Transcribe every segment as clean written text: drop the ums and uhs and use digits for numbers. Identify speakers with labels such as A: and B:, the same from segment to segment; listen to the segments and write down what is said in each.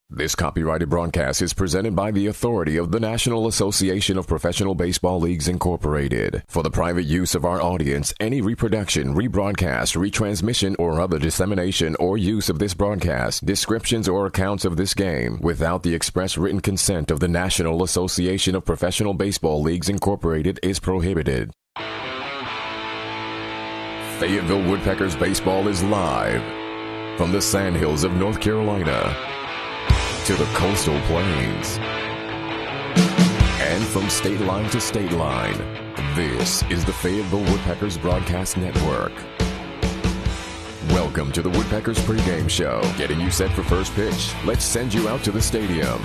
A: This copyrighted broadcast is presented by the authority of the National Association of Professional Baseball Leagues, Incorporated. For the private use of our audience, any reproduction, rebroadcast, retransmission, or other dissemination or use of this broadcast, descriptions or accounts of this game, without the express written consent of the National Association of Professional Baseball Leagues, Incorporated, is prohibited. Fayetteville Woodpeckers baseball is live from the sandhills of North Carolina to the coastal plains, and from state line to state line. This is the Fayetteville Woodpeckers Broadcast Network. Welcome to the Woodpeckers pregame show, getting you set for first pitch. Let's send you out to the stadium.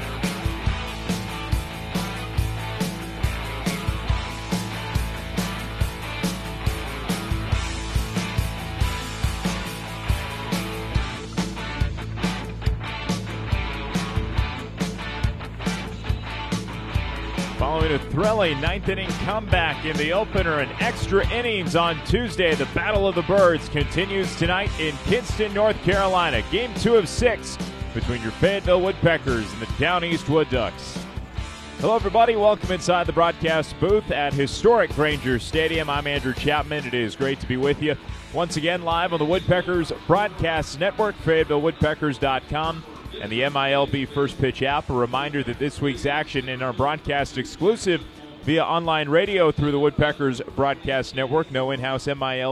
B: Following a thrilling ninth-inning comeback in the opener and extra innings on Tuesday, the Battle of the Birds continues tonight in Kinston, North Carolina. Game 2 of 6 between your Fayetteville Woodpeckers and the Down East Wood Ducks. Hello, everybody. Welcome inside the broadcast booth at historic Grainger Stadium. I'm Andrew Chapman. It is great to be with you once again live on the Woodpeckers Broadcast Network, FayettevilleWoodpeckers.com. and the MILB First Pitch app. A reminder that this week's action in our broadcast exclusive via online radio through the Woodpeckers Broadcast Network. No in-house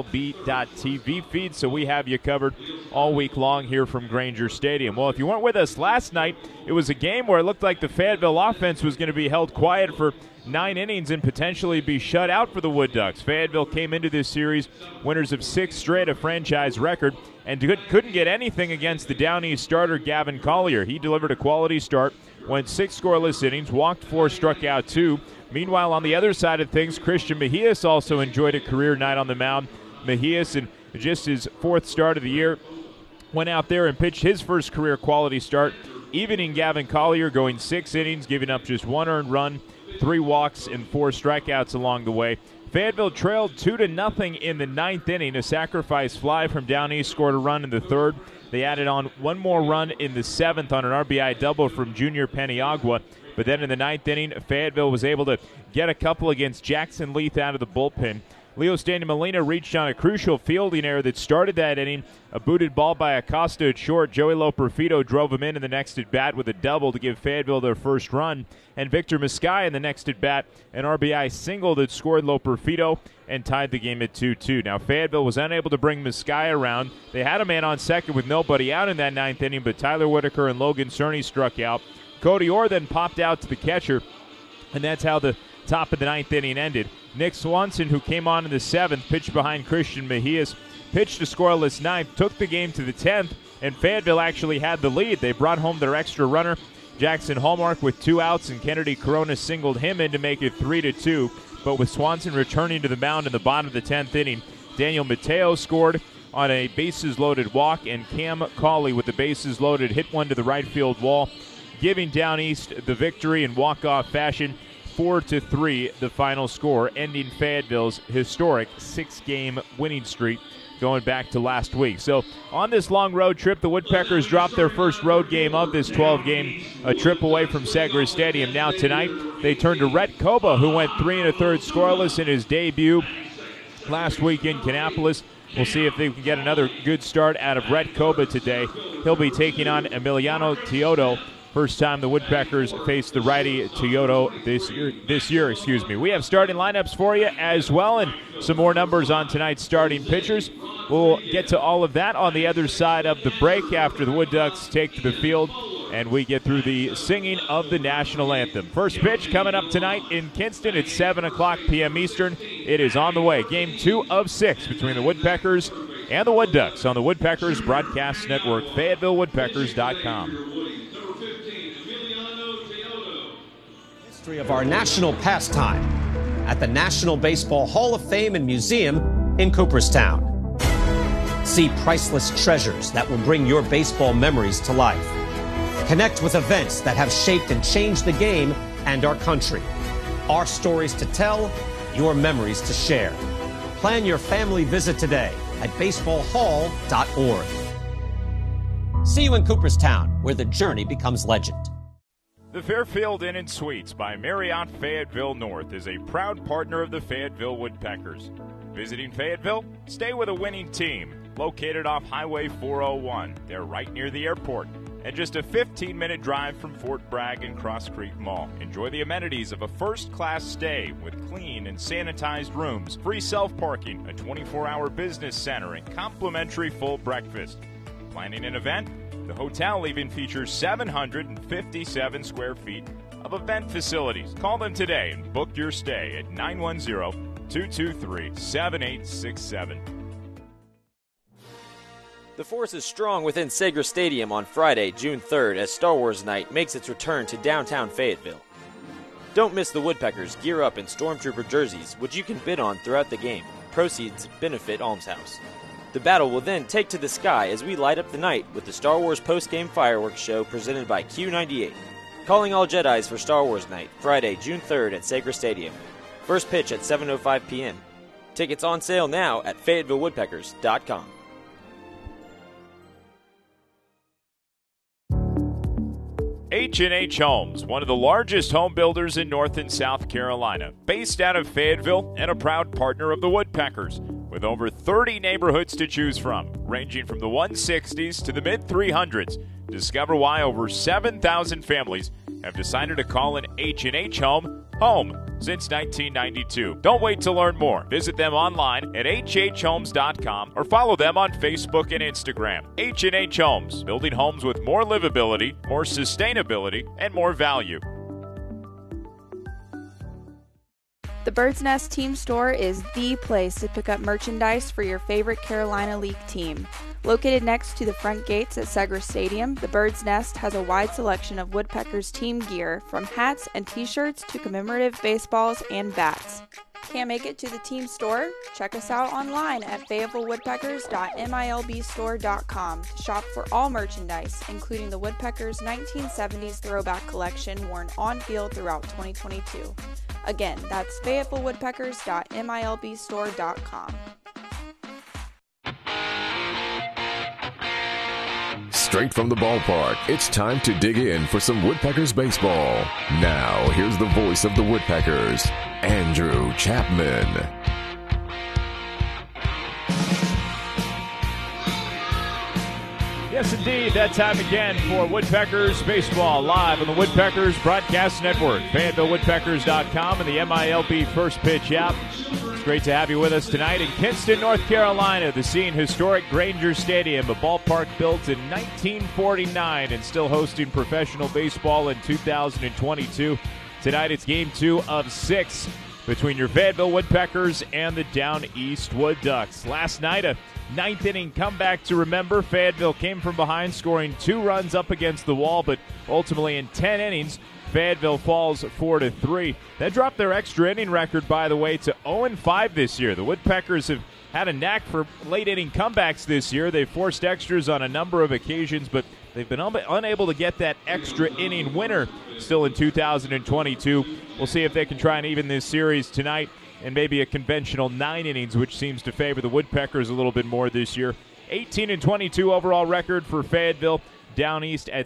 B: MILB.TV feed, so we have you covered all week long here from Grainger Stadium. Well, if you weren't with us last night, it was a game where it looked like the Fayetteville offense was going to be held quiet for 9 innings and potentially be shut out for the Wood Ducks. Fayetteville came into this series winners of 6 straight, a franchise record, and couldn't get anything against the Down East starter Gavin Collier. He delivered a quality start, went 6 scoreless innings, walked 4, struck out 2. Meanwhile, on the other side of things, Christian Mejias also enjoyed a career night on the mound. Mejias, in just his 4th start of the year, went out there and pitched his first career quality start, evening Gavin Collier, going 6 innings, giving up just 1 earned run, 3 walks, and 4 strikeouts along the way. Fayetteville trailed 2-0 in the 9th inning. A sacrifice fly from Down East scored a run in the 3rd. They added on 1 more run in the 7th on an RBI double from Junior Peniagua. But then in the 9th inning, Fayetteville was able to get a couple against Jackson Leith out of the bullpen. Leo Stanley Molina reached on a crucial fielding error that started that inning. A booted ball by Acosta at short. Joey Loperfido drove him in the next at-bat with a double to give Fayetteville their first run. And Victor Miscai in the next at-bat, an RBI single that scored Loperfido and tied the game at 2-2. Now, Fayetteville was unable to bring Miscai around. They had a man on second with nobody out in that 9th inning, but Tyler Whitaker and Logan Cerny struck out. Cody Orr then popped out to the catcher, and that's how the top of the 9th inning ended. Nick Swanson, who came on in the 7th, pitched behind Christian Mejias, pitched a scoreless 9th, took the game to the 10th, and Fayetteville actually had the lead. They brought home their extra runner, Jackson Hallmark, with 2 outs, and Kennedy Corona singled him in to make it 3-2. But with Swanson returning to the mound in the bottom of the 10th inning, Daniel Mateo scored on a bases-loaded walk, and Cam Cauley with the bases loaded hit one to the right field wall, giving Down East the victory in walk-off fashion. 4-3 the final score, ending Fayetteville's historic 6-game winning streak going back to last week. So on this long road trip, the Woodpeckers dropped their first road game of this 12-game trip away from Segra Stadium. Now tonight, they turn to Rhett Koba, who went 3 1/3 scoreless in his debut last week in Kannapolis. We'll see if they can get another good start out of Rhett Koba today. He'll be taking on Emiliano Teodo. First time the Woodpeckers face the righty Teodo this year. We have starting lineups for you as well, and some more numbers on tonight's starting pitchers. We'll get to all of that on the other side of the break after the Wood Ducks take to the field and we get through the singing of the national anthem. First pitch coming up tonight in Kinston at 7 o'clock p.m. Eastern. It is on the way. Game 2 of 6 between the Woodpeckers and the Wood Ducks on the Woodpeckers Broadcast Network, FayettevilleWoodpeckers.com.
C: History of our national pastime at the National Baseball Hall of Fame and Museum in Cooperstown. See priceless treasures that will bring your baseball memories to life. Connect with events that have shaped and changed the game and our country. Our stories to tell, your memories to share. Plan your family visit today at baseballhall.org. See you in Cooperstown, where the journey becomes legend.
B: The Fairfield Inn and Suites by Marriott Fayetteville North is a proud partner of the Fayetteville Woodpeckers. Visiting Fayetteville? Stay with a winning team. Located off Highway 401. They're right near the airport and just a 15-minute drive from Fort Bragg and Cross Creek Mall. Enjoy the amenities of a first-class stay with clean and sanitized rooms, free self-parking, a 24-hour business center, and complimentary full breakfast. Planning an event? The hotel even features 757 square feet of event facilities. Call them today and book your stay at 910-223-7867.
D: The force is strong within Segra Stadium on Friday, June 3rd, as Star Wars Night makes its return to downtown Fayetteville. Don't miss the Woodpeckers gear up in Stormtrooper jerseys, which you can bid on throughout the game. Proceeds benefit Alms House. The battle will then take to the sky as we light up the night with the Star Wars post-game fireworks show presented by Q98. Calling all Jedis for Star Wars Night, Friday, June 3rd at Segra Stadium. First pitch at 7:05 p.m. Tickets on sale now at FayettevilleWoodpeckers.com.
B: H&H Homes, one of the largest home builders in North and South Carolina, based out of Fayetteville and a proud partner of the Woodpeckers, with over 30 neighborhoods to choose from, ranging from the 160s to the mid-300s. Discover why over 7,000 families have decided to call an H&H home home since 1992. Don't wait to learn more. Visit them online at hhhomes.com or follow them on Facebook and Instagram. H&H Homes, building homes with more livability, more sustainability, and more value.
E: The Bird's Nest Team Store is the place to pick up merchandise for your favorite Carolina League team. Located next to the front gates at Segra Stadium, the Bird's Nest has a wide selection of Woodpeckers team gear, from hats and t-shirts to commemorative baseballs and bats. Can't make it to the team store? Check us out online at FayettevilleWoodpeckers.milbstore.com to shop for all merchandise, including the Woodpeckers 1970s throwback collection worn on-field throughout 2022. Again, that's FayettevilleWoodpeckers.milbstore.com.
A: Straight from the ballpark, it's time to dig in for some Woodpeckers baseball. Now, here's the voice of the Woodpeckers, Andrew Chapman.
B: Yes, indeed. That time again for Woodpeckers Baseball, live on the Woodpeckers Broadcast Network, FayettevilleWoodpeckers.com, and the MILB First Pitch app. It's great to have you with us tonight in Kinston, North Carolina, the scene, historic Granger Stadium, a ballpark built in 1949 and still hosting professional baseball in 2022. Tonight it's Game 2 of 6 between your Fayetteville Woodpeckers and the Down East Wood Ducks. Last night, a ninth-inning comeback to remember. Fayetteville came from behind, scoring 2 runs up against the wall, but ultimately in 10 innings, Fayetteville falls 4-3. That dropped their extra inning record, by the way, to 0-5 this year. The Woodpeckers have had a knack for late-inning comebacks this year. They've forced extras on a number of occasions, but they've been unable to get that extra inning winner still in 2022. We'll see if they can try and even this series tonight and maybe a conventional 9 innings, which seems to favor the Woodpeckers a little bit more this year. 18-22 overall record for Fayetteville. Down East at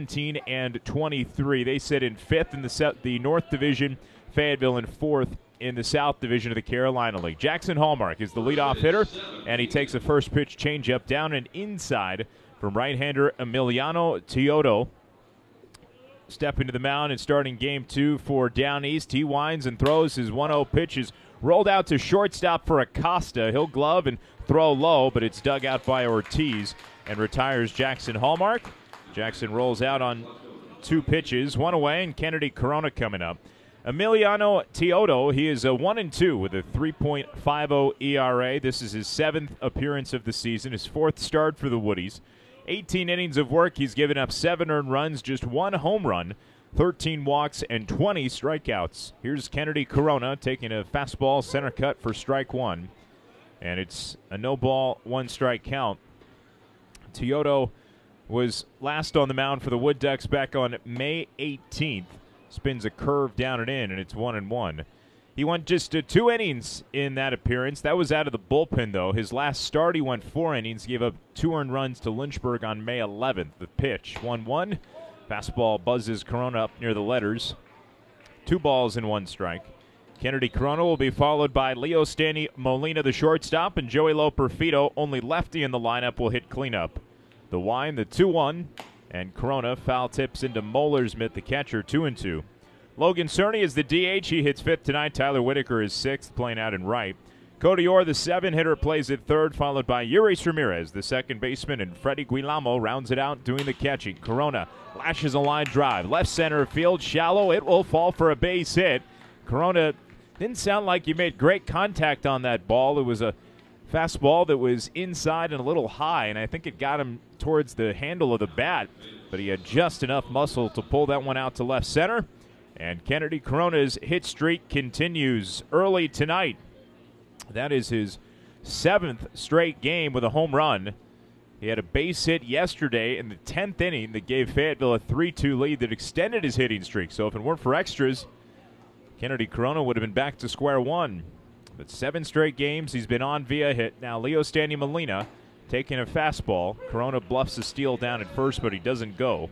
B: 17-23. They sit in 5th in the North Division. Fayetteville in 4th in the South Division of the Carolina League. Jackson Hallmark is the leadoff hitter, and he takes a first pitch changeup down and inside from right-hander Emiliano Teodo. Stepping to the mound and starting Game 2 for Down East. He winds and throws. His 1-0 pitch is rolled out to shortstop for Acosta. He'll glove and throw low, but it's dug out by Ortiz and retires Jackson Hallmark. Jackson rolls out on 2 pitches, 1 away, and Kennedy Corona coming up. Emiliano Teodo, he is a 1-2 with a 3.50 ERA. This is his 7th appearance of the season, his 4th start for the Woodies. 18 innings of work. He's given up 7 earned runs, just 1 home run, 13 walks, and 20 strikeouts. Here's Kennedy Corona taking a fastball center cut for strike 1. And it's a no-ball, 1-strike count. Teodo was last on the mound for the Wood Ducks back on May 18th. Spins a curve down and in, and it's 1-1. He went just 2 innings in that appearance. That was out of the bullpen, though. His last start, he went 4 innings, gave up 2 earned runs to Lynchburg on May 11th. The pitch, 1-1. Fastball buzzes Corona up near the letters. 2 balls and 1 strike. Kennedy Corona will be followed by Leo Stanley Molina, the shortstop, and Joey Loperfido, only lefty in the lineup, will hit cleanup. The wine, the 2-1, and Corona foul tips into Moller's mitt, the catcher, 2-2. Logan Cerny is the DH. He hits 5th tonight. Tyler Whitaker is 6th, playing out in right. Cody Orr, the 7-hitter, plays at 3rd, followed by Yuris Ramirez, the 2nd baseman, and Freddie Guillermo rounds it out, doing the catching. Corona lashes a line drive. Left center field, shallow. It will fall for a base hit. Corona didn't sound like he made great contact on that ball. It was a fastball that was inside and a little high, and I think it got him towards the handle of the bat, but he had just enough muscle to pull that one out to left center. And Kennedy Corona's hit streak continues early tonight. That is his 7th straight game with a home run. He had a base hit yesterday in the 10th inning that gave Fayetteville a 3-2 lead that extended his hitting streak. So if it weren't for extras, Kennedy Corona would have been back to square one. But 7 straight games he's been on via hit. Now Leo Stanley Molina taking a fastball. Corona bluffs a steal down at first, but he doesn't go.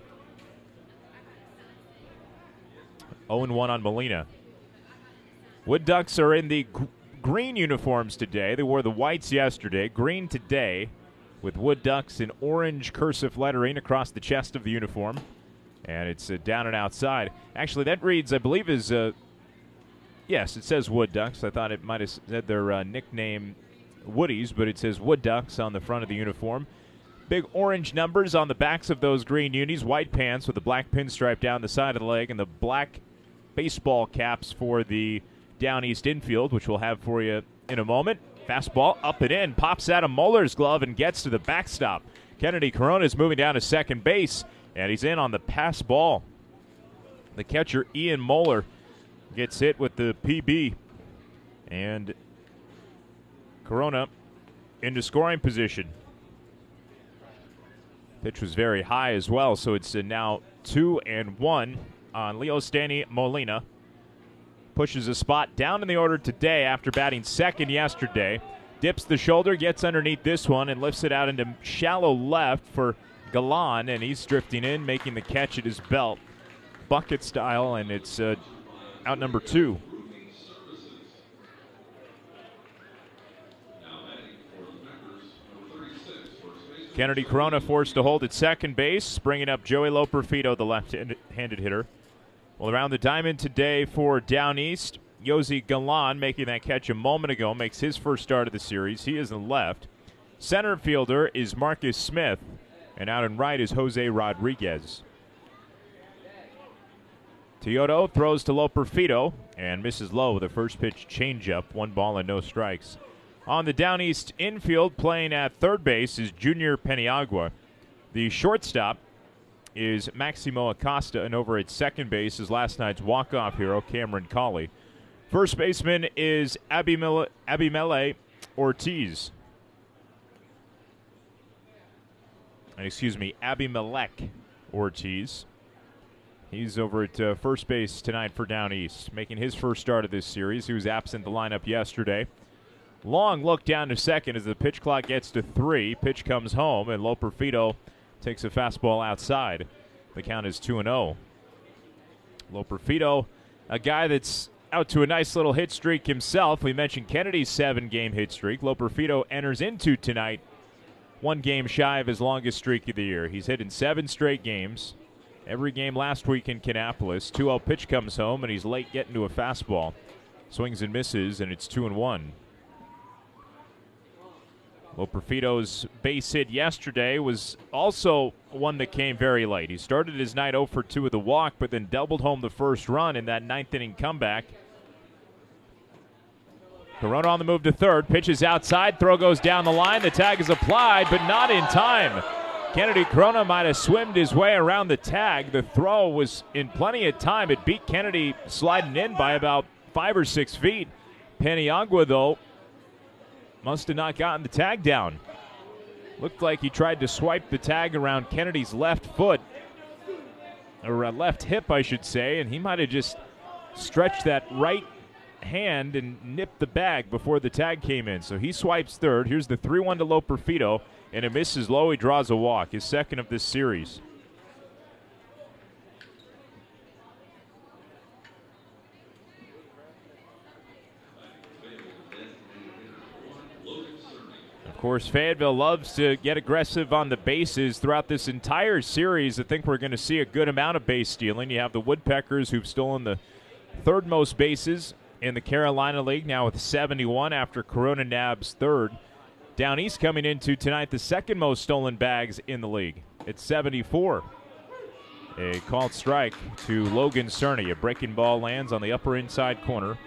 B: 0-1 on Molina. Wood Ducks are in the green uniforms today. They wore the whites yesterday. Green today with Wood Ducks in orange cursive lettering across the chest of the uniform. And it's down and outside. Actually, that reads, I believe, is... yes, it says Wood Ducks. I thought it might have said their nickname Woodies, but it says Wood Ducks on the front of the uniform. Big orange numbers on the backs of those green unis. White pants with a black pinstripe down the side of the leg, and the black baseball caps for the down east infield, which we'll have for you in a moment. Fastball up and in, pops out of Moller's glove and gets to the backstop. Kennedy Corona is moving down to second base, and he's in on the pass ball. The catcher, Ian Moller, gets hit with the PB, and Corona into scoring position. Pitch was very high as well, so it's now 2-1 on Leo Stanley Molina. Pushes a spot down in the order today after batting second yesterday. Dips the shoulder, gets underneath this one, and lifts it out into shallow left for Galan, and he's drifting in, making the catch at his belt. Bucket style, and it's out number 2. Kennedy Corona forced to hold at second base, bringing up Joey Loperfido, the left-handed hitter. Well, around the diamond today for Down East, Yosi Galan, making that catch a moment ago, makes his first start of the series. He is in left. Center fielder is Marcus Smith, and out in right is Jose Rodriguez. Teodo throws to Loperfido and misses low with a first pitch changeup, 1 ball and no strikes. On the Down East infield, playing at third base, is Junior Peniagua. The shortstop is Maximo Acosta, and over at second base is last night's walk-off hero, Cameron Colley. First baseman is Abimele Ortiz. Abimelech Ortiz. He's over at first base tonight for Down East, making his first start of this series. He was absent the lineup yesterday. Long look down to second as the pitch clock gets to 3. Pitch comes home, and Loperfido takes a fastball outside. The count is 2-0. Loperfido, a guy that's out to a nice little hit streak himself. We mentioned Kennedy's 7-game hit streak. Loperfido enters into tonight 1 game shy of his longest streak of the year. He's hit in 7 straight games. Every game last week in Kannapolis. 2-0 pitch comes home, and he's late getting to a fastball. Swings and misses, and it's 2-1. Loperfido's base hit yesterday was also one that came very late. He started his night 0 for 2 with a walk, but then doubled home the first run in that 9th inning comeback. Corona on the move to third. Pitches outside. Throw goes down the line. The tag is applied, but not in time. Kennedy Corona might have swimmed his way around the tag. The throw was in plenty of time. It beat Kennedy sliding in by about 5 or 6 feet. Peniagua, though, must have not gotten the tag down. Looked like he tried to swipe the tag around Kennedy's left foot, or left hip, I should say, and he might have just stretched that right hand and nipped the bag before the tag came in. So he swipes third. Here's the 3-1 to Loperfido, and it misses low. He draws a walk, his second of this series. Of course, Fayetteville loves to get aggressive on the bases throughout this entire series. I think we're going to see a good amount of base stealing. You have the Woodpeckers, who've stolen the third most bases in the Carolina League, now with 71 after Corona Nab's third. Down East coming into tonight the second most stolen bags in the league. It's 74. A called strike to Logan Cerny. A breaking ball lands on the upper inside corner.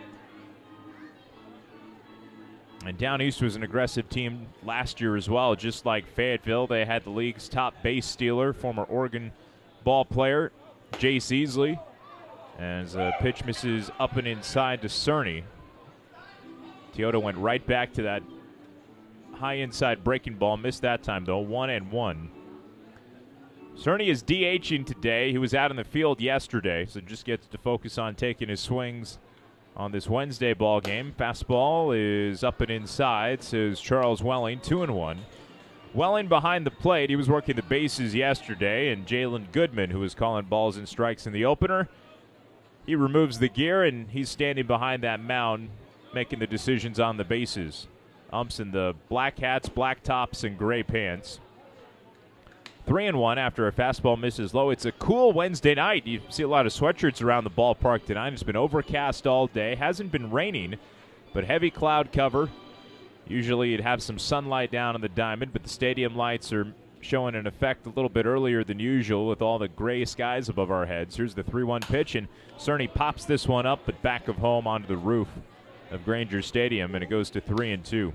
B: And Down East was an aggressive team last year as well, just like Fayetteville. They had the league's top base stealer, former Oregon ball player, Jace Easley. As a pitch misses up and inside to Cerny. Teodo went right back to that high inside breaking ball. Missed that time, though. 1-1. Cerny is DHing today. He was out in the field yesterday, so just gets to focus on taking his swings on this Wednesday ball game. Fastball is up and inside, says Charles Welling, 2-1. Welling behind the plate. He was working the bases yesterday, and Jalen Goodman, who was calling balls and strikes in the opener, he removes the gear, and he's standing behind that mound making the decisions on the bases. Umps in the black hats, black tops, and gray pants. 3-1 after a fastball misses low. It's a cool Wednesday night. You see a lot of sweatshirts around the ballpark tonight. It's been overcast all day. Hasn't been raining, but heavy cloud cover. Usually you'd have some sunlight down on the diamond, but the stadium lights are showing an effect a little bit earlier than usual with all the gray skies above our heads. Here's the 3-1 pitch, and Cerny pops this one up, but back of home onto the roof of Granger Stadium, and it goes to 3-2.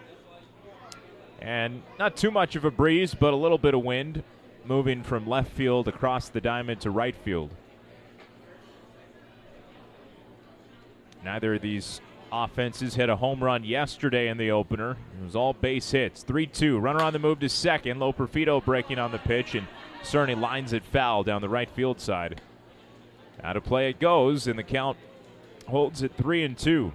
B: And not too much of a breeze, but a little bit of wind moving from left field across the diamond to right field. Neither of these offenses hit a home run yesterday in the opener. It was all base hits. 3-2. Runner on the move to second. Loperfido breaking on the pitch, and Cerny lines it foul down the right field side. Out of play it goes, and the count holds at 3-2.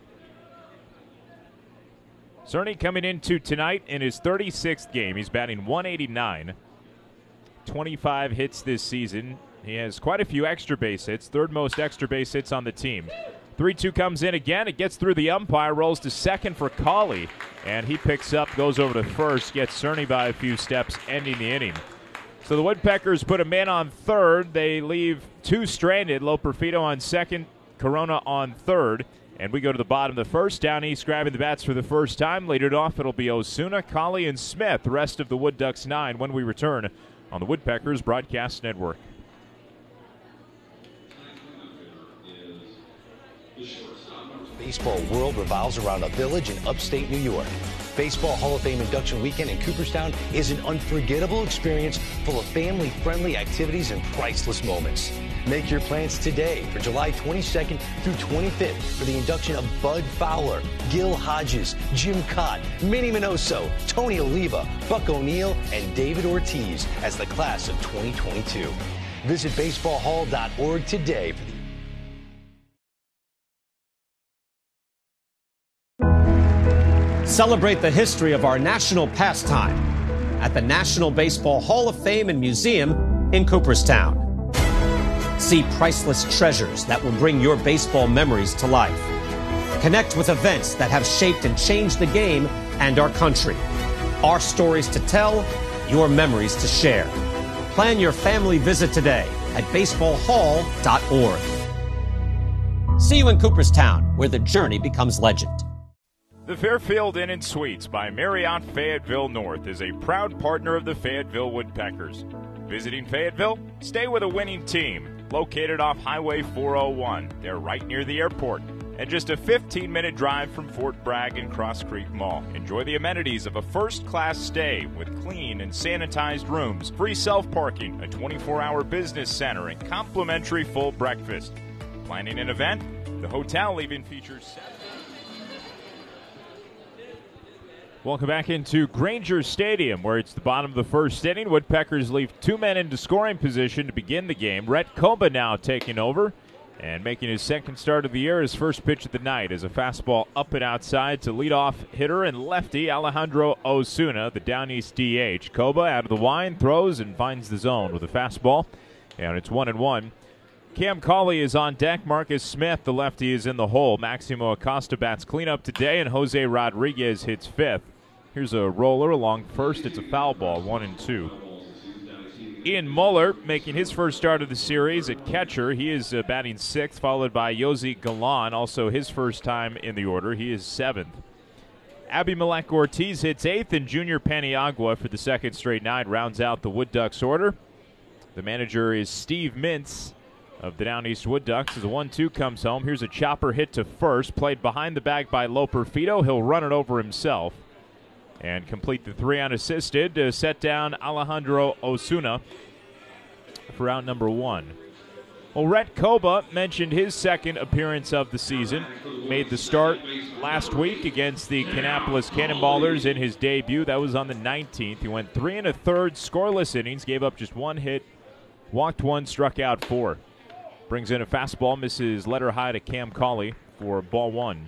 B: Cerny coming into tonight in his 36th game. He's batting .189. 25 hits this season. He has quite a few extra base hits, third most extra base hits on the team. 3-2 comes in again. It gets through the umpire, rolls to second for Cauley, and he picks up, goes over to first, gets Cerny by a few steps, ending the inning. So the Woodpeckers put a man on third. They leave two stranded, Loperfido on second, Corona on third. And we go to the bottom of the first. Down East grabbing the bats for the first time. Lead it off, it'll be Osuna, Cauley, and Smith. The rest of the Wood Ducks 9 when we return on the Woodpeckers Broadcast Network.
F: Baseball world revolves around a village in upstate New York. Baseball Hall of Fame induction weekend in Cooperstown is an unforgettable experience full of family-friendly activities and priceless moments. Make your plans today for July 22nd through 25th for the induction of Bud Fowler, Gil Hodges, Jim Cott, Minnie Minoso, Tony Oliva, Buck O'Neill, and David Ortiz as the class of 2022. Visit baseballhall.org today for the
C: Celebrate the history of our national pastime at the National Baseball Hall of Fame and Museum in Cooperstown. See priceless treasures that will bring your baseball memories to life. Connect with events that have shaped and changed the game and our country. Our stories to tell, your memories to share. Plan your family visit today at baseballhall.org. See you in Cooperstown, where the journey becomes legend.
B: The Fairfield Inn and Suites by Marriott Fayetteville North is a proud partner of the Fayetteville Woodpeckers. Visiting Fayetteville? Stay with a winning team. Located off Highway 401. They're right near the airport. And just a 15-minute drive from Fort Bragg and Cross Creek Mall. Enjoy the amenities of a first-class stay with clean and sanitized rooms, free self-parking, a 24-hour business center, and complimentary full breakfast. Planning an event? The hotel even features... Welcome back into Granger Stadium, where it's the bottom of the first inning. Woodpeckers leave two men into scoring position to begin the game. Rhett Koba now taking over And making his second start of the year, his first pitch of the night is a fastball up and outside to leadoff hitter and lefty Alejandro Osuna, the Down East DH. Coba out of the wind, throws and finds the zone with a fastball, and it's 1-1. Cam Cauley is on deck. Marcus Smith, the lefty, is in the hole. Maximo Acosta bats cleanup today, and Jose Rodriguez hits fifth. Here's a roller along first. It's a foul ball, 1-2. Ian Muller making his first start of the series at catcher. He is batting sixth, followed by Yosi Galan, also his first time in the order. He is seventh. Abimelec Ortiz hits eighth, and Junior Paniagua for the second straight night rounds out the Wood Ducks order. The manager is Steve Mintz of the Down East Wood Ducks. As a 1-2 comes home, here's a chopper hit to first, played behind the bag by Loper Fido. He'll run it over himself and complete the three unassisted to set down Alejandro Osuna for out number one. Well, Rhett Coba mentioned his second appearance of the season. Made the start last week against the Kannapolis Cannonballers in his debut. That was on the 19th. He went 3 1/3 scoreless innings, gave up just one hit, walked one, struck out 4. Brings in a fastball, misses letter high to Cam Cauley for ball 1.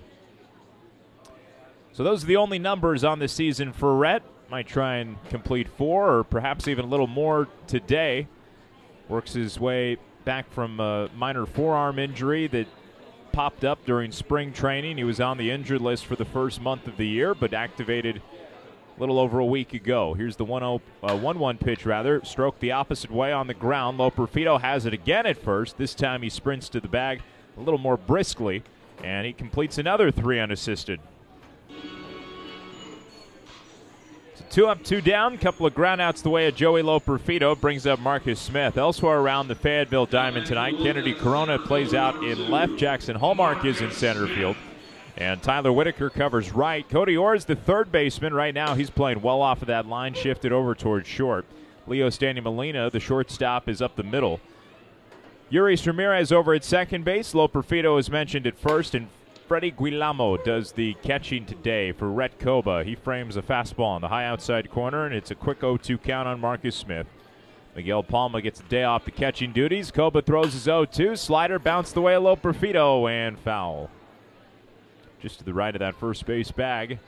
B: So those are the only numbers on the season for Rhett. Might try and complete 4 or perhaps even a little more today. Works his way back from a minor forearm injury that popped up during spring training. He was on the injured list for the first month of the year, but activated a little over a week ago. Here's the 1-1 pitch, Stroked the opposite way on the ground. Loper Fido has it again at first. This time he sprints to the bag a little more briskly, and he completes another 3 unassisted. 2 up, 2 down. Couple of groundouts the way of Joey Loper Fido brings up Marcus Smith. Elsewhere around the Fayetteville Diamond tonight, Kennedy Corona plays out in left. Jackson Hallmark is in center field. And Tyler Whitaker covers right. Cody Orr is the third baseman. Right now he's playing well off of that line, shifted over towards short. Leo Stanley Molina, the shortstop, is up the middle. Yuris Ramirez over at second base. Loper Fido is mentioned at first, and Freddie Guilamo does the catching today for Rhett Coba. He frames a fastball on the high outside corner, and it's a quick 0-2 count on Marcus Smith. Miguel Palma gets a day off the catching duties. Coba throws his 0-2. Slider bounced the way of Loper Fido, and foul. Just to the right of that first base bag.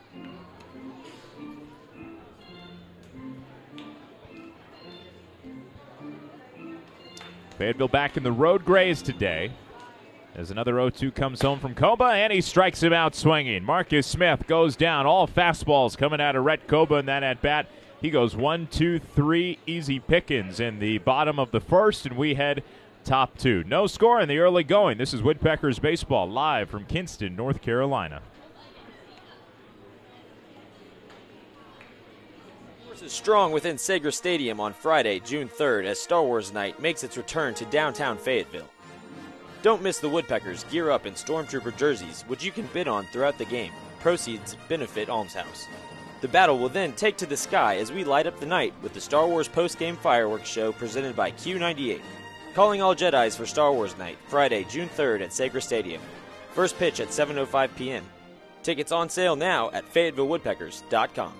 B: Fayetteville back in the road grays today. As another 0-2 comes home from Coba, and he strikes him out swinging. Marcus Smith goes down. All fastballs coming out of Rhett Coba in that at-bat. He goes 1, 2, 3 easy pickings in the bottom of the first, and we head top 2. No score in the early going. This is Woodpeckers Baseball live from Kinston, North Carolina.
D: Is strong within Segra Stadium on Friday, June 3rd, as Star Wars Night makes its return to downtown Fayetteville. Don't miss the Woodpeckers gear up in Stormtrooper jerseys, which you can bid on throughout the game. Proceeds benefit Almshouse. The battle will then take to the sky as we light up the night with the Star Wars post-game fireworks show presented by Q98. Calling all Jedis for Star Wars Night, Friday, June 3rd at Segra Stadium. First pitch at 7:05 p.m. Tickets on sale now at FayettevilleWoodpeckers.com.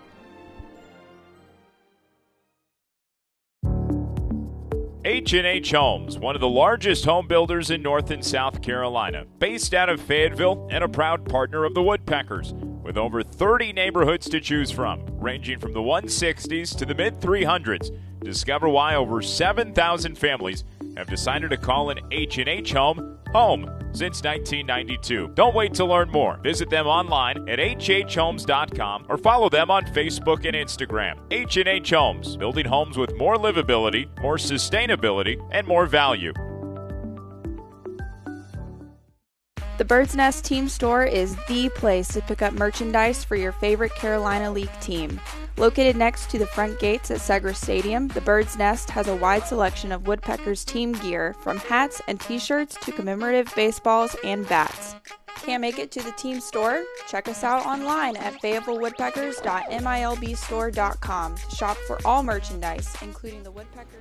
B: H&H Homes, one of the largest home builders in North and South Carolina, based out of Fayetteville and a proud partner of the Woodpeckers, with over 30 neighborhoods to choose from, ranging from the 160s to the mid-300s. Discover why over 7,000 families have decided to call an H&H home home since 1992. Don't wait to learn more. Visit them online at hhomes.com or follow them on Facebook and Instagram. H&H Homes, building homes with more livability, more sustainability, and more value.
E: The Bird's Nest Team Store is the place to pick up merchandise for your favorite Carolina League team. Located next to the front gates at Segra Stadium, the Bird's Nest has a wide selection of Woodpeckers team gear, from hats and t-shirts to commemorative baseballs and bats. Can't make it to the team store? Check us out online at FayettevilleWoodpeckers.milbstore.com. Shop for all merchandise, including the Woodpeckers.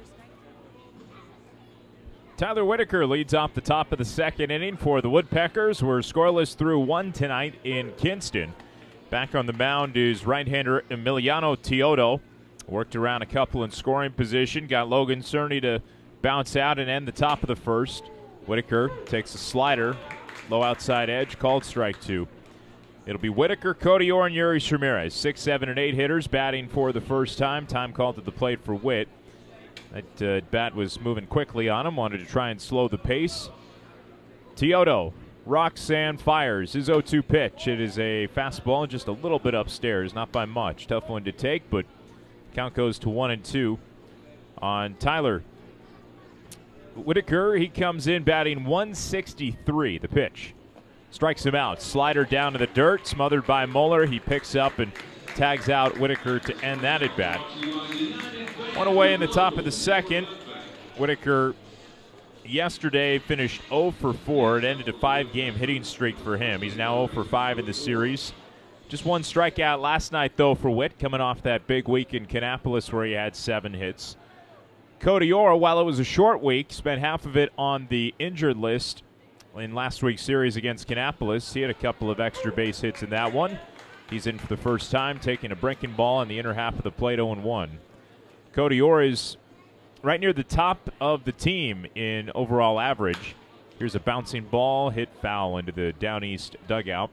B: Tyler Whitaker leads off the top of the second inning for the Woodpeckers. We're scoreless through 1 tonight in Kinston. Back on the mound is right-hander Emiliano Teodo. Worked around a couple in scoring position. Got Logan Cerny to bounce out and end the top of the first. Whitaker takes a slider, low outside edge, called strike 2. It'll be Whitaker, Cody Orr, and Yuri Ramirez. 6, 7, and 8 hitters batting for the first time. Time called at the plate for Whit. That bat was moving quickly on him, wanted to try and slow the pace. Teodo rocks and fires his 0-2 pitch. It is a fastball just a little bit upstairs, not by much. Tough one to take, but count goes to 1-2 on Tyler. Whitaker, he comes in batting 163, the pitch. Strikes him out. Slider down to the dirt, smothered by Moeller. He picks up and tags out Whitaker to end that at bat. One away in the top of the second. Whitaker yesterday finished 0 for 4. It ended a 5-game hitting streak for him. He's now 0 for 5 in the series. Just one strikeout last night, though, for Whit, coming off that big week in Kannapolis where he had 7 hits. Cody Orr, while it was a short week, spent half of it on the injured list in last week's series against Kannapolis. He had a couple of extra base hits in that one. He's in for the first time, taking a breaking ball on the inner half of the plate, 0-1. Cody Orr is right near the top of the team in overall average. Here's a bouncing ball, hit foul into the down east dugout.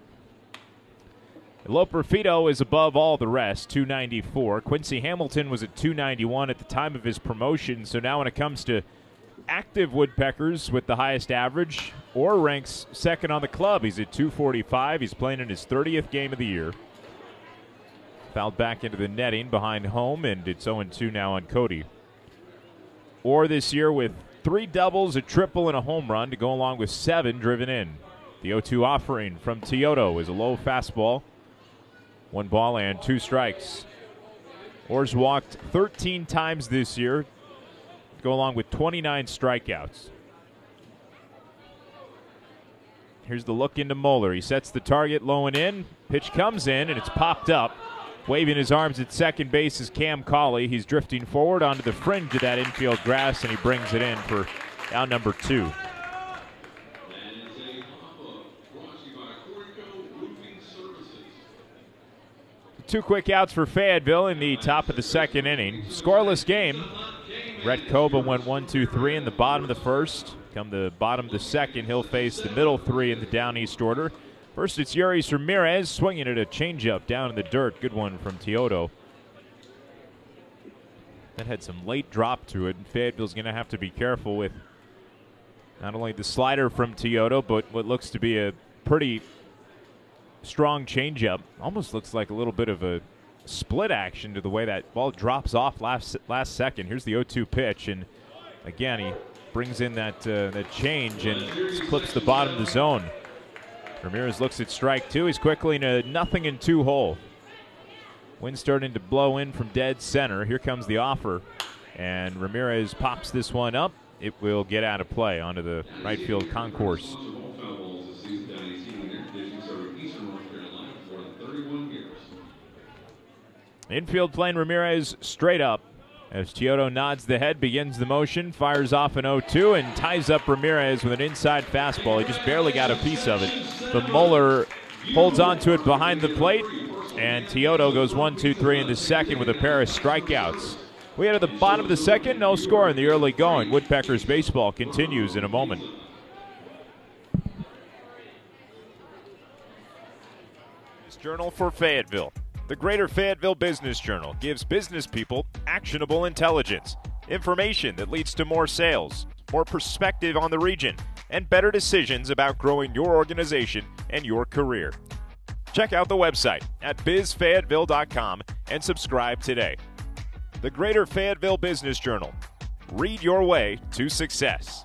B: Loperfido is above all the rest, 294. Quincy Hamilton was at 291 at the time of his promotion, so now when it comes to active Woodpeckers with the highest average, Orr ranks second on the club. He's at 245. He's playing in his 30th game of the year. Fouled back into the netting behind home, and it's 0-2 now on Cody. Orr this year with 3 doubles, a triple, and a home run to go along with 7 driven in. The 0-2 offering from Teodo is a low fastball. 1 ball and 2 strikes. Orr's walked 13 times this year, to go along with 29 strikeouts. Here's the look into Moeller. He sets the target low and in. Pitch comes in, and it's popped up. Waving his arms at second base is Cam Cauley. He's drifting forward onto the fringe of that infield grass, and he brings it in for out number 2. Two quick outs for Fayetteville in the top of the second inning. Scoreless game. Rhett Koba went 1-2-3 in the bottom of the first. Come the bottom of the second, he'll face the middle 3 in the down east order. First, it's Yuri Ramirez swinging at a changeup down in the dirt. Good one from Teodo. That had some late drop to it, and Fayetteville's going to have to be careful with not only the slider from Teodo, but what looks to be a pretty strong changeup. Almost looks like a little bit of a split action to the way that ball drops off last second. Here's the 0-2 pitch, and again he brings in that change and clips the bottom of the zone. Ramirez looks at strike 2. He's quickly in a 0-2 hole. Wind starting to blow in from dead center. Here comes the offer, and Ramirez pops this one up. It will get out of play onto the right field concourse. Infield playing Ramirez straight up as Teodo nods the head, begins the motion, fires off an 0-2, and ties up Ramirez with an inside fastball. He just barely got a piece of it. But Moeller holds on to it behind the plate, and Teodo goes 1-2-3 in the second with a pair of strikeouts. We head to the bottom of the second, no score in the early going. Woodpeckers baseball continues in a moment. Journal for Fayetteville. The Greater Fayetteville Business Journal gives business people actionable intelligence, information that leads to more sales, more perspective on the region, and better decisions about growing your organization and your career. Check out the website at bizfayetteville.com and subscribe today. The Greater Fayetteville Business Journal. Read your way to success.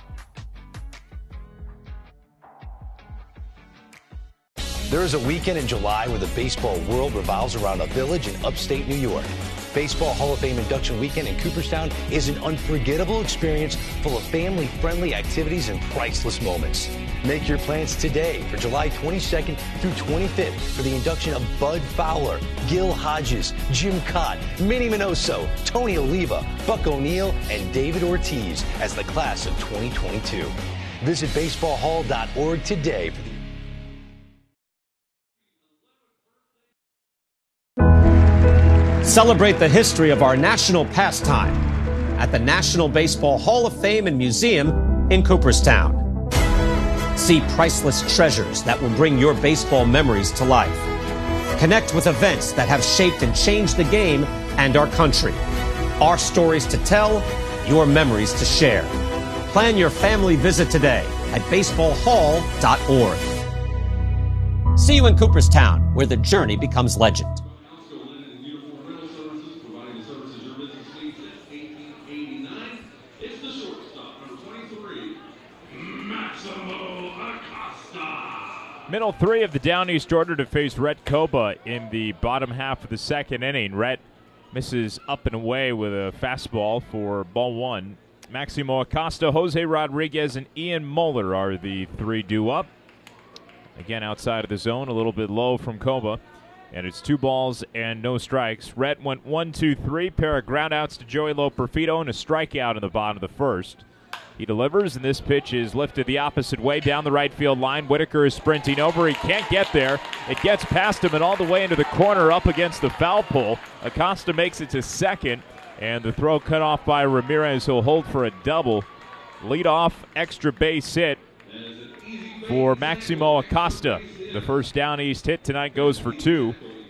F: There is a weekend in July where the baseball world revolves around a village in upstate New York. Baseball Hall of Fame induction weekend in Cooperstown is an unforgettable experience full of family-friendly activities and priceless moments. Make your plans today for July 22nd through 25th for the induction of Bud Fowler, Gil Hodges, Jim Cott, Minnie Minoso, Tony Oliva, Buck O'Neill, and David Ortiz as the class of 2022. Visit baseballhall.org today for the
C: Celebrate the history of our national pastime at the National Baseball Hall of Fame and Museum in Cooperstown. See priceless treasures that will bring your baseball memories to life. Connect with events that have shaped and changed the game and our country. Our stories to tell, your memories to share. Plan your family visit today at baseballhall.org. See you in Cooperstown, where the journey becomes legend.
B: Middle three of the Down East order to face Rhett Koba in the bottom half of the second inning. Rhett misses up and away with a fastball for ball one. Maximo Acosta, Jose Rodriguez, and Ian Moeller are the three due up. Again, outside of the zone, a little bit low from Koba. And it's 2 balls and no strikes. Rhett went 1-2-3, pair of groundouts to Joey Loperfido and a strikeout in the bottom of the first. He delivers, and this pitch is lifted the opposite way down the right field line. Whitaker is sprinting over. He can't get there. It gets past him and all the way into the corner up against the foul pole. Acosta makes it to second, and the throw cut off by Ramirez, who'll hold for a double. Lead-off extra base hit for Maximo Acosta. The first Down East hit tonight goes for 2.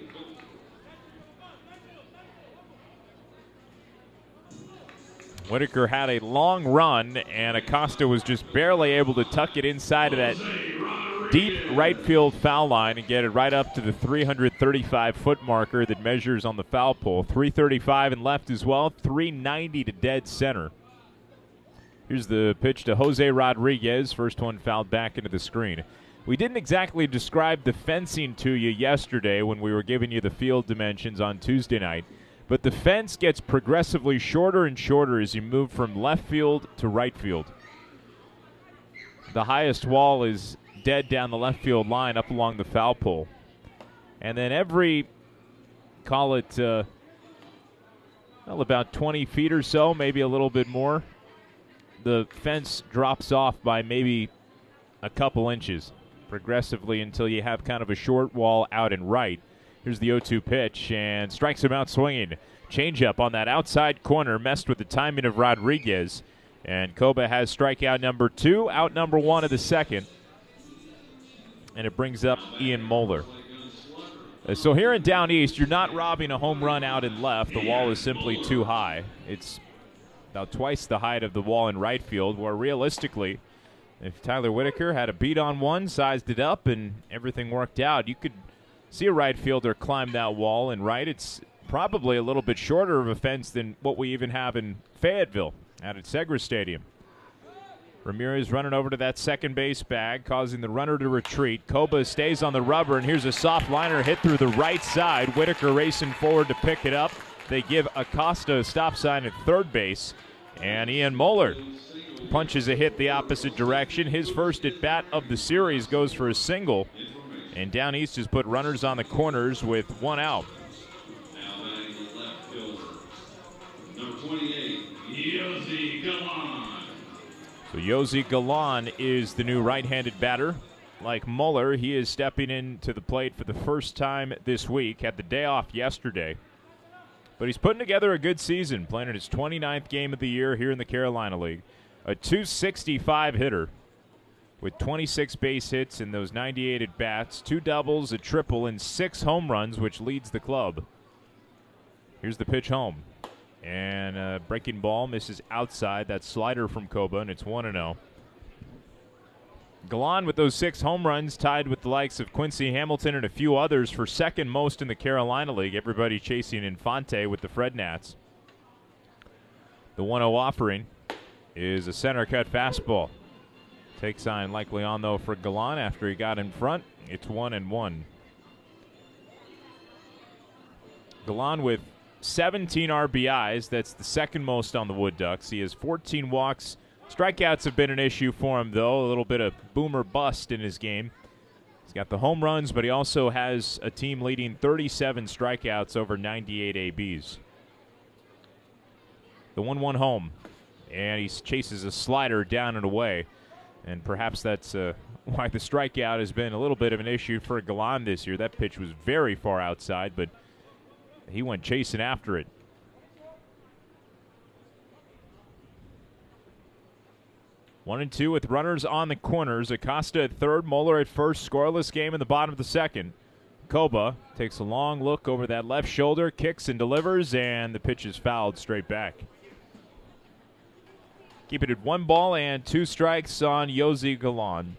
B: Whitaker had a long run, and Acosta was just barely able to tuck it inside of that deep right field foul line and get it right up to the 335-foot marker that measures on the foul pole. 335 and left as well, 390 to dead center. Here's the pitch to Jose Rodriguez. First one fouled back into the screen. We didn't exactly describe the fencing to you yesterday when we were giving you the field dimensions on Tuesday night. But the fence gets progressively shorter and shorter as you move from left field to right field. The highest wall is dead down the left field line up along the foul pole. And then every, call it, about 20 feet or so, maybe a little bit more, the fence drops off by maybe a couple inches progressively until you have kind of a short wall out and right. Here's the 0-2 pitch, and strikes him out swinging. Changeup on that outside corner, messed with the timing of Rodriguez. And Koba has strikeout number 2, out number 1 of the second. And it brings up Ian Moeller. So here in Down East, you're not robbing a home run out in left. The wall is simply too high. It's about twice the height of the wall in right field, where realistically, if Tyler Whitaker had a beat on one, sized it up, and everything worked out, you could see a right fielder climb that wall, and right, it's probably a little bit shorter of a fence than what we even have in Fayetteville out at Segra Stadium. Ramirez running over to that second base bag, causing the runner to retreat. Koba stays on the rubber, and here's a soft liner hit through the right side. Whitaker racing forward to pick it up. They give Acosta a stop sign at third base, and Ian Moeller punches a hit the opposite direction. His first at bat of the series goes for a single. And Down East has put runners on the corners with 1 out.
G: Now batting the left fielder, number 28, Yossi Galan.
B: So Yossi Galan is the new right-handed batter. Like Moeller, he is stepping into the plate for the first time this week. Had the day off yesterday. But he's putting together a good season, playing in his 29th game of the year here in the Carolina League. A .265 hitter, with 26 base hits in those 98 at-bats, 2 doubles, a triple, and 6 home runs, which leads the club. Here's the pitch home. And a breaking ball misses outside. That slider from Koba, and it's 1-0. Galan with those 6 home runs, tied with the likes of Quincy Hamilton and a few others for second most in the Carolina League. Everybody chasing Infante with the Fred Nats. The 1-0 offering is a center-cut fastball. Take sign likely on, though, for Galan after he got in front. It's 1-1. Galan with 17 RBIs. That's the second most on the Wood Ducks. He has 14 walks. Strikeouts have been an issue for him, though. A little bit of boomer bust in his game. He's got the home runs, but he also has a team leading 37 strikeouts over 98 ABs. The 1-1 home. And he chases a slider down and away. And perhaps that's why the strikeout has been a little bit of an issue for Galan this year. That pitch was very far outside, but he went chasing after it. 1-2 with runners on the corners. Acosta at third, Moeller at first. Scoreless game in the bottom of the second. Koba takes a long look over that left shoulder, kicks and delivers, and the pitch is fouled straight back. Keep it at 1 ball and 2 strikes on Yosi Galan.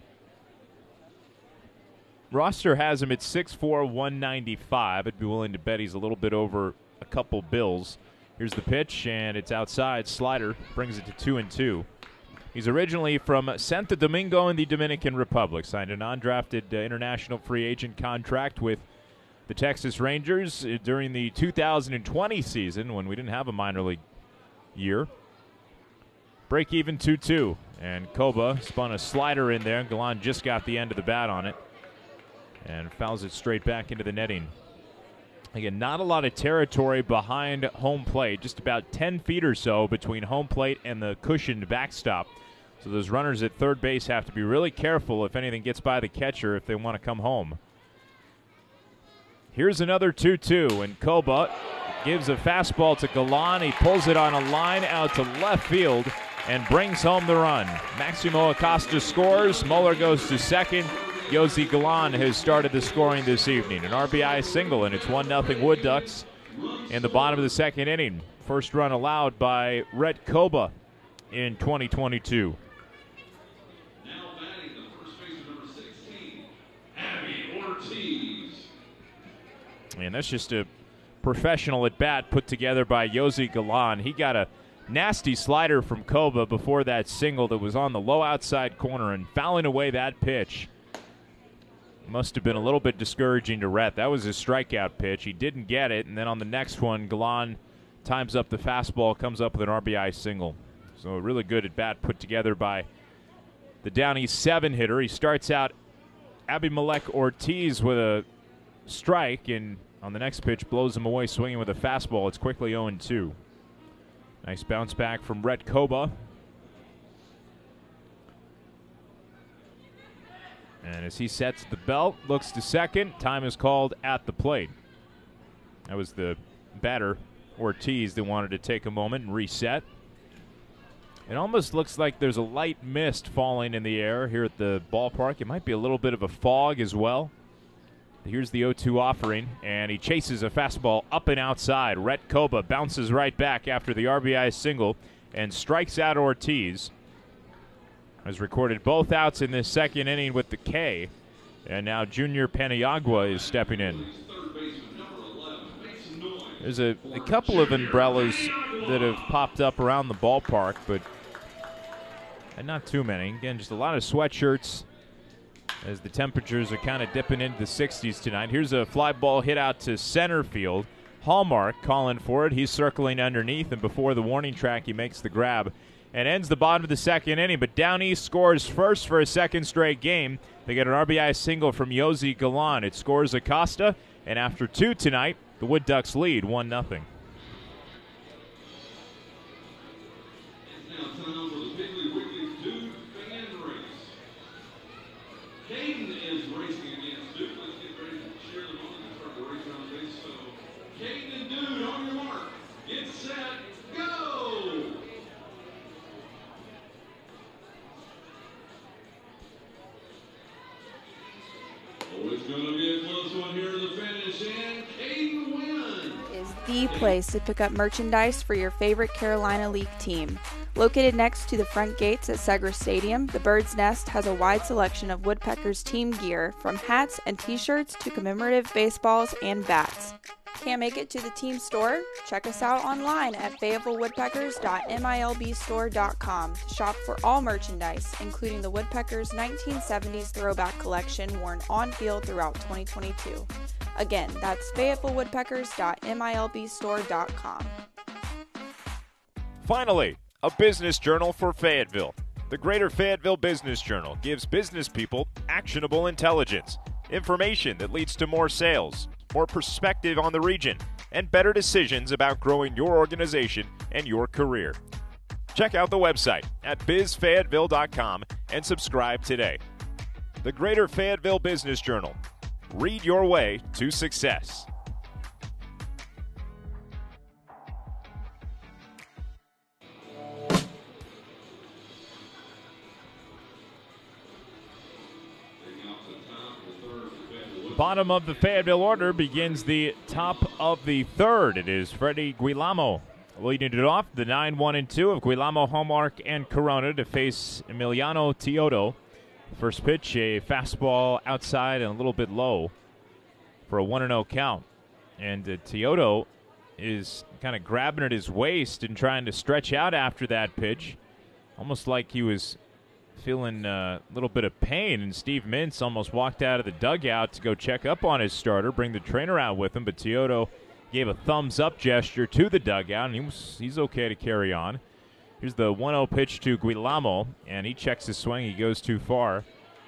B: Roster has him at 6'4", 195. I'd be willing to bet he's a little bit over a couple bills. Here's the pitch, and it's outside. Slider brings it to 2-2. He's originally from Santo Domingo in the Dominican Republic. Signed an undrafted international free agent contract with the Texas Rangers during the 2020 season when we didn't have a minor league year. Break even 2-2. And Koba spun a slider in there. Galan just got the end of the bat on it and fouls it straight back into the netting. Again, not a lot of territory behind home plate, just about 10 feet or so between home plate and the cushioned backstop. So those runners at third base have to be really careful if anything gets by the catcher if they want to come home. Here's another 2-2, and Koba gives a fastball to Galan. He pulls it on a line out to left field and brings home the run. Maximo Acosta scores. Moeller goes to second. Yosi Galan has started the scoring this evening. An RBI single, and it's 1-0 Wood Ducks in the bottom of the second inning. First run allowed by Rhett Koba in 2022.
G: Now batting the first baseman, number 16, Abby Ortiz.
B: And that's just a professional at bat put together by Yosi Galan. He got a nasty slider from Koba before that single that was on the low outside corner, and fouling away that pitch must have been a little bit discouraging to Rhett. That was his strikeout pitch. He didn't get it, and then on the next one, Galan times up the fastball, comes up with an RBI single. So a really good at bat put together by the Down East 7 hitter. He starts out Abimelech Ortiz with a strike, and on the next pitch blows him away swinging with a fastball. It's quickly 0-2. Nice bounce back from Rhett Koba. And as he sets the belt, looks to second, time is called at the plate. That was the batter, Ortiz, that wanted to take a moment and reset. It almost looks like there's a light mist falling in the air here at the ballpark. It might be a little bit of a fog as well. Here's the 0-2 offering, and he chases a fastball up and outside. Rhett Koba bounces right back after the RBI single and strikes out Ortiz. Has recorded both outs in this second inning with the K, and now Junior Paniagua is stepping in. There's a couple of umbrellas that have popped up around the ballpark, but not too many. Again, just a lot of sweatshirts as the temperatures are kind of dipping into the 60s tonight. Here's a fly ball hit out to center field. Hallmark calling for it. He's circling underneath, and before the warning track, he makes the grab and ends the bottom of the second inning. But Down East scores first for a second straight game. They get an RBI single from Yosi Galan. It scores Acosta, and after 2 tonight, the Wood Ducks lead 1-0.
G: Caden is racing against Duke. Let's get ready to cheer them on and start the race around the base. So, Caden and Duke, on your mark. Get set, go! Oh, it's going to be a close one here to the finish, and Caden wins.
E: Is the place to pick up merchandise for your favorite Carolina League team. Located next to the front gates at Segra Stadium, the Bird's Nest has a wide selection of Woodpeckers team gear, from hats and t-shirts to commemorative baseballs and bats. Can't make it to the team store? Check us out online at fayettevillewoodpeckers.milbstore.com to shop for all merchandise, including the Woodpeckers 1970s throwback collection worn on field throughout 2022. Again, that's fayettevillewoodpeckers.milbstore.com.
B: Finally, a business journal for Fayetteville. The Greater Fayetteville Business Journal gives business people actionable intelligence, information that leads to more sales, more perspective on the region, and better decisions about growing your organization and your career. Check out the website at bizfayetteville.com and subscribe today. The Greater Fayetteville Business Journal. Read your way to success. Bottom of the Fayetteville order begins the top of the third. It is Freddie Guillermo leading it off. The 9-1-2 of Guillermo, Hallmark, and Corona to face Emiliano Teodo. First pitch, a fastball outside and a little bit low for a 1-0 count. And Teodo is kind of grabbing at his waist and trying to stretch out after that pitch, almost like he was feeling a little bit of pain, and Steve Mintz almost walked out of the dugout to go check up on his starter, bring the trainer out with him, but Teodo gave a thumbs-up gesture to the dugout, and he's okay to carry on. Here's the 1-0 pitch to Guillermo, and he checks his swing. He goes too far.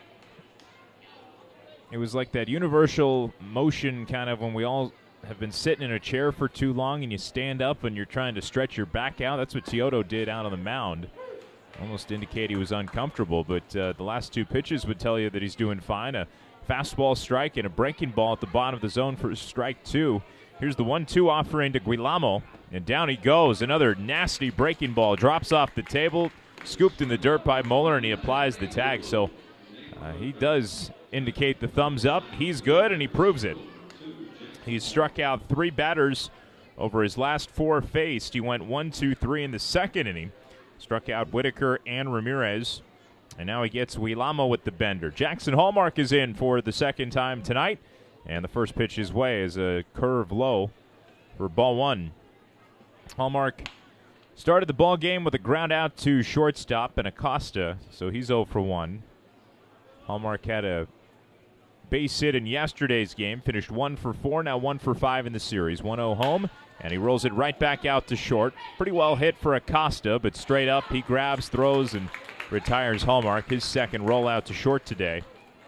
B: It was like that universal motion kind of when we all have been sitting in a chair for too long and you stand up and you're trying to stretch your back out. That's what Teodo did out on the mound. Almost indicate he was uncomfortable, but the last two pitches would tell you that he's doing fine. A fastball strike and a breaking ball at the bottom of the zone for strike two. Here's the 1-2 offering to Guillermo, and down he goes. Another nasty breaking ball. Drops off the table, scooped in the dirt by Moeller, and he applies the tag. So he does indicate the thumbs up. He's good, and he proves it. He's struck out 3 batters over his last 4 faced. He went 1-2-3 in the second inning. Struck out Whitaker and Ramirez. And now he gets Guillermo with the bender. Jackson Hallmark is in for the second time tonight. And the first pitch his way is a curve low for ball 1. Hallmark started the ball game with a ground out to shortstop and Acosta, so he's 0 for 1. Hallmark had a base hit in yesterday's game, finished 1 for 4, now 1 for 5 in the series. 1-0 home, and he rolls it right back out to short. Pretty well hit for Acosta, but straight up he grabs, throws, and retires Hallmark, his second rollout to short today.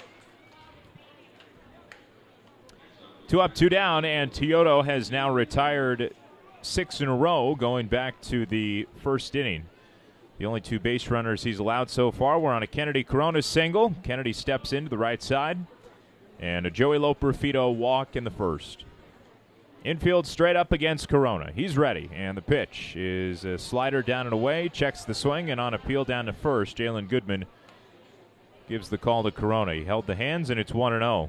B: 2 up, 2 down, and Teodo has now retired 6 in a row, going back to the first inning. The only 2 base runners he's allowed so far were on a Kennedy Corona single. Kennedy steps into the right side, and a Joey Loperfido walk in the first. Infield straight up against Corona. He's ready, and the pitch is a slider down and away, checks the swing, and on appeal down to first, Jalen Goodman gives the call to Corona. He held the hands, and it's 1-0.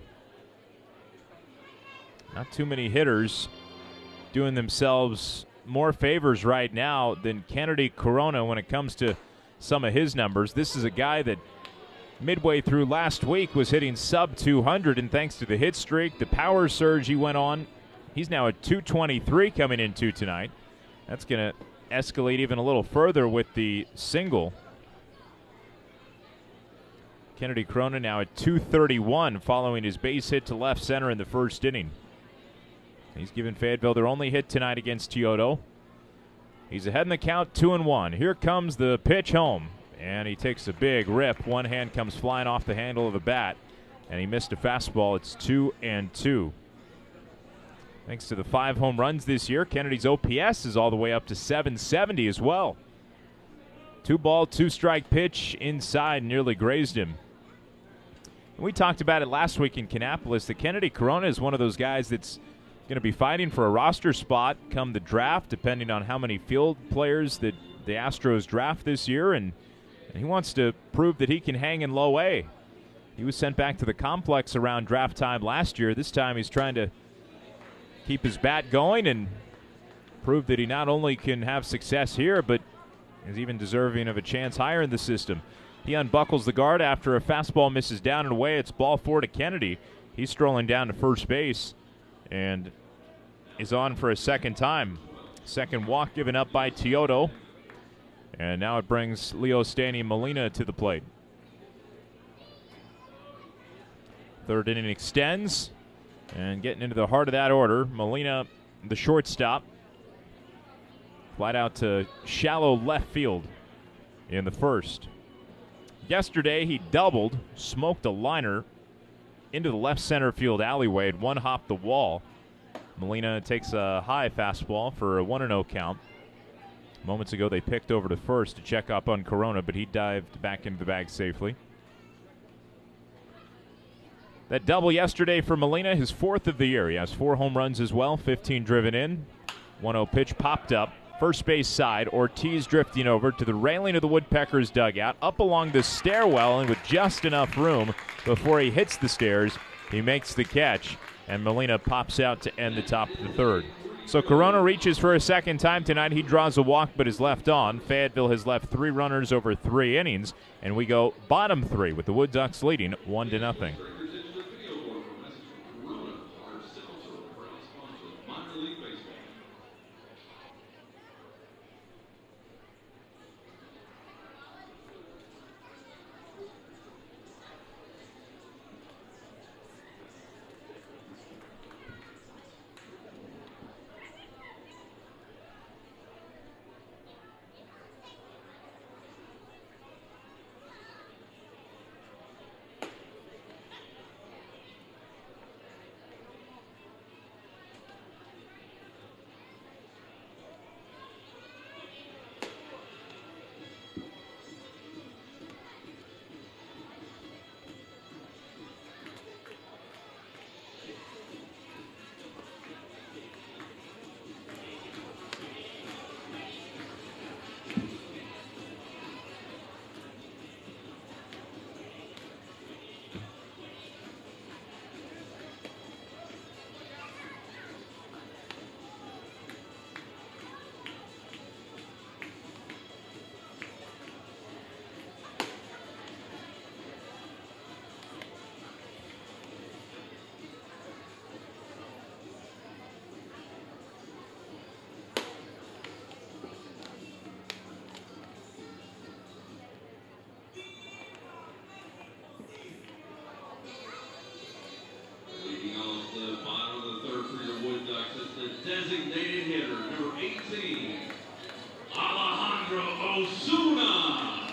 B: Not too many hitters doing themselves more favors right now than Kennedy Corona when it comes to some of his numbers. This is a guy that midway through last week was hitting sub 200, and thanks to the hit streak, the power surge he went on, he's now at 223 coming into tonight. That's going to escalate even a little further with the single. Kennedy Corona now at 231 following his base hit to left center in the first inning. He's given Fayetteville their only hit tonight against Teodo. He's ahead in the count, 2-1. Here comes the pitch home, and he takes a big rip. One hand comes flying off the handle of the bat, and he missed a fastball. It's 2-2. Thanks to the 5 home runs this year, Kennedy's OPS is all the way up to 770 as well. 2-ball, 2-strike pitch inside, nearly grazed him. We talked about it last week in Kannapolis that Kennedy Corona is one of those guys that's going to be fighting for a roster spot come the draft, depending on how many field players that the Astros draft this year, and he wants to prove that he can hang in low A. He was sent back to the complex around draft time last year. This time he's trying to keep his bat going and prove that he not only can have success here, but is even deserving of a chance higher in the system. He unbuckles the guard after a fastball misses down and away. It's ball 4 to Kennedy. He's strolling down to first base and is on for a second time. Second walk given up by Teodo. And now it brings Leo Stanley Molina to the plate. Third inning extends. And getting into the heart of that order, Molina, the shortstop, flat out to shallow left field in the first. Yesterday he doubled, smoked a liner into the left center field alleyway. It one hopped the wall. Molina takes a high fastball for a 1-0 count. Moments ago they picked over to first to check up on Corona, but he dived back into the bag safely. That double yesterday for Molina, his 4th of the year. He has 4 home runs as well, 15 driven in. 1-0 pitch popped up. First base side, Ortiz drifting over to the railing of the Woodpeckers dugout, up along the stairwell, and with just enough room before he hits the stairs, He makes the catch, and Molina pops out to end the top of the third. So Corona reaches for a second time tonight. He draws a walk but is left on. Fayetteville has left 3 runners over 3 innings, and we go bottom 3 with the Wood Ducks leading 1-0.
G: Designated hitter, number 18, Alejandro Osuna.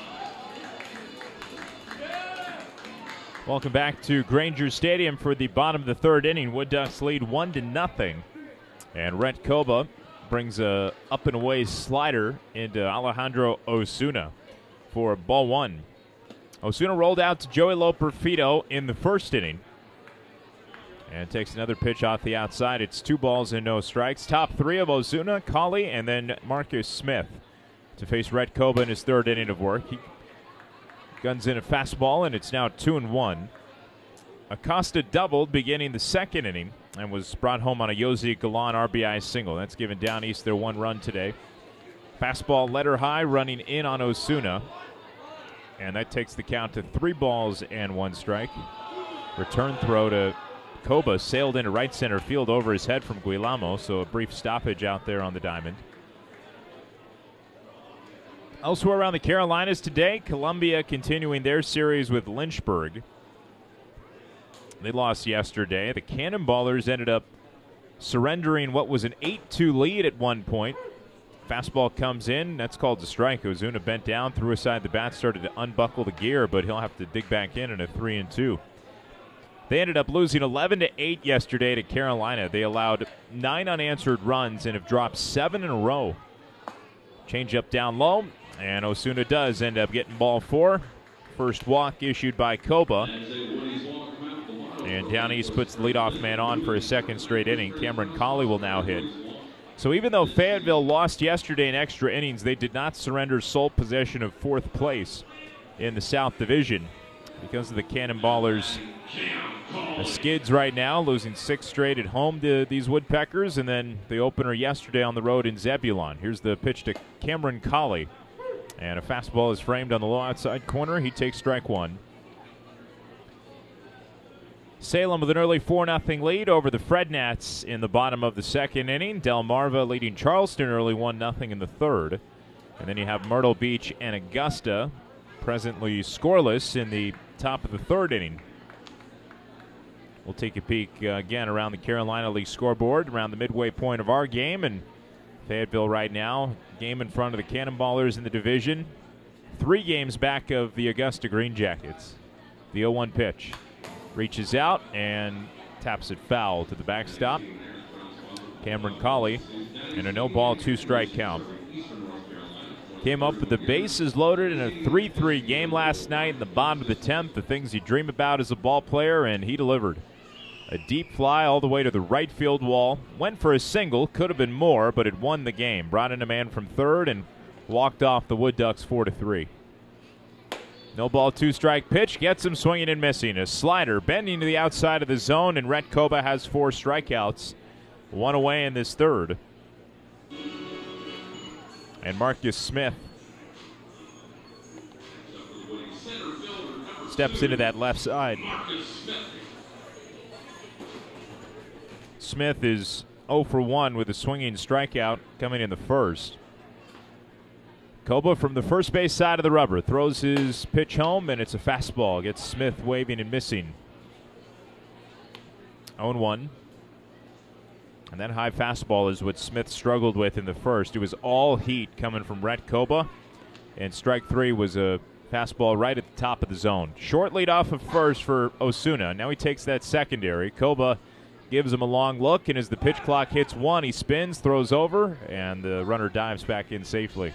B: Welcome back to Granger Stadium for the bottom of the third inning. Wood Ducks lead 1-0. And Rhett Koba brings a up and away slider into Alejandro Osuna for ball 1. Osuna rolled out to Joey Loperfido in the first inning. And takes another pitch off the outside. It's 2 balls and no strikes. Top 3 of Osuna, Colley, and then Marcus Smith to face Rhett Koba in his third inning of work. He guns in a fastball, and it's now 2-1. Acosta doubled beginning the second inning and was brought home on a Yosi Galan RBI single. That's given Down East their 1 run today. Fastball letter high running in on Osuna. And that takes the count to 3 balls and 1 strike. Return throw to Koba sailed into right center field over his head from Guillermo, so a brief stoppage out there on the diamond. Elsewhere around the Carolinas today, Columbia continuing their series with Lynchburg. They lost yesterday. The Cannonballers ended up surrendering what was an 8-2 lead at one point. Fastball comes in. That's called a strike. Ozuna bent down, threw aside the bat, started to unbuckle the gear, but he'll have to dig back in a 3-2. They ended up losing 11-8 yesterday to Carolina. They allowed 9 unanswered runs and have dropped 7 in a row. Change up down low, and Osuna does end up getting ball 4. First walk issued by Koba. And Down East puts the leadoff man on for a second straight inning. Cameron Colley will now hit. So even though Fayetteville lost yesterday in extra innings, they did not surrender sole possession of 4th place in the South Division because of the Cannonballers. The Skids right now losing 6 straight at home to these Woodpeckers, and then the opener yesterday on the road in Zebulon. Here's the pitch to Cameron Colley, and a fastball is framed on the low outside corner. He takes strike 1. Salem with an early 4-0 lead over the Frednats in the bottom of the second inning. Delmarva leading Charleston early 1-0 in the third. And then you have Myrtle Beach and Augusta presently scoreless in the top of the third inning. We'll take a peek again around the Carolina League scoreboard around the midway point of our game. And Fayetteville right now, game in front of the Cannonballers in the division. 3 games back of the Augusta Green Jackets. The 0-1 pitch. Reaches out and taps it foul to the backstop. Cameron Colley in a no-ball, 2-strike count. Came up with the bases loaded in a 3-3 game last night in the bottom of the 10th. The things you dream about as a ball player, and he delivered. A deep fly all the way to the right field wall. Went for a single, could have been more, but it won the game. Brought in a man from third and walked off the Wood Ducks 4-3. No ball, 2-strike pitch. Gets him swinging and missing. A slider bending to the outside of the zone, and Rhett Koba has 4 strikeouts. 1 away in this third. And Marcus Smith steps into that left side. Smith is 0 for 1 with a swinging strikeout coming in the first. Koba from the first base side of the rubber throws his pitch home, and it's a fastball. Gets Smith waving and missing. 0-1. And that high fastball is what Smith struggled with in the first. It was all heat coming from Rhett Koba, and strike 3 was a fastball right at the top of the zone. Short lead off of first for Osuna. Now he takes that secondary. Koba gives him a long look, and as the pitch clock hits 1, he spins, throws over, and the runner dives back in safely.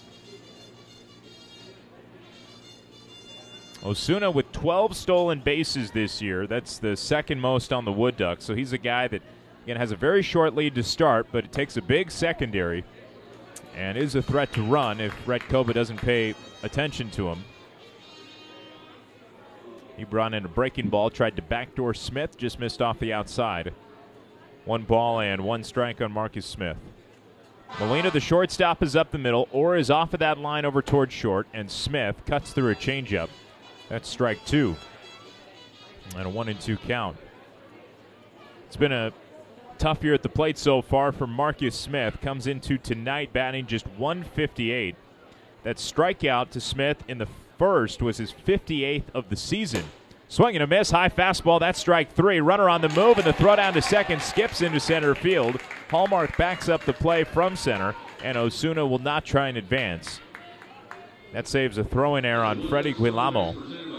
B: Osuna with 12 stolen bases this year. That's the second most on the Wood Ducks. So he's a guy that, again, has a very short lead to start, but it takes a big secondary and is a threat to run if Rhett Koba doesn't pay attention to him. He brought in a breaking ball, tried to backdoor Smith, just missed off the outside. 1 ball and 1 strike on Marcus Smith. Molina, the shortstop, is up the middle. Orr is off of that line over towards short, and Smith cuts through a changeup. That's strike 2. And a 1-2 count. It's been a tough year at the plate so far for Marcus Smith. Comes into tonight batting just .158. That strikeout to Smith in the first was his 58th of the season. Swing and a miss, high fastball, that's strike 3. Runner on the move, and the throw down to second skips into center field. Hallmark backs up the play from center, and Osuna will not try and advance. That saves a throw-in error on Freddie Guillermo.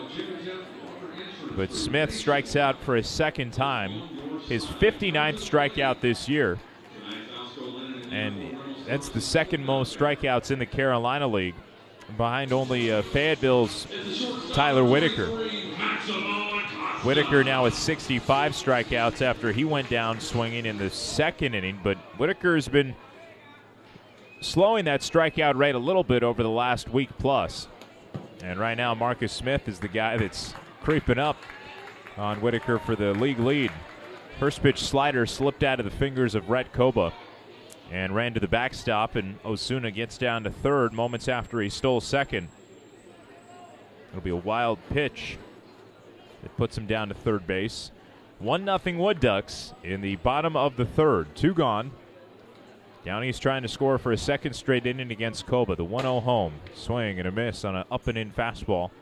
B: But Smith strikes out for his second time, his 59th strikeout this year. And that's the second most strikeouts in the Carolina League, behind only Fayetteville's Tyler Whitaker. Whitaker now with 65 strikeouts after he went down swinging in the second inning, but Whitaker has been slowing that strikeout rate a little bit over the last week plus. And right now Marcus Smith is the guy that's creeping up on Whitaker for the league lead. First pitch slider slipped out of the fingers of Rhett Koba and ran to the backstop, and Osuna gets down to third moments after he stole second. It'll be a wild pitch that puts him down to third base. 1-0 Wood Ducks in the bottom of the third. 2 gone. Downey's trying to score for a second straight inning against Koba. The 1-0 home. Swing and a miss on an up-and-in fastball.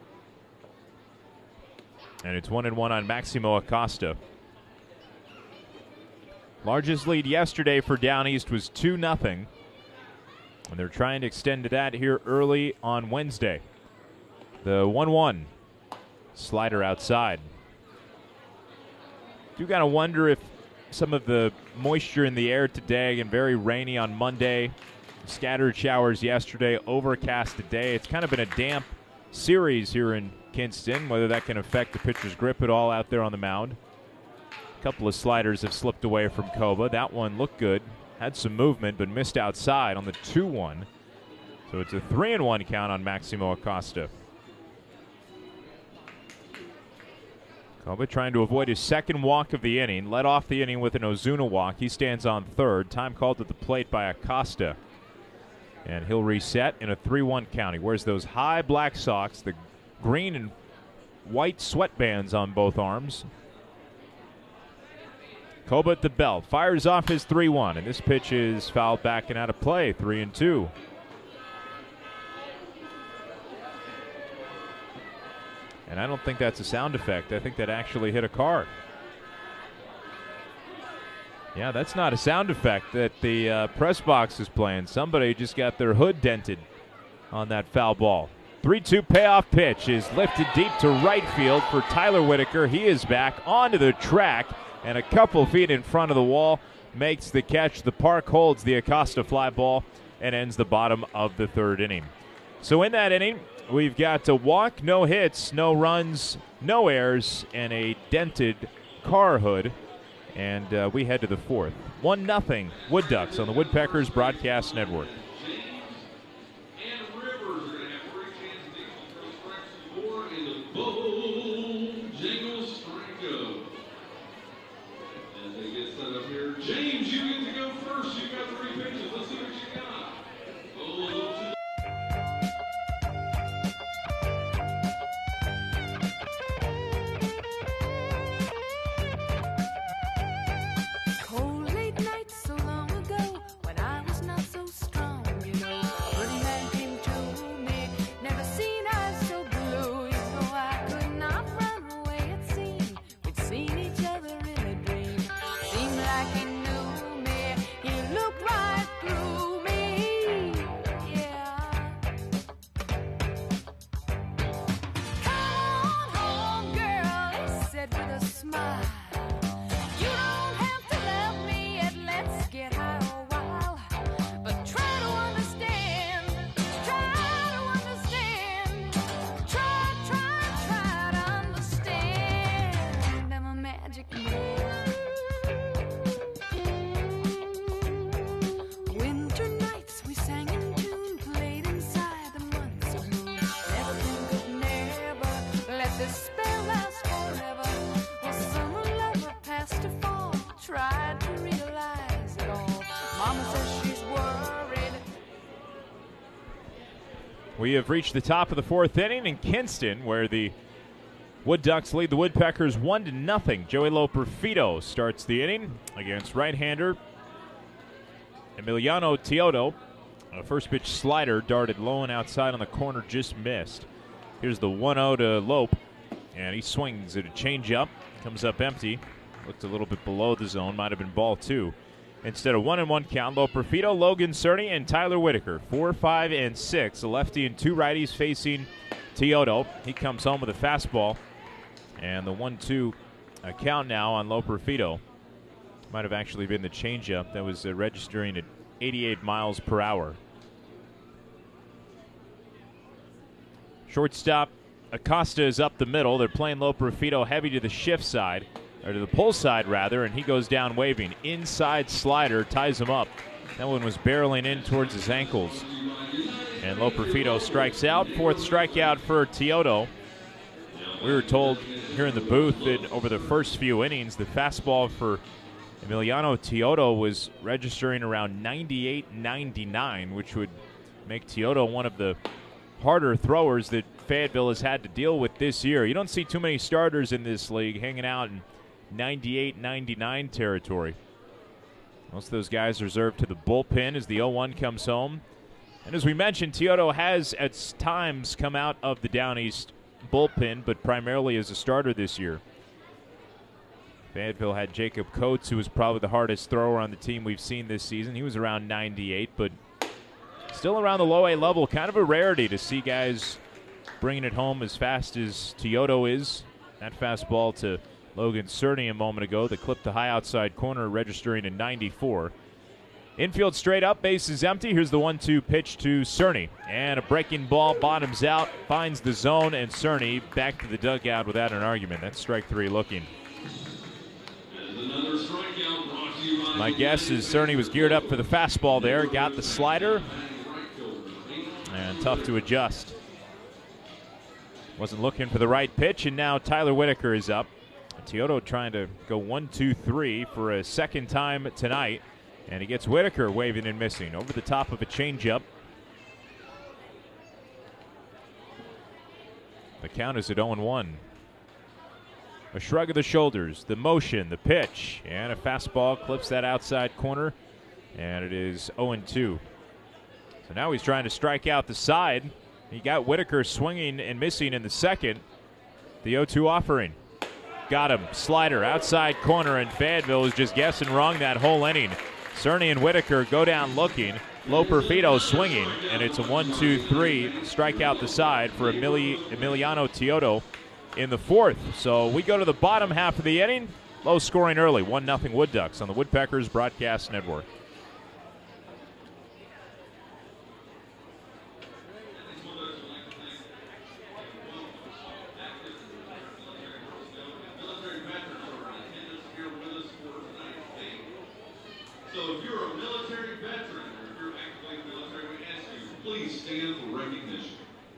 B: And it's 1-1 on Maximo Acosta. Largest lead yesterday for Down East was 2-0. And they're trying to extend to that here early on Wednesday. The 1-1. Slider outside. You got to wonder if some of the moisture in the air today, and very rainy on Monday, scattered showers yesterday, overcast today. It's kind of been a damp series here in Kinston, whether that can affect the pitcher's grip at all out there on the mound. A couple of sliders have slipped away from Koba. That one looked good, had some movement, but missed outside on the 2-1. So it's a 3-1 count on Maximo Acosta. Koba trying to avoid his second walk of the inning. Led off the inning with an Osuna walk. He stands on third. Time called at the plate by Acosta. And he'll reset in a 3-1 count. He wears those high black socks, the green and white sweatbands on both arms. Koba at the belt. Fires off his 3-1. And this pitch is fouled back and out of play. 3-2. And I don't think that's a sound effect. I think that actually hit a car. Yeah, that's not a sound effect that the press box is playing. Somebody just got their hood dented on that foul ball. 3-2 payoff pitch is lifted deep to right field for Tyler Whitaker. He is back onto the track and a couple feet in front of the wall. Makes the catch. The park holds the Acosta fly ball and ends the bottom of the third inning. So in that inning, we've got a walk, no hits, no runs, no errors, and a dented car hood. And we head to the fourth. 1-0 Wood Ducks on the Woodpeckers Broadcast Network. We have reached the top of the fourth inning in Kinston, where the Wood Ducks lead the Woodpeckers 1-0. Joey Loperfido starts the inning against right-hander Emiliano Teodo. A first pitch slider darted low and outside on the corner, just missed. Here's the 1-0 to Lope, and he swings at a changeup. Comes up empty. Looked a little bit below the zone. Might have been ball 2. Instead of 1-1 count, Loperfido, Logan Cerny, and Tyler Whitaker. 4, 5, and 6. A lefty and 2 righties facing Teodo. He comes home with a fastball. And the 1-2 count now on Loperfido. Might have actually been the changeup that was registering at 88 miles per hour. Shortstop Acosta is up the middle. They're playing Loperfido heavy to the shift side, or to the pull side rather, and he goes down waving. Inside slider ties him up. That one was barreling in towards his ankles. And Loperfido strikes out. Fourth strikeout for Teodo. We were told here in the booth that over the first few innings, the fastball for Emiliano Teodo was registering around 98-99, which would make Teodo one of the harder throwers that Fayetteville has had to deal with this year. You don't see too many starters in this league hanging out in 98-99 territory. Most of those guys reserved to the bullpen as the 0-1 comes home. And as we mentioned, Teodo has at times come out of the Down East bullpen, but primarily as a starter this year. Fayetteville had Jacob Coates, who was probably the hardest thrower on the team we've seen this season. He was around 98, but still around the low A level. Kind of a rarity to see guys bringing it home as fast as Teodo is. That fastball to Logan Cerny a moment ago that clipped the high outside corner, registering a 94. Infield straight up, base is empty. Here's the 1-2 pitch to Cerny. And a breaking ball, bottoms out, finds the zone, and Cerny back to the dugout without an argument. That's strike 3 looking. My guess is Cerny was geared up for the fastball there, got the slider, and tough to adjust. Wasn't looking for the right pitch, and now Tyler Whitaker is up. Teodo trying to go 1-2-3 for a second time tonight, and he gets Whitaker waving and missing over the top of a changeup. The count is at 0-1. A shrug of the shoulders, the motion, the pitch, and a fastball clips that outside corner, and it is 0-2. So now he's trying to strike out the side. He got Whitaker swinging and missing in the second. The 0-2 offering. Got him. Slider, outside corner, and Fayetteville was just guessing wrong that whole inning. Cerny and Whitaker go down looking. Loperfido swinging, and it's a 1-2-3 strike out the side for Emiliano Teodo in the fourth. So we go to the bottom half of the inning. Low scoring early, 1-0 Wood Ducks on the Woodpeckers Broadcast Network.
G: So if you're a military veteran or if you're actively in the military, we ask you, please stand for recognition.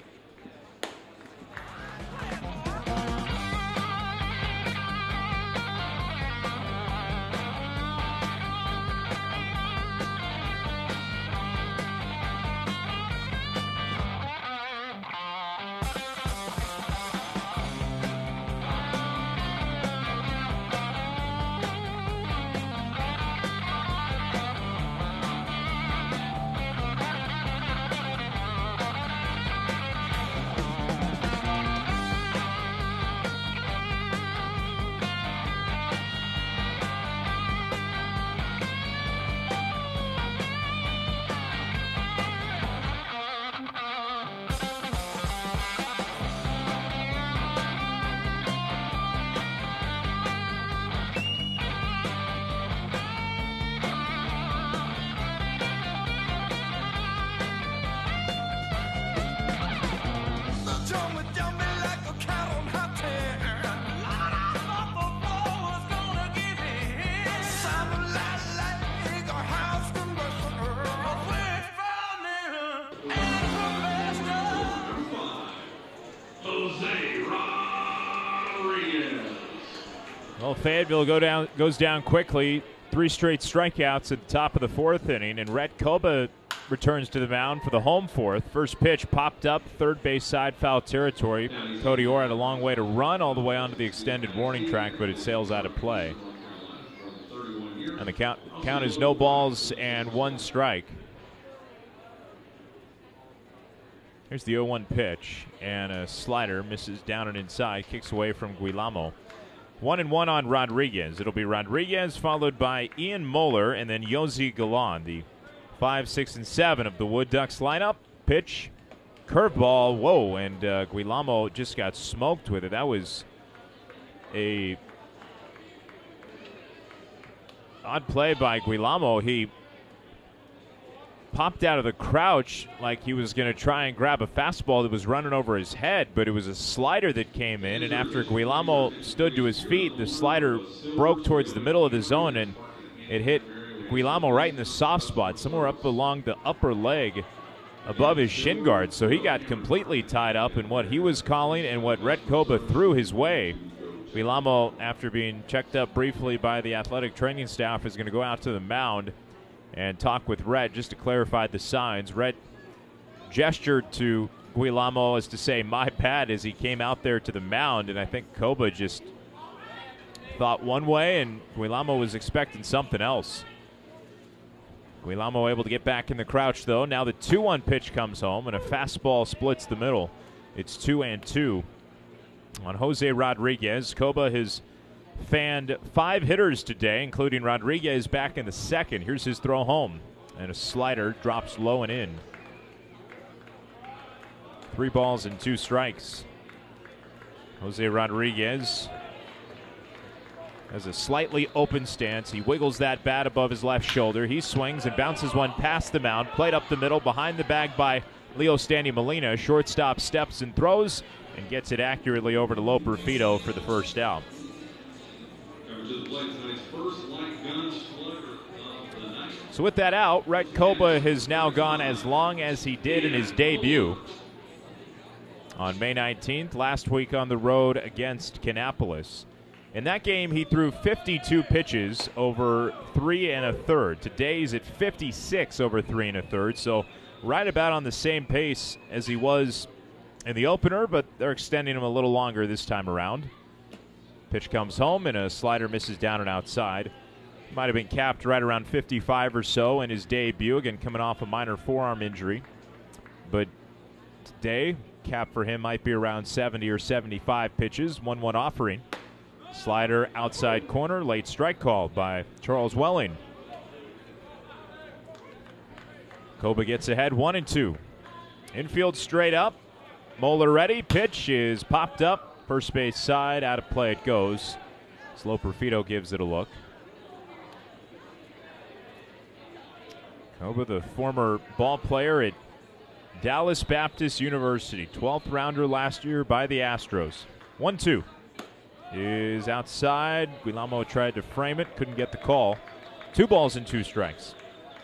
B: Well, Fayetteville goes down quickly. 3 straight strikeouts at the top of the fourth inning, and Rhett Koba returns to the mound for the home fourth. First pitch popped up, third base side, foul territory. Cody Orr had a long way to run all the way onto the extended warning track, but it sails out of play. And the count is no balls and 1 strike. Here's the 0-1 pitch, and a slider misses down and inside, kicks away from Guillermo. 1-1 on Rodriguez. It'll be Rodriguez followed by Ian Moeller and then Yosi Galan, the 5, 6, and 7 of the Wood Ducks lineup. Pitch, curveball, whoa, and Guillermo just got smoked with it. That was a odd play by Guillermo. He popped out of the crouch like he was going to try and grab a fastball that was running over his head, but it was a slider that came in, and after Guillermo stood to his feet, the slider broke towards the middle of the zone, and it hit Guillermo right in the soft spot, somewhere up along the upper leg above his shin guard. So he got completely tied up in what he was calling and what Rhett Koba threw his way. Guillermo, after being checked up briefly by the athletic training staff, is going to go out to the mound and talk with Rhett just to clarify the signs. Rhett gestured to Guillermo as to say, "My bad," as he came out there to the mound, and I think Koba just thought one way, and Guillermo was expecting something else. Guillermo able to get back in the crouch, though. Now the 2-1 pitch comes home, and a fastball splits the middle. It's 2-2 on Jose Rodriguez. Koba has fanned 5 hitters today, including Rodriguez back in the second. Here's his throw home, and a slider drops low and in. 3 balls and 2 strikes. Jose Rodriguez has a slightly open stance. He wiggles that bat above his left shoulder. He swings and bounces one past the mound. Played up the middle, behind the bag by Leo Standy Molina. Shortstop steps and throws and gets it accurately over to Loper Fito for the first out. So with that out, Rhett Koba has now gone as long as he did in his debut on May 19th, last week on the road against Kannapolis. In that game, he threw 52 pitches over 3 1/3. Today, he's at 56 over 3 1/3, so right about on the same pace as he was in the opener, but they're extending him a little longer this time around. Pitch comes home, and a slider misses down and outside. Might have been capped right around 55 or so in his debut, again coming off a minor forearm injury. But today, cap for him might be around 70 or 75 pitches. 1-1 offering. Slider outside corner, late strike called by Charles Welling. Koba gets ahead, 1-2. Infield straight up. Moeller ready. Pitch is popped up. First base side, out of play it goes. Loper Fito gives it a look. Koba, the former ball player at Dallas Baptist University. 12th rounder last year by the Astros. 1-2. Is outside. Guillermo tried to frame it, couldn't get the call. 2 balls and 2 strikes.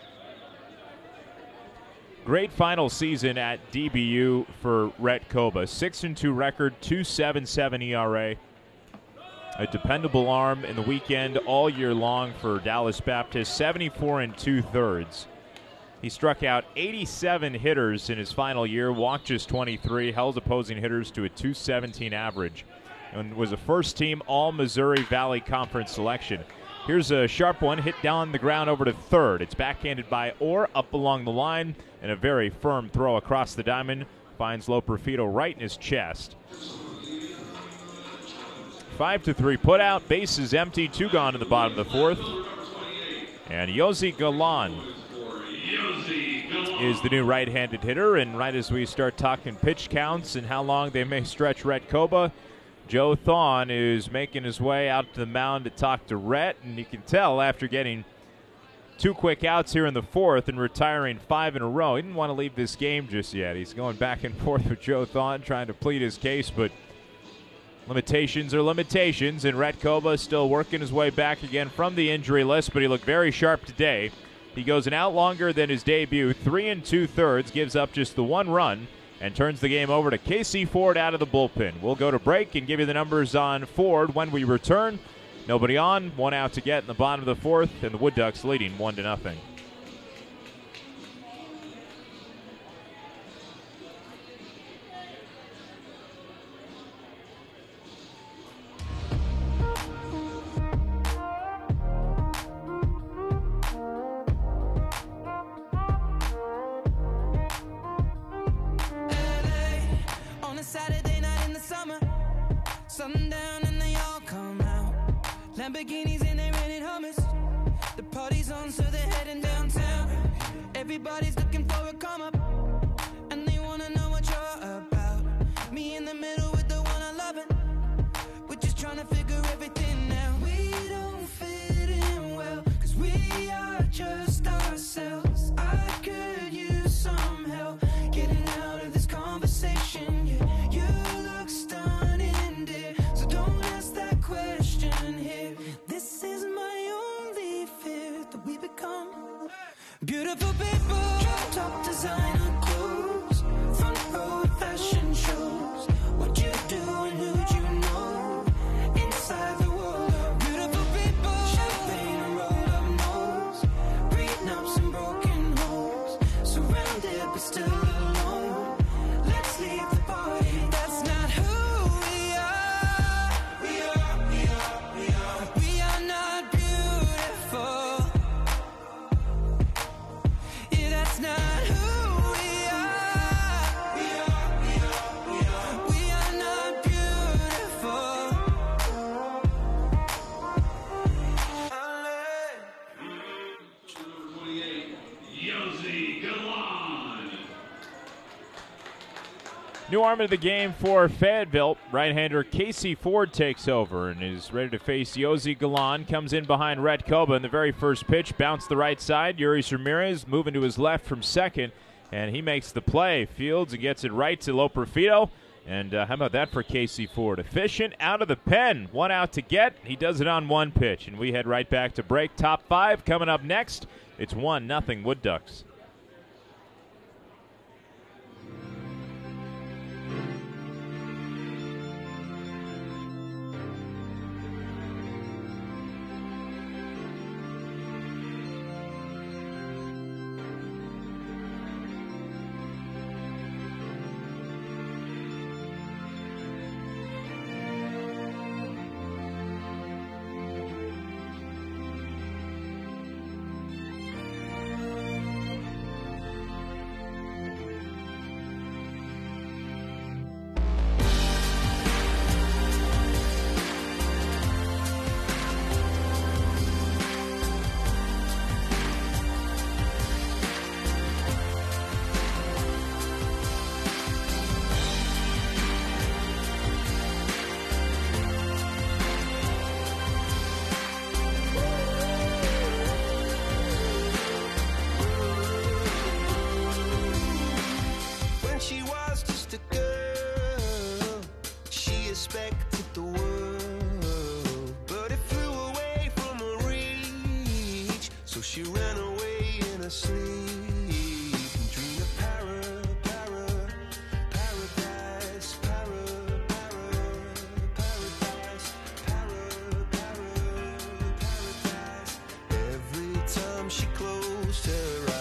B: Great final season at DBU for Rhett Koba. 6-2 record, 2.77 ERA. A dependable arm in the weekend all year long for Dallas Baptist. 74 2/3. He struck out 87 hitters in his final year, walked just 23, held opposing hitters to a 217 average, and was a first-team All-Missouri Valley Conference selection. Here's a sharp one, hit down the ground over to third. It's backhanded by Orr, up along the line, and a very firm throw across the diamond finds Loper Fito right in his chest. 5-3 put out, base is empty, 2 gone in the bottom of the 4th. And Yosi Galan is the new right-handed hitter, and right as we start talking pitch counts and how long they may stretch Rhett Koba, Joe Thon is making his way out to the mound to talk to Rhett, and you can tell after getting 2 quick outs here in the 4th and retiring 5 in a row, he didn't want to leave this game just yet. He's going back and forth with Joe Thon trying to plead his case, but limitations are limitations, and Rhett Koba still working his way back again from the injury list, but he looked very sharp today. He goes an out longer than his debut, 3 2/3, gives up just the 1 run, and turns the game over to Casey Ford out of the bullpen. We'll go to break and give you the numbers on Ford when we return. Nobody on, 1 out to get in the bottom of the 4th, and the Wood Ducks leading 1-0.
H: sundown and they all come out. Lamborghinis and they're renting hummus. The party's on, so they're heading downtown. Everybody's looking for a come up, and they wanna know what you're about. Me in the middle with the one I love it. We're just trying to figure everything out. We don't fit in well, 'cause we are just ourselves. I could use some help getting out of this conversation. Yeah, you look stunning, dear, so don't ask that question here. This is my only fear, that we become beautiful people. Drop top designer clothes, front row fashion shows. What you do and who'd you know? Inside the world of beautiful people. Champagne and rolled up nose, prenups and broken homes. Surrounded but still alone. Let's leave the party. That's not who we are. We are not beautiful. Yeah, that's not who we are. We are not beautiful.
G: Number 28, Yossi Galan.
B: New arm of the game for Fayetteville. Right-hander Casey Ford takes over and is ready to face Yossi Galan. Comes in behind Rhett Koba in the very first pitch. Bounced the right side. Yuris Ramirez moving to his left from second. And he makes the play. Fields and gets it right to Loperfido. And how about that for Casey Ford? Efficient out of the pen. One out to get. He does it on one pitch. And we head right back to break. Top five coming up next. It's 1-0 Wood Ducks.
H: When she was just a girl, she expected the world, but it flew away from her reach. So she ran away in her sleep and dreamed of paradise, paradise. Every time she closed her eyes.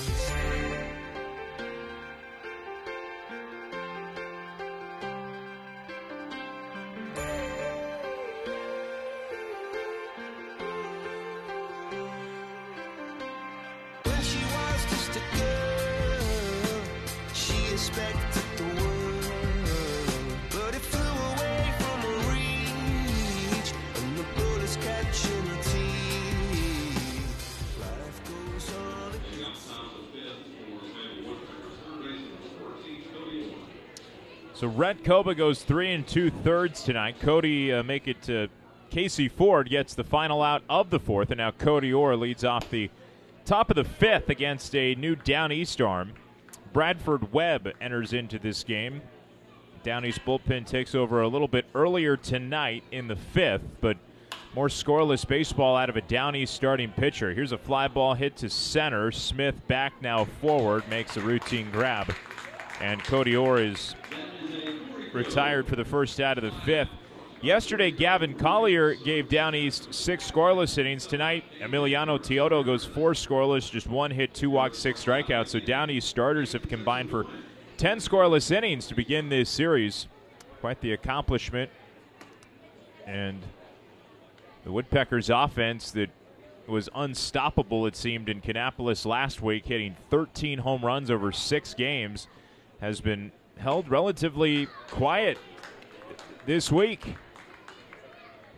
H: When she was just a girl, she expected the world, but it flew away from her reach, and the bullets catching her teeth. Life goes on.
G: Outside the fifth for Fayetteville Woodpeckers. Third baseman, 14, Cody Orr.
B: So Rhett Koba goes 3 2/3 tonight. Cody make it to Casey Ford gets the final out of the fourth, and now Cody Orr leads off the top of the fifth against a new Down East arm. Bradford Webb enters into this game. Down East bullpen takes over a little bit earlier tonight in the fifth, but more scoreless baseball out of a Down East starting pitcher. Here's a fly ball hit to center. Smith back now forward, makes a routine grab. And Cody Orr is retired for the first out of the fifth. Yesterday, Gavin Collier gave Down East 6 scoreless innings. Tonight, Emiliano Teodo goes 4 scoreless, just 1 hit, 2 walks, 6 strikeouts. So Down East starters have combined for 10 scoreless innings to begin this series. Quite the accomplishment. And the Woodpeckers offense that was unstoppable, it seemed, in Kannapolis last week, hitting 13 home runs over 6 games, has been held relatively quiet this week.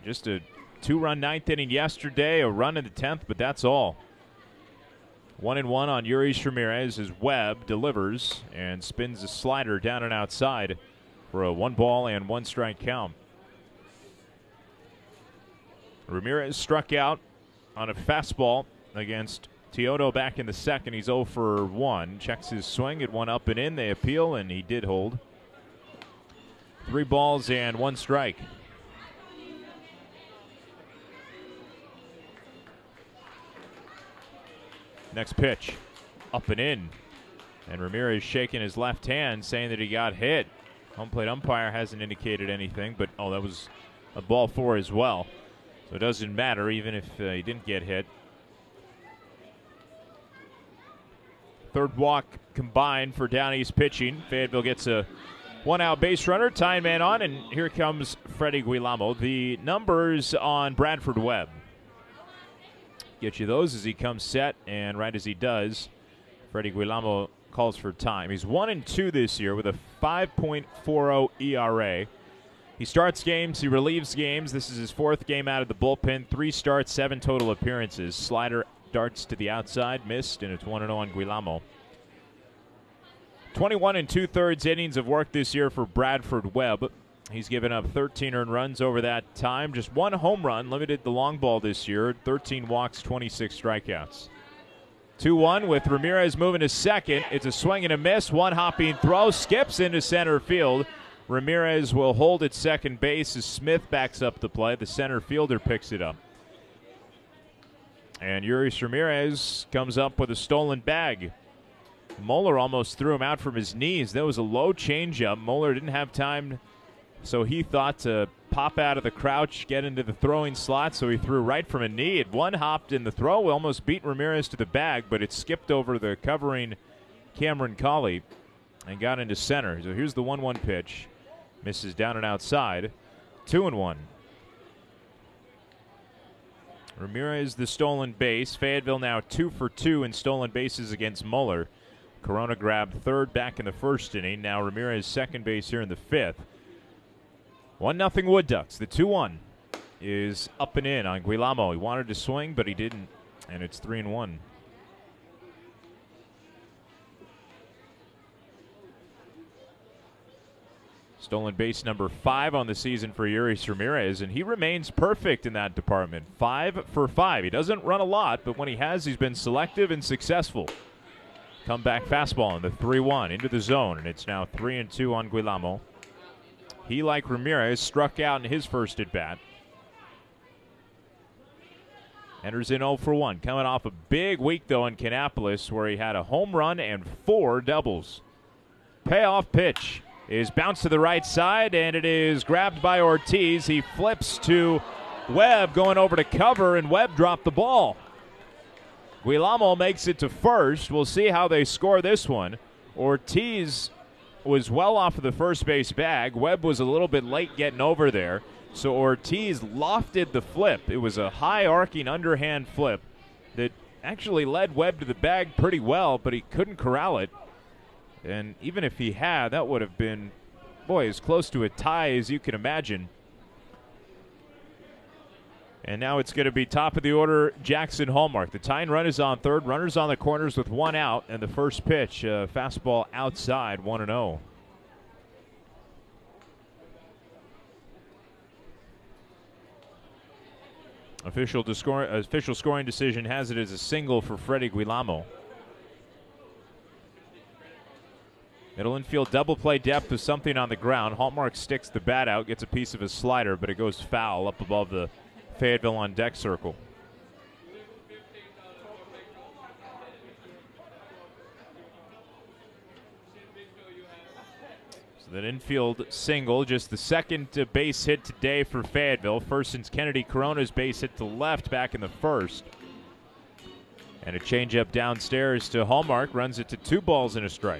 B: Just a 2-run ninth inning yesterday, a run in the 10th, but that's all. 1-1 on Yuris Ramirez as Webb delivers and spins a slider down and outside for a 1-1 count. Ramirez struck out on a fastball against Teodo back in the second. He's 0 for 1. Checks his swing at 1 up and in. They appeal, and he did hold. 3 balls and 1 strike. Next pitch, up and in. And Ramirez shaking his left hand, saying that he got hit. Home plate umpire hasn't indicated anything, but that was a ball 4 as well. So it doesn't matter even if he didn't get hit. Third walk combined for Down East pitching. Fayetteville gets a 1-out base runner, tying man on, and here comes Freddie Guillermo. The numbers on Bradford Webb. Get you those as he comes set, and right as he does, Freddie Guillermo calls for time. He's 1-2 this year with a 5.40 ERA. He starts games, he relieves games. This is his 4th game out of the bullpen. 3 starts, 7 total appearances. Slider darts to the outside, missed, and it's 1-0 on Guillermo. 21 2/3 innings of work this year for Bradford Webb. He's given up 13 earned runs over that time. Just 1 home run, limited the long ball this year. 13 walks, 26 strikeouts. 2-1 with Ramirez moving to second. It's a swing and a miss. 1 hopping throw, skips into center field. Ramirez will hold at second base as Smith backs up the play. The center fielder picks it up. And Yuris Ramirez comes up with a stolen bag. Moeller almost threw him out from his knees. That was a low changeup. Moeller didn't have time, so he thought to pop out of the crouch, get into the throwing slot, so he threw right from a knee. It one-hopped in the throw, almost beat Ramirez to the bag, but it skipped over the covering Cameron Colley and got into center. So here's the 1-1 pitch. Misses down and outside. 2-1. Ramirez the stolen base. Fayetteville now 2 for 2 in stolen bases against Moeller. Corona grabbed third back in the first inning. Now Ramirez second base here in the 5th. 1-0 Wood Ducks. The 2-1 is up and in on Guillermo. He wanted to swing, but he didn't, and it's 3-1. Stolen base number 5 on the season for Yuris Ramirez, and he remains perfect in that department. 5 for 5. He doesn't run a lot, but when he has, he's been selective and successful. Comeback fastball in the 3-1 into the zone, and it's now 3-2 on Guillermo. He, like Ramirez, struck out in his first at-bat. Enters in 0 for 1. Coming off a big week, though, in Kannapolis, where he had a home run and 4 doubles. Payoff pitch is bounced to the right side, and it is grabbed by Ortiz. He flips to Webb, going over to cover, and Webb dropped the ball. Guillermo makes it to first. We'll see how they score this one. Ortiz was well off of the first base bag. Webb was a little bit late getting over there, so Ortiz lofted the flip. It was a high arcing underhand flip that actually led Webb to the bag pretty well, but he couldn't corral it. And even if he had, that would have been, as close to a tie as you can imagine. And now it's going to be top of the order, Jackson Hallmark. The tying run is on third. Runners on the corners with 1 out. And the first pitch, fastball outside, 1-0. Official scoring decision has it as a single for Freddie Guillermo. Middle infield double play depth with something on the ground. Hallmark sticks the bat out, gets a piece of a slider, but it goes foul up above the Fayetteville on deck circle. So that infield single, just the second base hit today for Fayetteville. First since Kennedy Corona's base hit to left back in the first. And a changeup downstairs to Hallmark, runs it to 2 balls and a strike.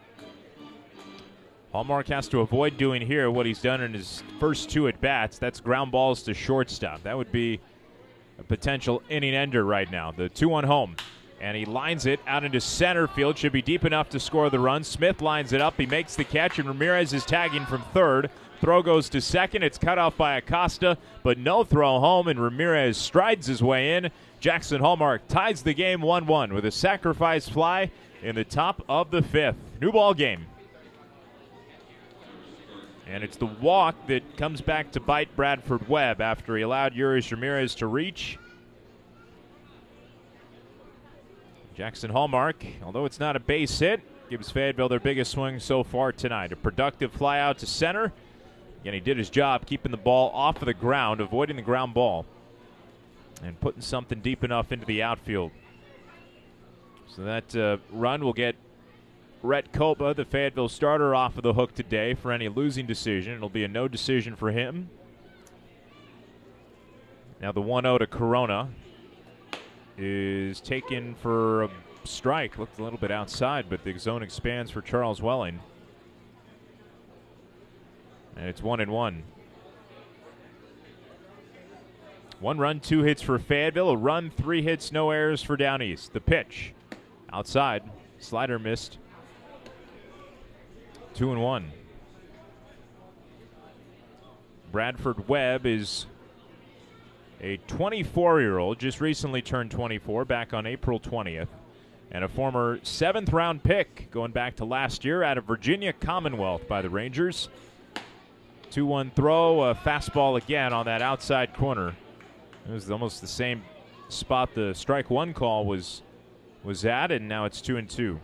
B: Hallmark has to avoid doing here what he's done in his first 2 at-bats. That's ground balls to shortstop. That would be a potential inning ender right now. The 2-1 home And he lines it out into center field. Should be deep enough to score the run. Smith lines it up. He makes the catch, and Ramirez is tagging from third. Throw goes to second. It's cut off by Acosta, but no throw home, and Ramirez strides his way in. Jackson Hallmark ties the game 1-1 with a sacrifice fly in the top of the fifth. New ball game. And it's the walk that comes back to bite Bradford Webb after he allowed Yuris Ramirez to reach. Jackson Hallmark, although it's not a base hit, gives Fayetteville their biggest swing so far tonight. A productive fly out to center. Again, he did his job keeping the ball off of the ground, avoiding the ground ball, and putting something deep enough into the outfield. So that run will get Rhett Copa, the Fayetteville starter, off of the hook today for any losing decision. It'll be a no decision for him. Now the 1-0 to Corona is taken for a strike. Looked a little bit outside, but the zone expands for Charles Welling. And it's 1-1. 1 run, 2 hits for Fayetteville. A run, 3 hits, no errors for Down East. The pitch outside. Slider missed. 2-1. Bradford Webb is a 24-year-old, just recently turned 24, back on April 20th, and a former 7th-round pick going back to last year out of Virginia Commonwealth by the Rangers. 2-1 throw, a fastball again on that outside corner. It was almost the same spot the strike one call was at, and now it's 2-2.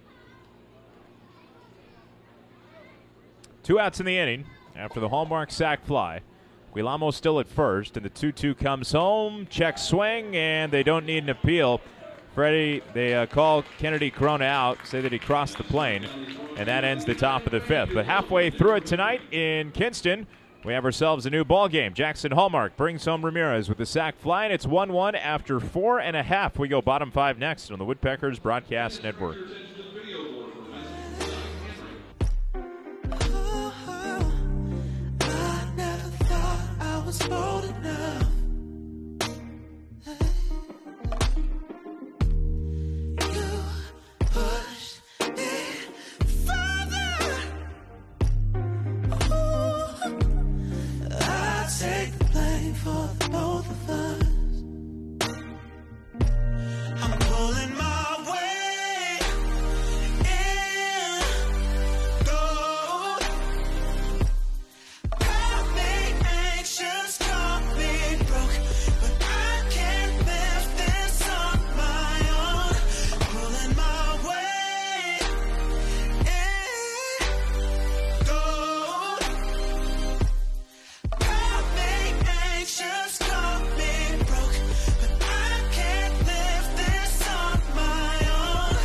B: 2 outs in the inning after the Hallmark sac fly. Guillermo still at first, and the 2-2 comes home. Check swing, and they don't need an appeal. Freddie, they call Kennedy Corona out, say that he crossed the plane, and that ends the top of the fifth. But halfway through it tonight in Kinston, we have ourselves a new ball game. Jackson Hallmark brings home Ramirez with the sac fly, and it's 1-1 after 4.5. We go bottom 5 next on the Woodpeckers Broadcast Network.
H: Was bold enough. You pushed it further. Ooh, I take the blame for the both of us. I'm pulling my weight in gold. Got me anxious, got me broke, but I can't lift this on my own. Pulling my weight in gold. Got me anxious, got me broke, but I can't lift this on my own.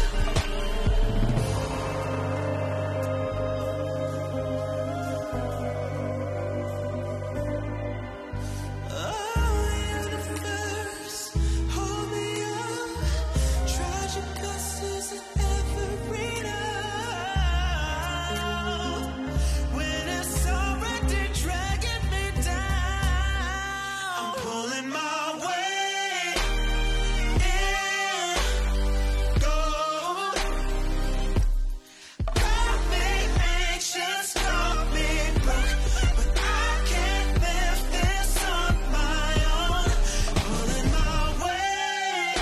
H: Oh, universe, hold me up. Tragic gusses in every night. When it's already dragging me down, I'm pulling my weight in gold. Got me anxious, got me broke, but I can't lift this on my own. Pulling my weight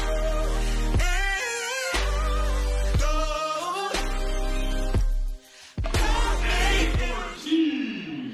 H: in gold. Got me.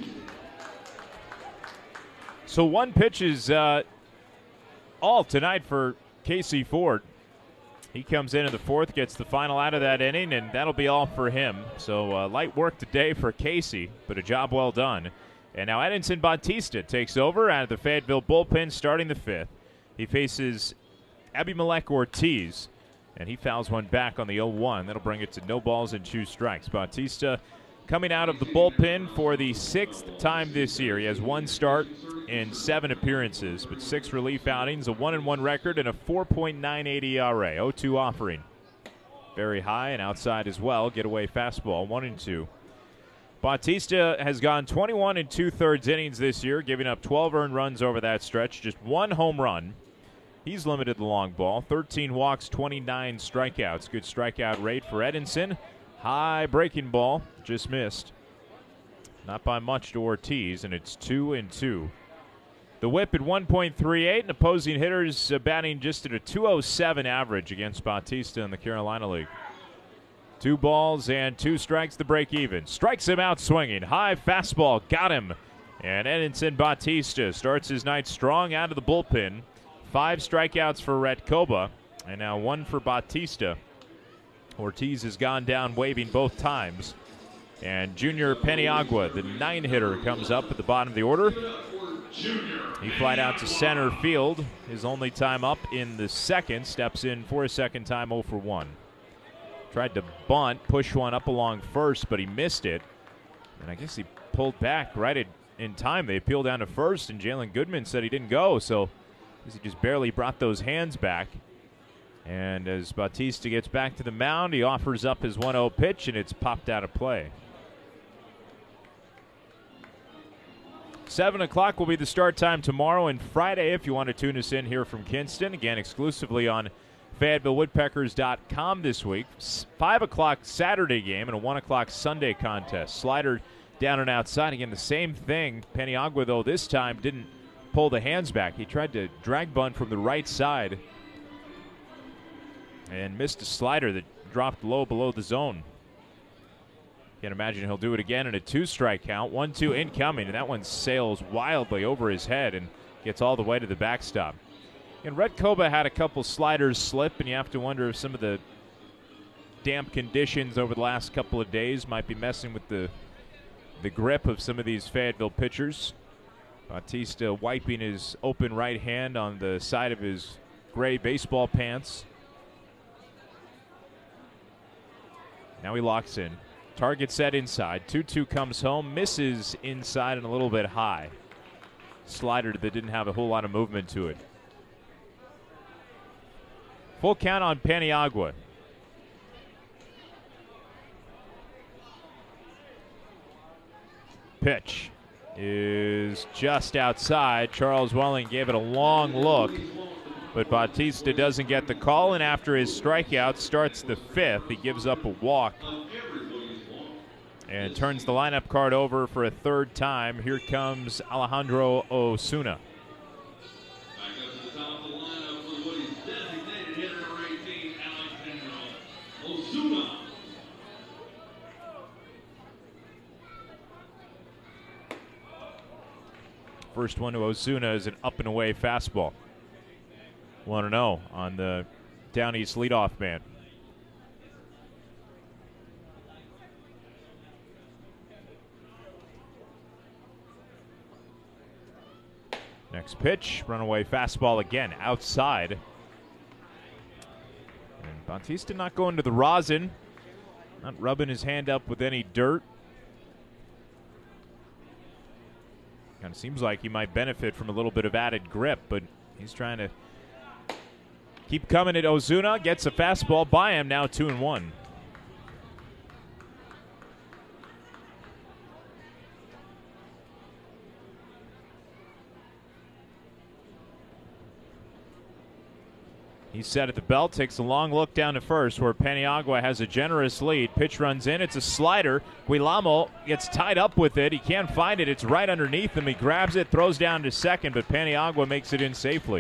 B: So one pitch is all tonight for Casey Ford. He comes in the fourth, gets the final out of that inning, and that'll be all for him. So light work today for Casey, but a job well done. And now Edinson Bautista takes over out of the Fayetteville bullpen starting the fifth. He faces Abimelech Ortiz, and he fouls one back on the 0-1. That'll bring it to no balls and 2 strikes. Bautista coming out of the bullpen for the 6th time this year. He has 1 start in 7 appearances, but 6 relief outings, a 1-1 record, and a 4.98 ERA. 0-2 offering. Very high and outside as well. Getaway fastball, 1-2. Bautista has gone 21 2/3 innings this year, giving up 12 earned runs over that stretch, just 1 home run. He's limited the long ball. 13 walks, 29 strikeouts. Good strikeout rate for Edinson. High breaking ball, just missed. Not by much to Ortiz, and it's 2-2. The whip at 1.38, and opposing hitters batting just at a 207 average against Bautista in the Carolina League. 2 balls and 2 strikes, the break even. Strikes him out swinging. High fastball, got him. And Edinson Bautista starts his night strong out of the bullpen. 5 strikeouts for Retcoba, and now 1 for Bautista. Ortiz has gone down waving both times. And Junior Paniagua, the 9-hitter, comes up at the bottom of the order. He flied out to center field. His only time up in the second. Steps in for a second time, 0 for 1. Tried to bunt, push one up along first, but he missed it. And I guess he pulled back right in time. They appealed down to first, and Jalen Goodman said he didn't go, so I guess he just barely brought those hands back. And as Bautista gets back to the mound, he offers up his 1-0 pitch, and it's popped out of play. 7 o'clock will be the start time tomorrow and Friday if you want to tune us in here from Kinston. Again, exclusively on FayettevilleWoodpeckers.com this week. 5 o'clock Saturday game and a 1 o'clock Sunday contest. Slider down and outside. Again, the same thing. Paniagua, though, this time didn't pull the hands back. He tried to drag bunt from the right side and missed a slider that dropped low below the zone. Can't imagine he'll do it again in a 2-strike count. 1-2 incoming, and that one sails wildly over his head and gets all the way to the backstop. And Retcoba had a couple sliders slip, and you have to wonder if some of the damp conditions over the last couple of days might be messing with the grip of some of these Fayetteville pitchers. Bautista wiping his open right hand on the side of his gray baseball pants. Now he locks in. Target set inside. 2-2 comes home. Misses inside and a little bit high. Slider that didn't have a whole lot of movement to it. Full count on Paniagua. Pitch is just outside. Charles Welling gave it a long look, but Bautista doesn't get the call, and after his strikeout starts the 5th. He gives up a walk and turns the lineup card over for a 3rd time. Here comes Alejandro Osuna.
G: Back up to the top of the lineup for the Woodies, designated hitter number 18, Alejandro Osuna.
B: First one to Osuna is an up-and-away fastball. 1-0 on the Down East leadoff man. Next pitch, runaway fastball again, outside. And Bautista not going to the rosin, not rubbing his hand up with any dirt. Kind of seems like he might benefit from a little bit of added grip, but he's trying to keep coming at Osuna. Gets a fastball by him, now 2-1. He's set at the belt, takes a long look down to first where Paniagua has a generous lead. Pitch runs in, it's a slider. Guilamo gets tied up with it. He can't find it, it's right underneath him. He grabs it, throws down to second, but Paniagua makes it in safely.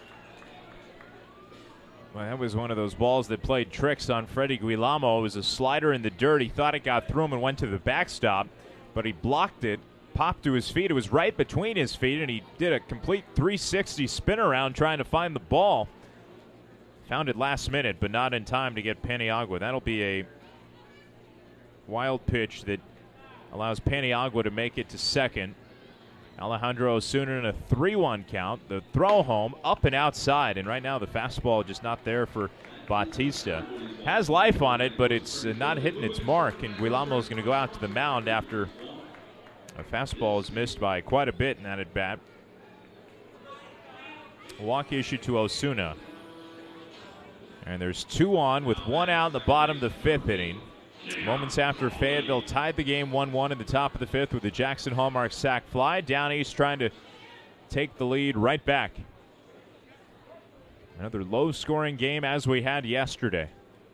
B: Well, that was one of those balls that played tricks on Freddie Guilamo. It was a slider in the dirt. He thought it got through him and went to the backstop, but he blocked it, popped to his feet. It was right between his feet, and he did a complete 360 spin around trying to find the ball. Found it last minute, but not in time to get Paniagua. That'll be a wild pitch that allows Paniagua to make it to second. Alejandro Osuna in a 3-1 count. The throw home, up and outside, and right now the fastball just not there for Bautista. Has life on it, but it's not hitting its mark, and Guilamo's going to go out to the mound after a fastball is missed by quite a bit in that at-bat. Walk issued to Osuna. And there's 2 on with 1 out in the bottom of the 5th inning. Moments after Fayetteville tied the game 1-1 in the top of the 5th with the Jackson Hallmark sac fly. Down East trying to take the lead right back. Another low-scoring game as we had yesterday.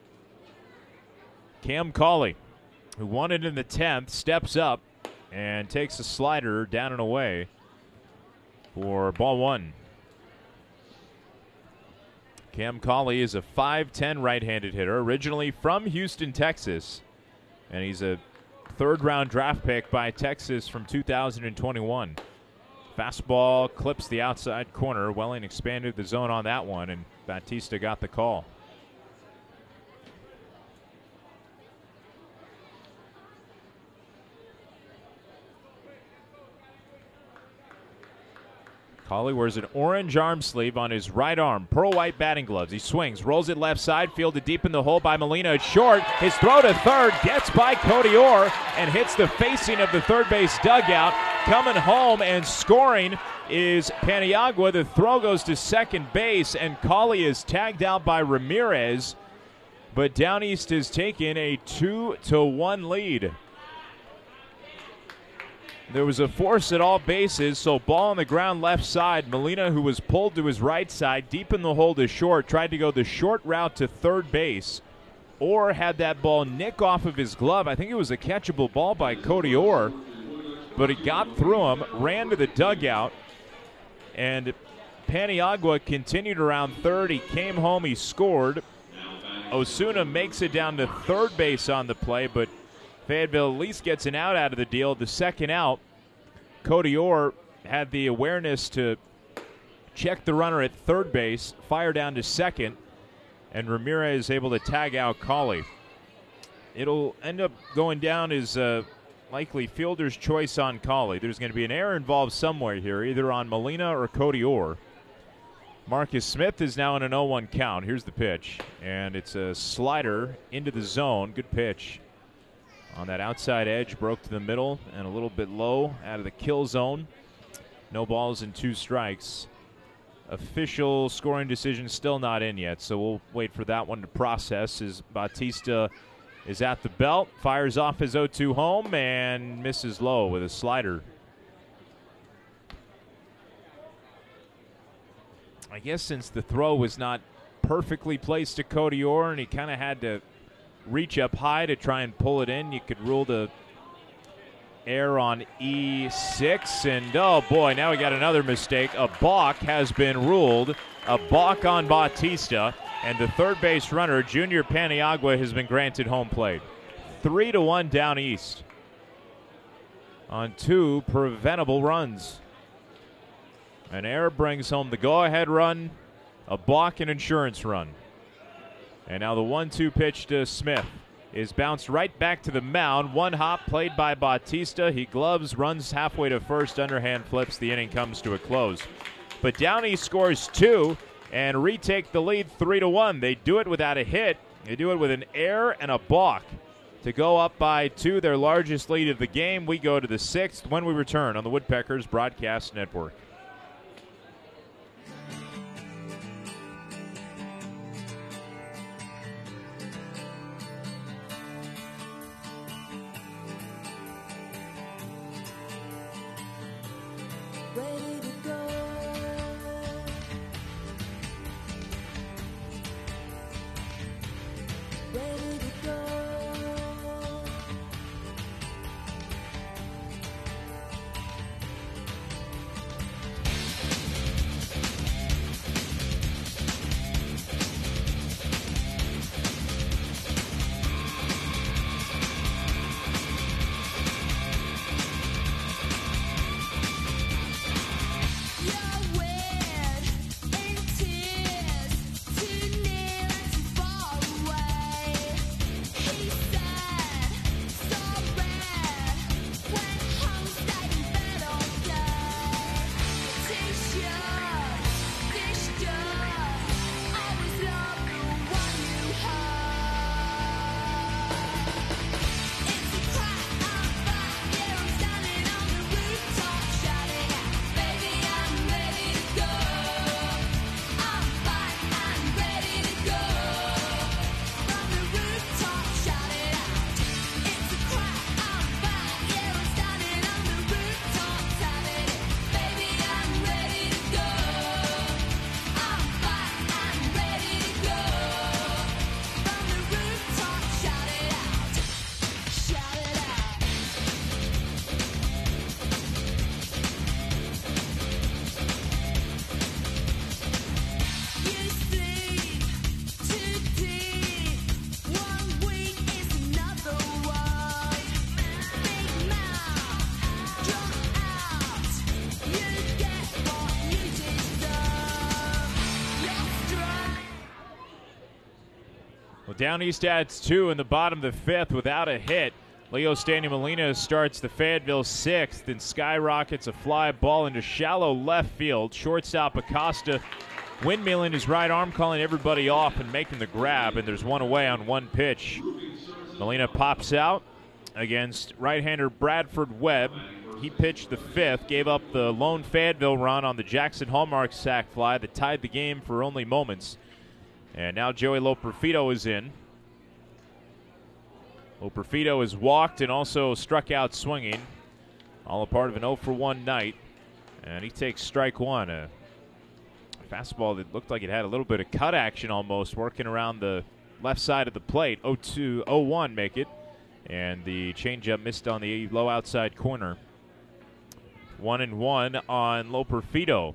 B: Cam Cauley, who won it in the 10th, steps up and takes a slider down and away for ball one. Cam Cauley is a 5'10 right-handed hitter, originally from Houston, Texas, and he's a third-round draft pick by Texas from 2021. Fastball clips the outside corner. Welling expanded the zone on that one, and Bautista got the call. Cauley wears an orange arm sleeve on his right arm, pearl white batting gloves. He swings, rolls it left side, fielded deep in the hole by Molina. It's short. His throw to third gets by Cody Orr and hits the facing of the third base dugout. Coming home and scoring is Paniagua. The throw goes to second base, and Cauley is tagged out by Ramirez. But Down East has taken a 2-1 lead. There was a force at all bases, so ball on the ground left side. Molina, who was pulled to his right side, deep in the hole to short, tried to go the short route to third base. Orr had that ball nick off of his glove. I think it was a catchable ball by Cody Orr, but it got through him, ran to the dugout, and Paniagua continued around third. He came home, he scored. Osuna makes it down to third base on the play, but Fayetteville at least gets an out of the deal. The second out, Cody Orr had the awareness to check the runner at third base, fire down to second, and Ramirez is able to tag out Cauley. It'll end up going down as likely fielder's choice on Cauley. There's going to be an error involved somewhere here, either on Molina or Cody Orr. Marcus Smith is now in an 0-1 count. Here's the pitch, and it's a slider into the zone. Good pitch. On that outside edge, broke to the middle and a little bit low out of the kill zone. No balls and 2 strikes. Official scoring decision still not in yet, so we'll wait for that one to process as Bautista is at the belt, fires off his 0-2 home and misses low with a slider. I guess since the throw was not perfectly placed to Cody Orr and he kind of had to reach up high to try and pull it in, you could rule the error on E6. And oh boy, now we got another mistake. A balk has been ruled. A balk on Bautista, and the third base runner, Junior Paniagua, has been granted home plate. 3-1 Down East on 2 preventable runs. An error brings home the go-ahead run, a balk, and insurance run. And now the 1-2 pitch to Smith is bounced right back to the mound. One hop played by Bautista. He gloves, runs halfway to first, underhand flips. The inning comes to a close. But Down East scores 2 and retake the lead 3-1. They do it without a hit. They do it with an error and a balk to go up by 2, their largest lead of the game. We go to the 6th when we return on the Woodpeckers Broadcast Network.
H: Ready to go. Ready to go. You're weird, in tears, too near and too far away.
B: Down East adds 2 in the bottom of the 5th without a hit. Leo Standing Molina starts the Fayetteville 6th and skyrockets a fly ball into shallow left field. Shortstop Acosta windmilling his right arm, calling everybody off and making the grab, and there's one away on one pitch. Molina pops out against right-hander Bradford Webb. He pitched the 5th, gave up the lone Fayetteville run on the Jackson Hallmark sac fly that tied the game for only moments. And now Joey Loperfido is in. Loperfido has walked and also struck out swinging. All a part of an 0-for-1 night. And he takes strike one. A fastball that looked like it had a little bit of cut action almost, working around the left side of the plate. 0-1 make it. And the changeup missed on the low outside corner. 1-1 on Loperfido.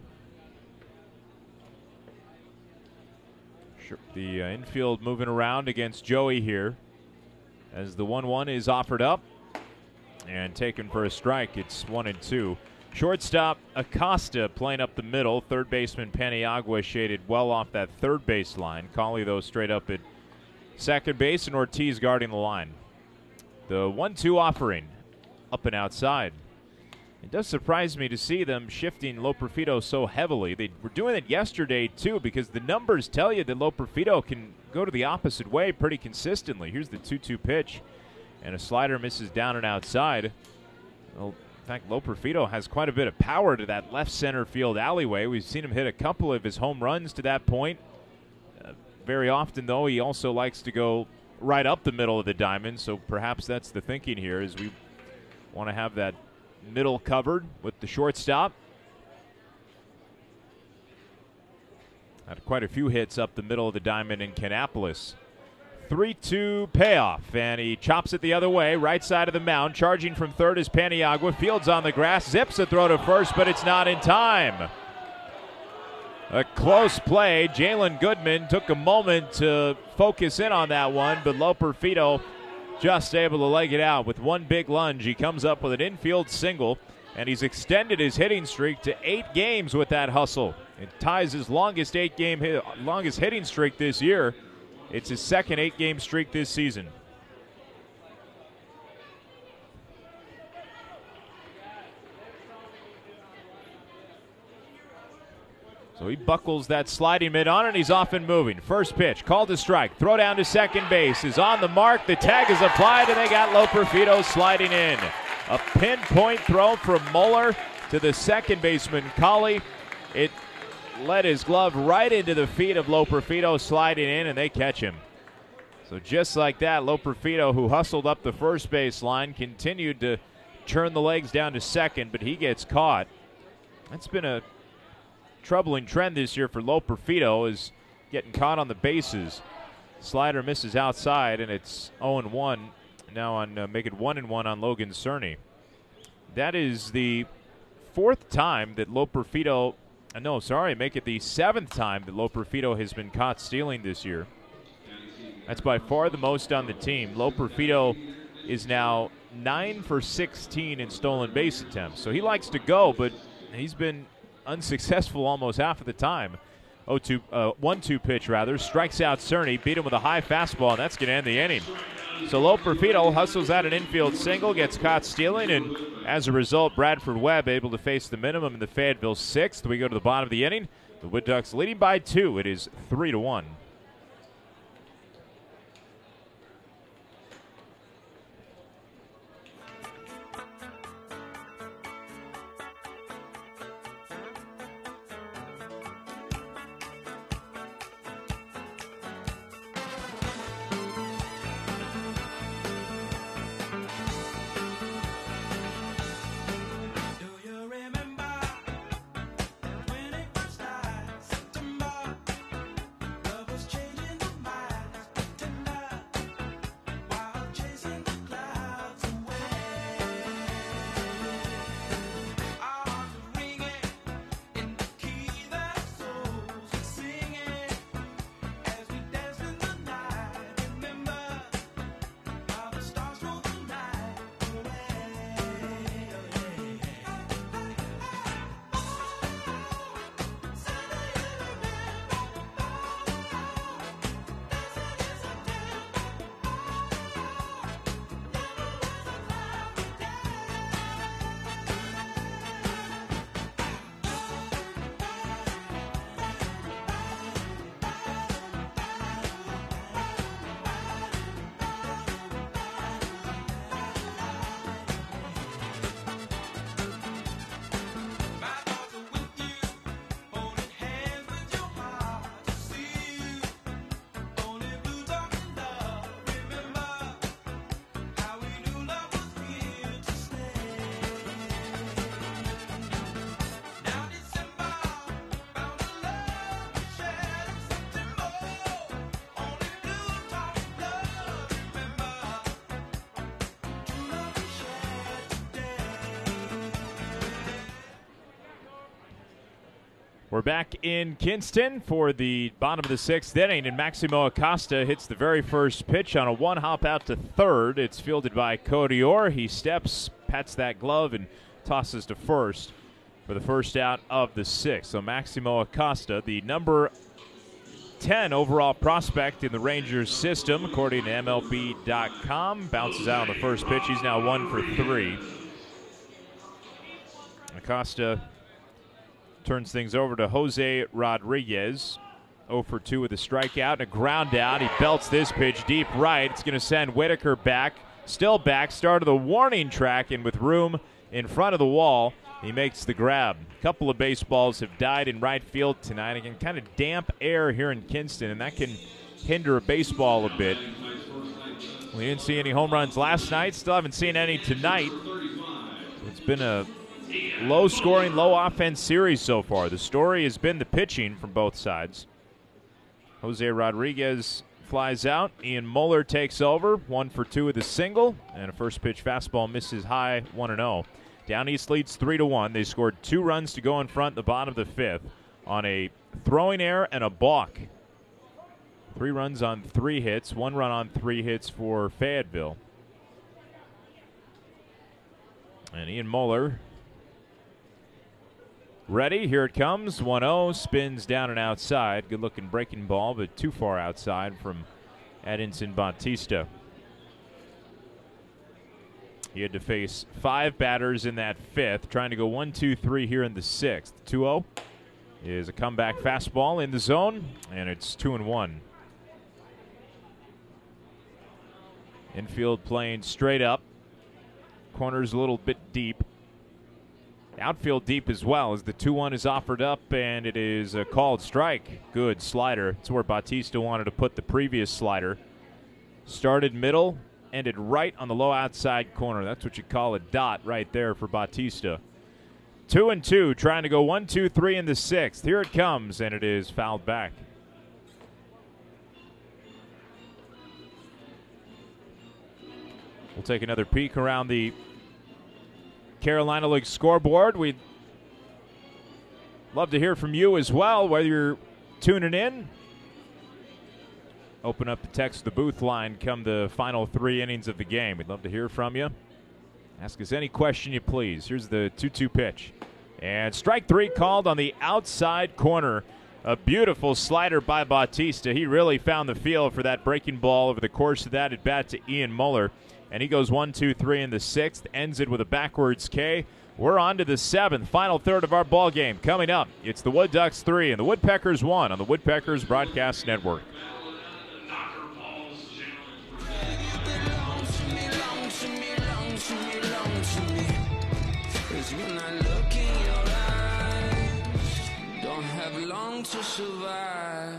B: The infield moving around against Joey here as the 1-1 is offered up and taken for a strike. It's 1-2. Shortstop Acosta playing up the middle. Third baseman Paniagua shaded well off that third base line. Cauley, though, straight up at second base, and Ortiz guarding the line. The 1-2 offering up and outside. It does surprise me to see them shifting Loperfido so heavily. They were doing it yesterday, too, because the numbers tell you that Loperfido can go to the opposite way pretty consistently. Here's the 2-2 pitch, and a slider misses down and outside. Well, in fact, Loperfido has quite a bit of power to that left center field alleyway. We've seen him hit a couple of his home runs to that point. Very often, though, he also likes to go right up the middle of the diamond, so perhaps that's the thinking here, is we want to have that middle covered with the shortstop. Had quite a few hits up the middle of the diamond in Kannapolis. 3-2 payoff, and he chops it the other way, right side of the mound. Charging from third is Paniagua. Fields on the grass, zips a throw to first, but it's not in time. A close play. Jalen Goodman took a moment to focus in on that one, but Loperfido just able to leg it out with one big lunge. He comes up with an infield single, and he's extended his hitting streak to 8 games with that hustle. It ties his longest hitting streak this year. It's his second 8-game streak this season. So he buckles that sliding mitt on, and he's off and moving. First pitch, called to strike. Throw down to second base is on the mark. The tag is applied, and they got Loperfido sliding in. A pinpoint throw from Muller to the second baseman, Cauley. It led his glove right into the feet of Loperfido, sliding in, and they catch him. So just like that, Loperfido, who hustled up the first base line, continued to churn the legs down to second, but he gets caught. That's been a troubling trend this year for Loperfido, is getting caught on the bases. Slider misses outside, and it's 0-1 now on make it 1-1 on Logan Cerny. That is the 4th time that Loperfido, make it the 7th time that Loperfido has been caught stealing this year. That's by far the most on the team. Loperfido is now 9 for 16 in stolen base attempts. So he likes to go, but he's been unsuccessful almost half of the time. 1-2 pitch, strikes out Cerny, beat him with a high fastball, and that's going to end the inning. So Loperfido hustles out an infield single, gets caught stealing, and as a result, Bradford Webb able to face the minimum in the Fayetteville 6th. We go to the bottom of the inning. The Wood Ducks leading by 2. It is 3-1. We're back in Kinston for the bottom of the 6th inning, and Maximo Acosta hits the very first pitch on a one-hop out to third. It's fielded by Cody Orr. He steps, pats that glove, and tosses to first for the first out of the 6th. So Maximo Acosta, the number 10 overall prospect in the Rangers system, according to MLB.com, bounces out on the first pitch. He's now 1 for 3. Acosta turns things over to Jose Rodriguez. 0 for 2 with a strikeout and a ground out. He belts this pitch deep right. It's going to send Whitaker back. Still back. Start of the warning track, and with room in front of the wall, he makes the grab. A couple of baseballs have died in right field tonight. Again, kind of damp air here in Kinston, and that can hinder a baseball a bit. We didn't see any home runs last night. Still haven't seen any tonight. It's been a low-scoring, low-offense series so far. The story has been the pitching from both sides. Jose Rodriguez flies out. Ian Muller takes over. 1 for 2 with a single. And a first-pitch fastball misses high, 1-0. Down East leads 3-1. They scored 2 runs to go in front at the bottom of the 5th on a throwing error and a balk. 3 runs on 3 hits. 1 run on 3 hits for Fayetteville. And Ian Muller ready, here it comes, 1-0, spins down and outside. Good-looking breaking ball, but too far outside from Edinson Bautista. He had to face 5 batters in that 5th, trying to go 1-2-3 here in the 6th. 2-0 is a comeback fastball in the zone, and it's 2-1. Infield playing straight up. Corners a little bit deep. Outfield deep as well as the 2-1 is offered up, and it is a called strike. Good slider. It's where Bautista wanted to put the previous slider. Started middle, ended right on the low outside corner. That's what you call a dot right there for Bautista. 2-2, trying to go 1-2-3 in the 6th. Here it comes, and it is fouled back. We'll take another peek around the Carolina League scoreboard. We'd love to hear from you as well, whether you're tuning in. Open up the text the booth line come the final 3 innings of the game. We'd love to hear from you. Ask us any question you please. Here's the 2-2 pitch. And strike 3 called on the outside corner. A beautiful slider by Bautista. He really found the feel for that breaking ball over the course of that at bat to Ian Muller. And he goes 1-2-3 in the 6th, ends it with a backwards K. We're on to the 7th, final third of our ball game. Coming up, it's the Wood Ducks 3 and the Woodpeckers 1 on the Woodpeckers Broadcast Network.
H: Don't have long to survive.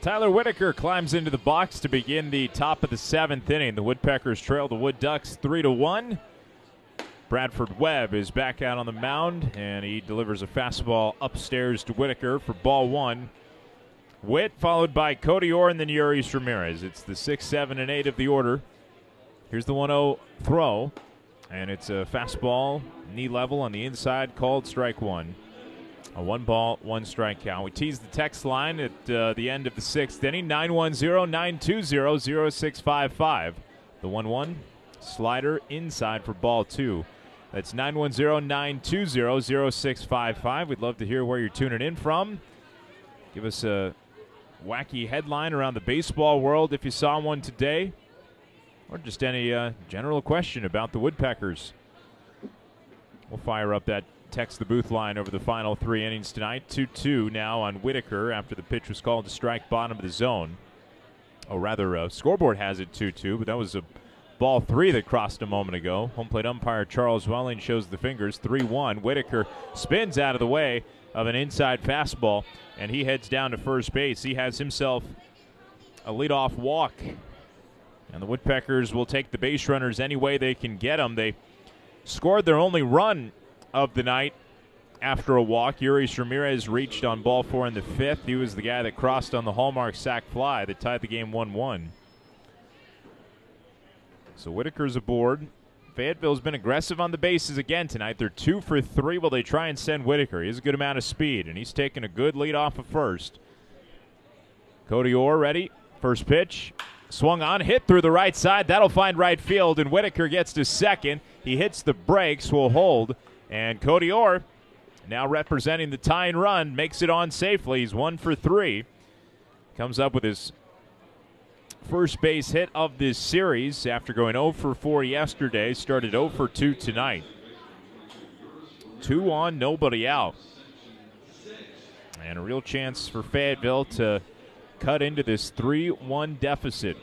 B: Tyler Whitaker climbs into the box to begin the top of the 7th inning. The Woodpeckers trail the Wood Ducks 3-1. Bradford Webb is back out on the mound, and he delivers a fastball upstairs to Whitaker for ball 1. Witt followed by Cody Orr and then Yuris Ramirez. It's the 6, 7, and 8 of the order. Here's the 1-0 throw, and it's a fastball, knee level on the inside, called strike 1. A 1-ball, 1-strike count. We tease the text line at the end of the 6th inning, 910-920-0655. The 1-1 slider inside for ball 2. That's 910-920-0655. We'd love to hear where you're tuning in from. Give us a wacky headline around the baseball world if you saw one today, or just any general question about the Woodpeckers. We'll fire up that text the booth line over the final 3 innings tonight. 2-2 now on Whitaker after the pitch was called to strike bottom of the zone. Or rather, scoreboard has it 2-2, but that was a ball 3 that crossed a moment ago. Home plate umpire Charles Welling shows the fingers. 3-1. Whitaker spins out of the way of an inside fastball, and he heads down to first base. He has himself a leadoff walk, and the Woodpeckers will take the base runners any way they can get them. They scored their only run of the night after a walk. Yuris Ramirez reached on ball 4 in the 5th. He was the guy that crossed on the hallmark sac fly that tied the game 1-1. So Whitaker's aboard. Fayetteville's been aggressive on the bases again tonight. They're 2 for 3 while they try and send Whitaker. He has a good amount of speed, and he's taking a good lead off of first. Cody Orr ready. First pitch. Swung on, hit through the right side. That'll find right field, and Whitaker gets to second. He hits the brakes, will hold, and Cody Orr, now representing the tying run, makes it on safely. He's 1 for 3. Comes up with his first base hit of this series after going 0 for 4 yesterday. Started 0 for 2 tonight. 2 on, nobody out. And a real chance for Fayetteville to cut into this 3-1 deficit.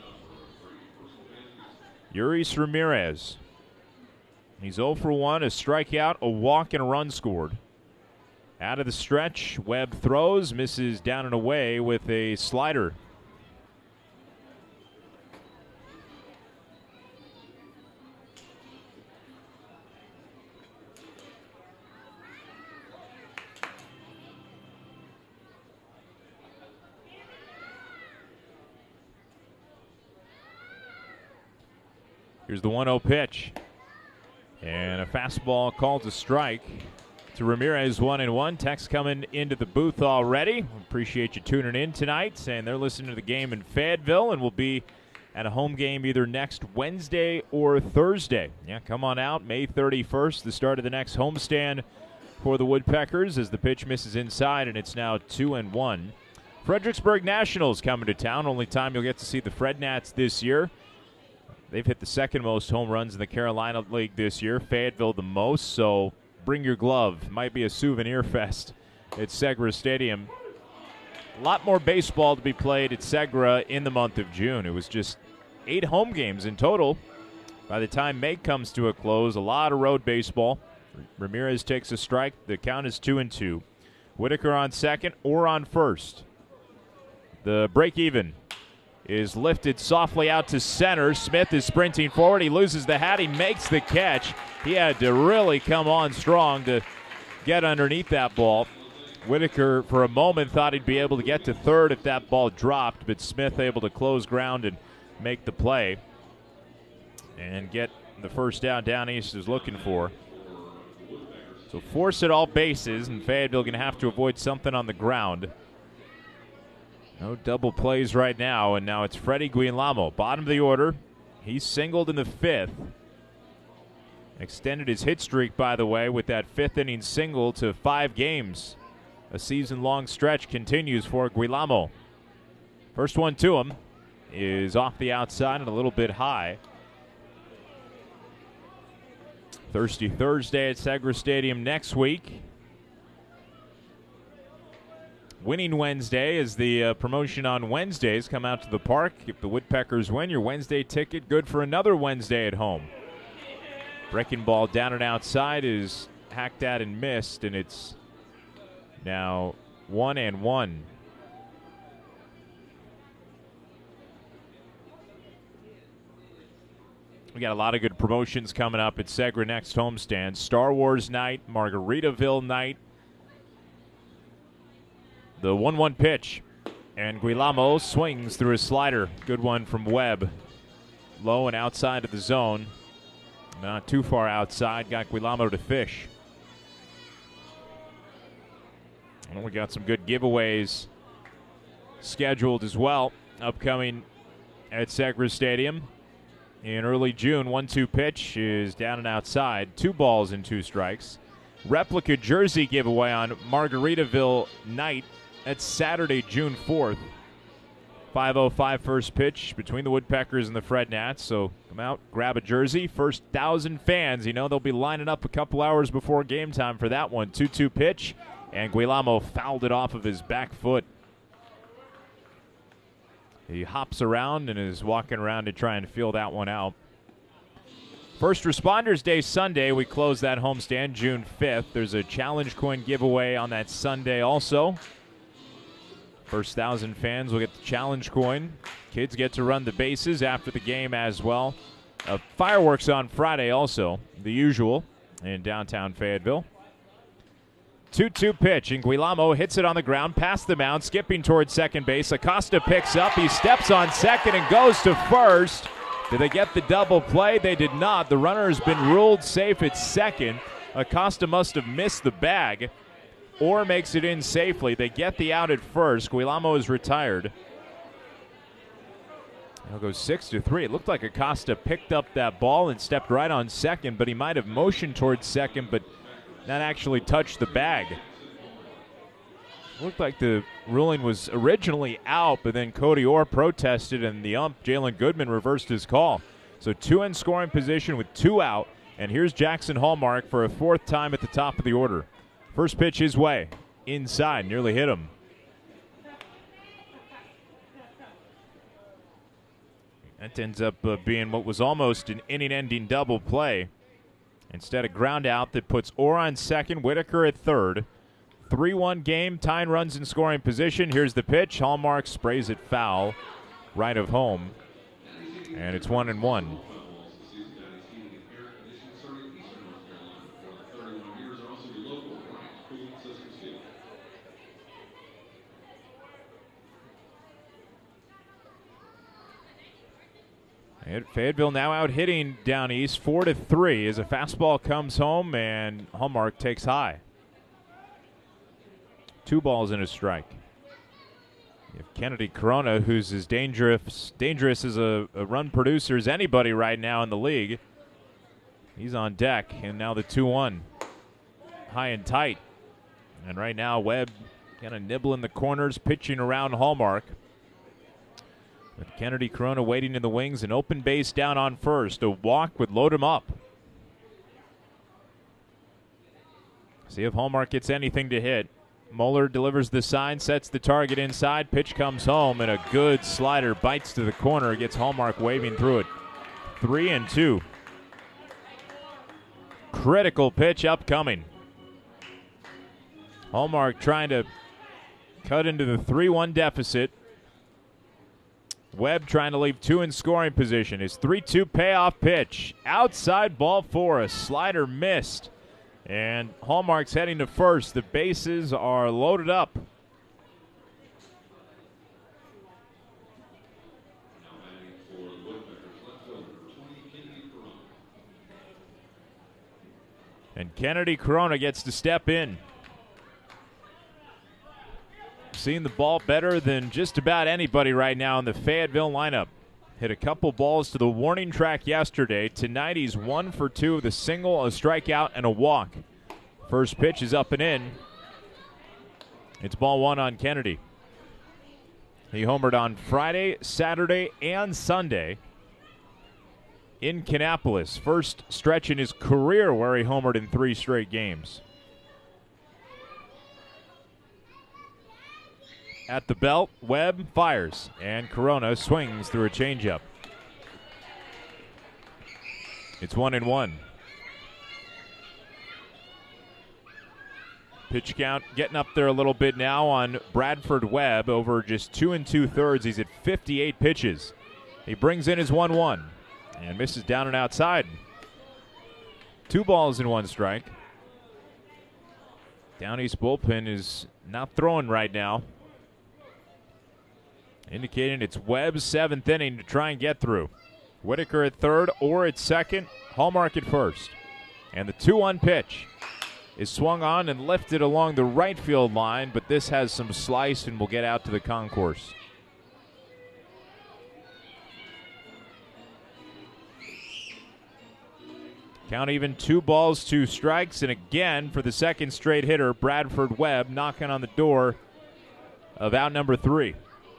B: Yuris Ramirez. He's 0 for 1, a strikeout, a walk, and a run scored. Out of the stretch, Webb throws, misses down and away with a slider. Here's the 1-0 pitch. And a fastball called to strike to Ramirez, 1-1. Text coming into the booth already. Appreciate you tuning in tonight, saying they're listening to the game in Fayetteville and will be at a home game either next Wednesday or Thursday. Yeah, come on out. May 31st, the start of the next homestand for the Woodpeckers as the pitch misses inside, and it's now 2-1. Fredericksburg Nationals coming to town. Only time you'll get to see the Fred Nats this year. They've hit the second most home runs in the Carolina League this year. Fayetteville the most, so bring your glove. Might be a souvenir fest at Segra Stadium. A lot more baseball to be played at Segra in the month of June. It was just 8 home games in total. By the time May comes to a close, a lot of road baseball. Ramirez takes a strike. The count is 2-2. Whitaker on second or on first. The break even is lifted softly out to center. Smith is sprinting forward. He loses the hat. He makes the catch. He had to really come on strong to get underneath that ball. Whitaker, for a moment, thought he'd be able to get to third if that ball dropped, but Smith able to close ground and make the play and get the first down east is looking for. So force at all bases, and Fayetteville going to have to avoid something on the ground. No double plays right now, and now it's Freddie Guillermo, bottom of the order. He singled in the 5th. Extended his hit streak, by the way, with that 5th inning single to 5 games. A season-long stretch continues for Guillermo. First one to him is off the outside and a little bit high. Thirsty Thursday at Segra Stadium next week. Winning Wednesday is the promotion on Wednesdays. Come out to the park. If the Woodpeckers win, your Wednesday ticket good for another Wednesday at home. Breaking ball down and outside is hacked at and missed, and it's now 1-1. We got a lot of good promotions coming up at Segra Next homestand. Star Wars night, Margaritaville night. The 1-1 pitch. And Guillermo swings through a slider. Good one from Webb. Low and outside of the zone. Not too far outside. Got Guillermo to fish. And we got some good giveaways scheduled as well. Upcoming at Segra Stadium. In early June, 1-2 pitch is down and outside. 2 balls and 2 strikes. Replica jersey giveaway on Margaritaville night. That's Saturday, June 4th. 5:05 first pitch between the Woodpeckers and the Fred Nats. So come out, grab a jersey. First 1,000 fans. You know they'll be lining up a couple hours before game time for that one. 2-2 pitch, and Guillermo fouled it off of his back foot. He hops around and is walking around to try and feel that one out. First Responders Day Sunday, we close that homestand June 5th. There's a challenge coin giveaway on that Sunday also. First 1,000 fans will get the challenge coin. Kids get to run the bases after the game as well. Fireworks on Friday also, the usual, in downtown Fayetteville. 2-2 pitch, and Guillermo hits it on the ground, past the mound, skipping towards second base. Acosta picks up, he steps on second and goes to first. Did they get the double play? They did not. The runner has been ruled safe at second. Acosta must have missed the bag or makes it in safely. They get the out at first. Guillermo is retired. It'll go 6-3. It looked like Acosta picked up that ball and stepped right on second, but he might have motioned towards second, but not actually touched the bag. Looked like the ruling was originally out, but then Cody Orr protested, and the ump, Jalen Goodman, reversed his call. So 2 in scoring position with 2 out, and here's Jackson Hallmark for a 4th time at the top of the order. First pitch his way, inside, nearly hit him. That ends up being what was almost an inning-ending double play. Instead, a ground out that puts Orr on second, Whitaker at third. 3-1 game, tying runs in scoring position. Here's the pitch. Hallmark sprays it foul, right of home, and it's 1-1. Fayetteville now out hitting down east 4-3 as a fastball comes home and Hallmark takes high. 2 balls and a strike. You have Kennedy Corona, who's as dangerous as a run producer as anybody right now in the league. He's on deck, and now the 2-1. High and tight. And right now Webb kind of nibbling the corners, pitching around Hallmark. With Kennedy Corona waiting in the wings, an open base down on first. A walk would load him up. See if Hallmark gets anything to hit. Moeller delivers the sign, sets the target inside. Pitch comes home, and a good slider bites to the corner. Gets Hallmark waving through it. 3-2. Critical pitch upcoming. Hallmark trying to cut into the 3-1 deficit. Webb trying to leave 2 in scoring position. His 3-2 payoff pitch. Outside ball 4. A slider missed. And Hallmark's heading to first. The bases are loaded up. And Kennedy Corona gets to step in. Seeing the ball better than just about anybody right now in the Fayetteville lineup. Hit a couple balls to the warning track yesterday. Tonight he's 1 for 2 with a single, a strikeout, and a walk. First pitch is up and in. It's ball 1 on Kennedy. He homered on Friday, Saturday, and Sunday in Kannapolis. First stretch in his career where he homered in 3 straight games. At the belt, Webb fires, and Corona swings through a changeup. It's 1-1. Pitch count getting up there a little bit now on Bradford Webb. Over just 2 2/3, he's at 58 pitches. He brings in his 1-1. And misses down and outside. 2 balls and 1 strike. Down East bullpen is not throwing right now, indicating it's Webb's 7th inning to try and get through. Whitaker at third or at second, Hallmark at first. And the 2-1 pitch is swung on and lifted along the right field line, but this has some slice and will get out to the concourse. Count even, 2 balls, 2 strikes, and again for the second straight hitter, Bradford Webb knocking on the door of out number 3.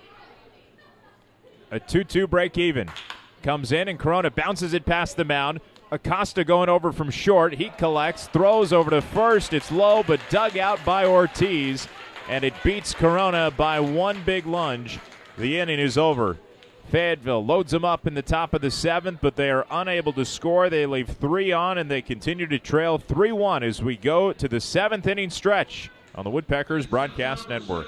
B: A 2-2 break even. Comes in and Corona bounces it past the mound. Acosta going over from short. He collects, throws over to first. It's low but dug out by Ortiz, and it beats Corona by 1 big lunge. The inning is over. Fayetteville loads them up in the top of the 7th, but they are unable to score. They leave 3 on, and they continue to trail 3-1 as we go to the 7th inning stretch on the Woodpeckers Broadcast Network.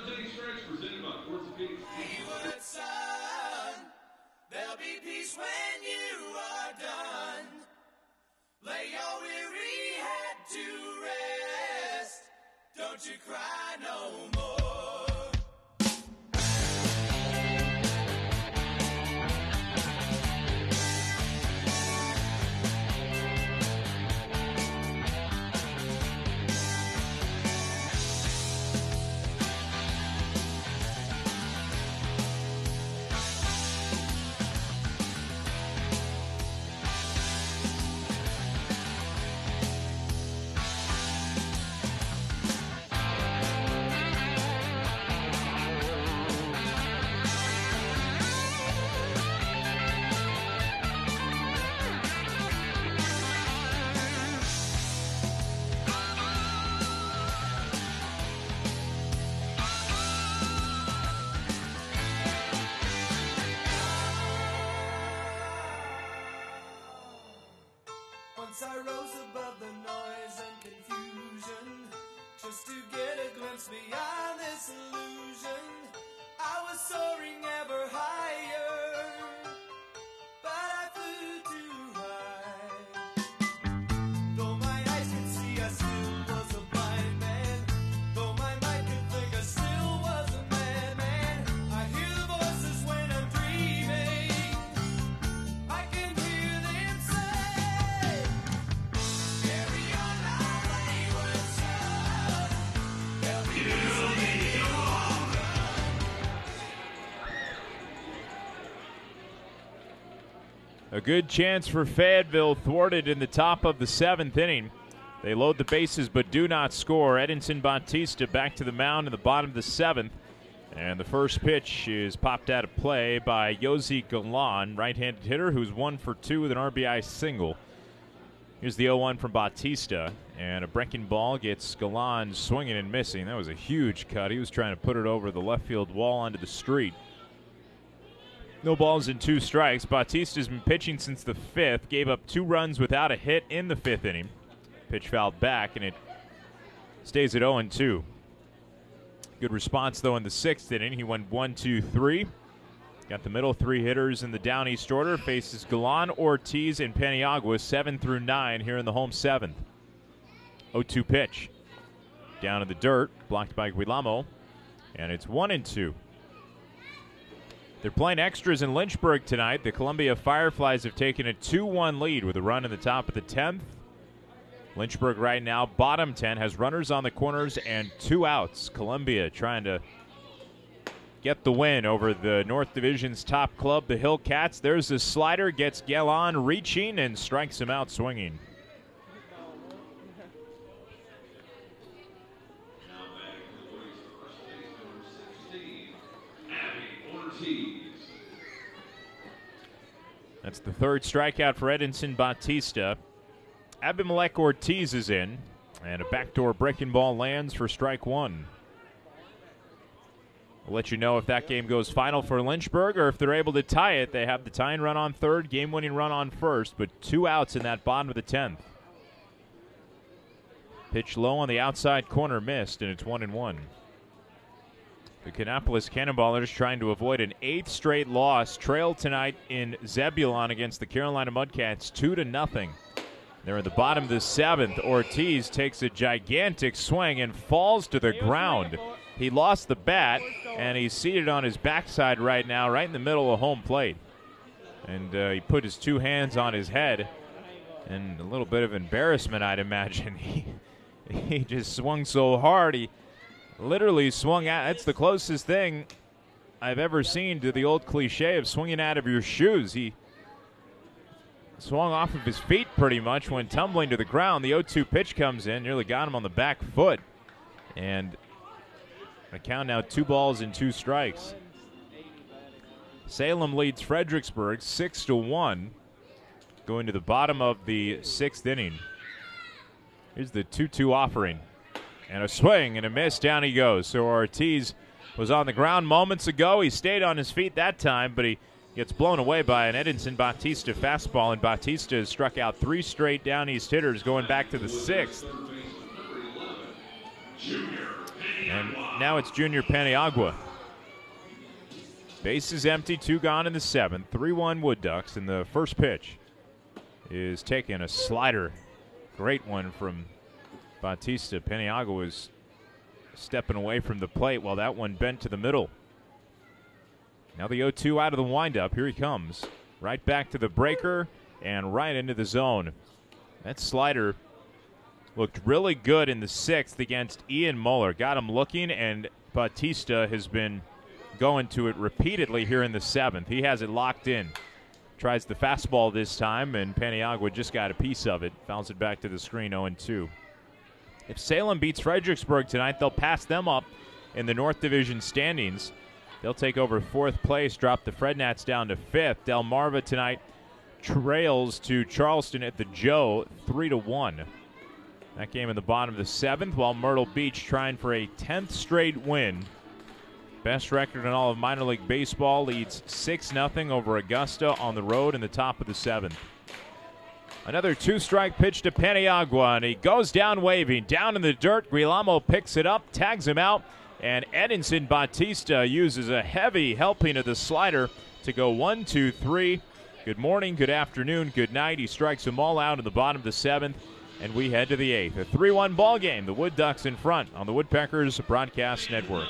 H: Lay your weary head to rest. Don't you cry no more. Once I rose above the noise and confusion, just to get a glimpse beyond this illusion. I was soaring ever higher, but I flew too high. Though my eyes could see, I still was a blind man. Though my mind could think, I still was a madman. I hear the voices when I'm dreaming. I can hear them say, carry on our wayward son. There'll be beauty in all.
B: A good chance for Fayetteville thwarted in the top of the 7th inning. They load the bases but do not score. Edinson Bautista back to the mound in the bottom of the 7th. And the first pitch is popped out of play by Yosi Galan, right-handed hitter who's 1 for 2 with an RBI single. Here's the 0-1 from Bautista. And a breaking ball gets Galan swinging and missing. That was a huge cut. He was trying to put it over the left field wall onto the street. No balls and 2 strikes. Bautista's been pitching since the 5th. Gave up 2 runs without a hit in the 5th inning. Pitch fouled back, and it stays at 0-2. Good response, though, in the 6th inning. He went 1-2-3. Got the middle 3 hitters in the down east order. Faces Galan, Ortiz, and Paniagua 7 through 9 here in the home 7th. 0-2 pitch. Down in the dirt, blocked by Guillermo. And it's 1-2. They're playing extras in Lynchburg tonight. The Columbia Fireflies have taken a 2-1 lead with a run in the top of the 10th. Lynchburg right now, bottom 10, has runners on the corners and 2 outs. Columbia trying to get the win over the North Division's top club, the Hillcats. There's the slider, gets Galan reaching and strikes him out swinging. That's the 3rd strikeout for Edinson Bautista. Abimelech Ortiz is in, and a backdoor breaking ball lands for strike 1. We'll let you know if that game goes final for Lynchburg or if they're able to tie it. They have the tying run on 3rd, game-winning run on 1st, but 2 outs in that bottom of the 10th. Pitch low on the outside corner, missed, and it's 1-1. The Kannapolis Cannonballers trying to avoid an 8th straight loss. Trail tonight in Zebulon against the Carolina Mudcats 2-0. They're at the bottom of the 7th. Ortiz takes a gigantic swing and falls to the ground. He lost the bat, and he's seated on his backside right now, right in the middle of home plate. And he put his 2 hands on his head, and a little bit of embarrassment, I'd imagine. He just swung so hard, he literally swung out. That's the closest thing I've ever seen to the old cliche of swinging out of your shoes. He swung off of his feet pretty much, went tumbling to the ground. The 0-2 pitch comes in, nearly got him on the back foot. And a count now 2 balls and 2 strikes. Salem leads Fredericksburg 6-1, going to the bottom of the 6th inning. Here's the 2-2 offering. And a swing and a miss. Down he goes. So Ortiz was on the ground moments ago. He stayed on his feet that time, but he gets blown away by an Edinson Bautista fastball, and Bautista has struck out 3 straight down east hitters going back to the 6th. And now it's Junior Paniagua. Base is empty, 2 gone in the 7th. 3-1 Wood Ducks, and the first pitch is taking a slider. Great one from Bautista. Paniagua was stepping away from the plate while that one bent to the middle. Now the 0-2 out of the windup. Here he comes. Right back to the breaker and right into the zone. That slider looked really good in the 6th against Ian Muller. Got him looking, and Bautista has been going to it repeatedly here in the 7th. He has it locked in. Tries the fastball this time, and Paniagua just got a piece of it. Fouls it back to the screen, 0-2. If Salem beats Fredericksburg tonight, they'll pass them up in the North Division standings. They'll take over 4th place, drop the Frednats down to 5th. Delmarva tonight trails to Charleston at the Joe 3-1. That game in the bottom of the 7th, while Myrtle Beach trying for a 10th straight win. Best record in all of minor league baseball, leads 6-0 over Augusta on the road in the top of the 7th. Another 2-strike pitch to Paniagua, and he goes down waving. Down in the dirt, Guillermo picks it up, tags him out, and Edinson Bautista uses a heavy helping of the slider to go 1-2-3. Good morning, good afternoon, good night. He strikes them all out in the bottom of the 7th, and we head to the 8th. A 3-1 ball game. The Wood Ducks in front on the Woodpeckers Broadcast Network.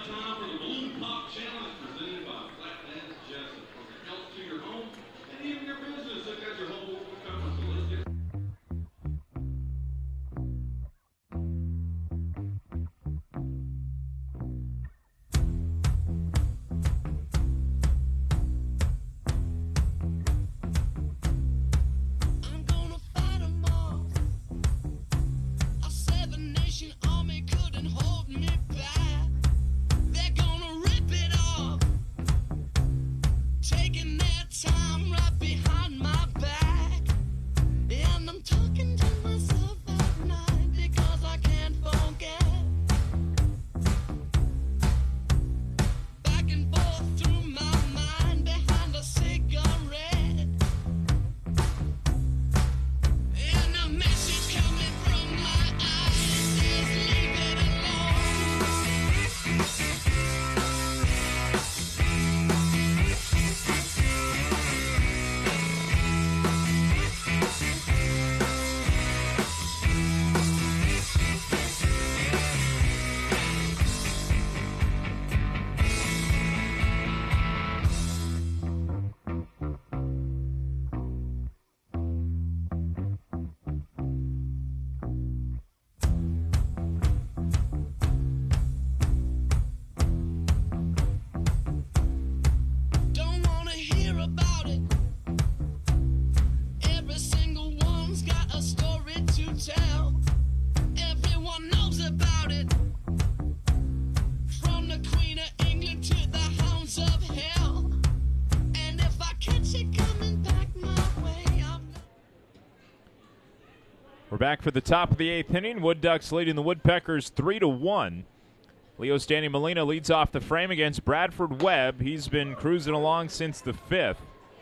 B: We're back for the top of the 8th inning. Wood Ducks leading the Woodpeckers 3-1. Leo Standing Molina leads off the frame against Bradford Webb. He's been cruising along since the 5th.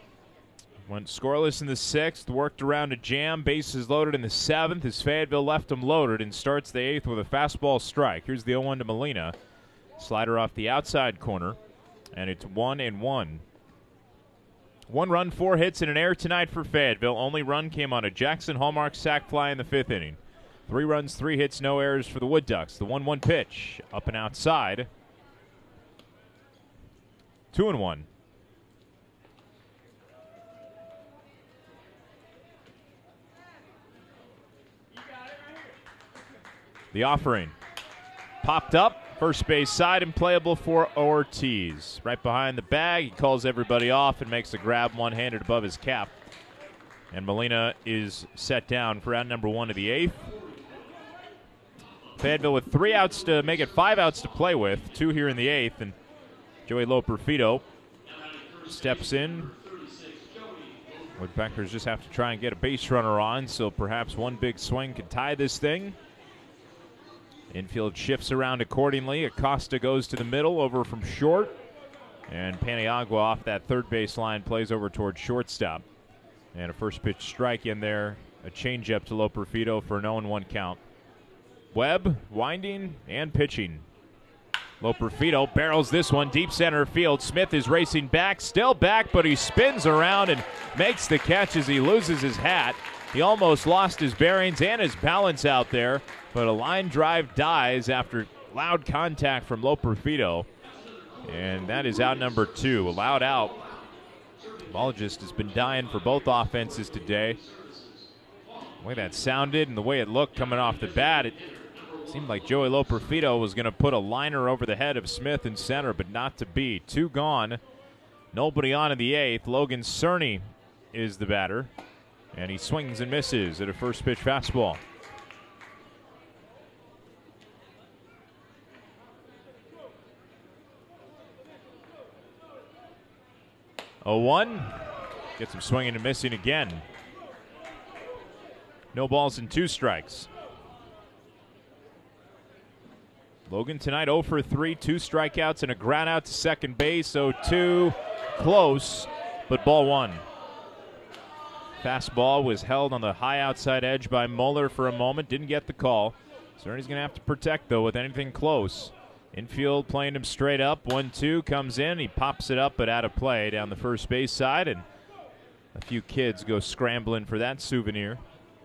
B: Went scoreless in the 6th, worked around a jam, bases loaded in the 7th as Fayetteville left him loaded and starts the 8th with a fastball strike. Here's the 0-1 to Molina. Slider off the outside corner, and it's 1-1. 1 run, 4 hits, and an error tonight for Fayetteville. Only run came on a Jackson Hallmark sac fly in the 5th inning. 3 runs, 3 hits, no errors for the Wood Ducks. The 1-1 pitch, up and outside. 2-1. The offering popped up. First base side and playable for Ortiz. Right behind the bag, he calls everybody off and makes a grab one-handed above his cap. And Molina is set down for out number 1 of the 8th. Fayetteville with 3 outs to make it 5 outs to play with. 2 here in the 8th, and Joey Loperfido steps in. Woodpeckers just have to try and get a base runner on, so perhaps one big swing can tie this thing. Infield shifts around accordingly. Acosta goes to the middle, over from short. And Paniagua off that third base line plays over towards shortstop. And a first pitch strike in there. A changeup to Loperfido for an 0-1 count. Webb winding and pitching. Loperfido barrels this one deep center field. Smith is racing back, still back, but he spins around and makes the catch as he loses his hat. He almost lost his bearings and his balance out there, but a line drive dies after loud contact from Loperfido. And that is out number 2, a loud out. Ball just has been dying for both offenses today. The way that sounded and the way it looked coming off the bat, it seemed like Joey Loperfido was going to put a liner over the head of Smith in center, but not to be. 2 gone. Nobody on in the 8th. Logan Cerny is the batter. And he swings and misses at a first pitch fastball. Oh, 1. Gets him swinging and missing again. No balls and 2 strikes. Logan tonight 0 for 3, 2 strikeouts and a ground out to second base. 0-2, close, but ball 1. Fastball was held on the high outside edge by Muller for a moment. Didn't get the call. Cerny's going to have to protect, though, with anything close. Infield playing him straight up. 1-2 comes in. He pops it up, but out of play down the first base side. And a few kids go scrambling for that souvenir.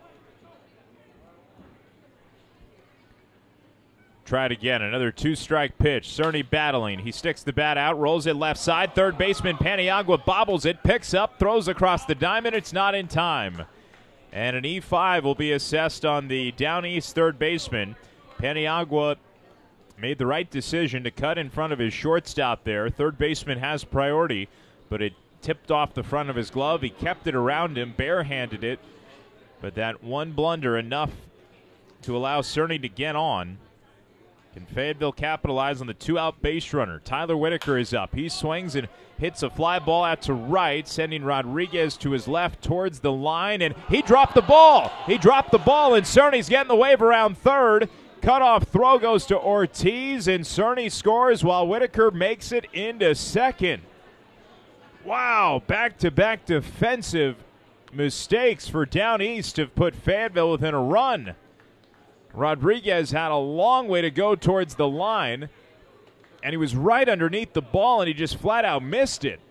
B: Try it again. Another 2-strike pitch. Cerny battling. He sticks the bat out, rolls it left side. Third baseman Paniagua bobbles it, picks up, throws across the diamond. It's not in time. And an E5 will be assessed on the down east third baseman. Paniagua made the right decision to cut in front of his shortstop there. Third baseman has priority, but it tipped off the front of his glove. He kept it around him, barehanded it. But that one blunder enough to allow Cerny to get on. Can Fayetteville capitalize on the 2-out base runner? Tyler Whitaker is up. He swings and hits a fly ball out to right, sending Rodriguez to his left towards the line, and he dropped the ball. He dropped the ball, and Cerny's getting the wave around third. Cutoff throw goes to Ortiz, and Cerny scores while Whitaker makes it into second. Wow, back-to-back defensive mistakes for down east have put Fayetteville within a run. Rodriguez had a long way to go towards the line, and he was right underneath the ball, and he just flat out missed it.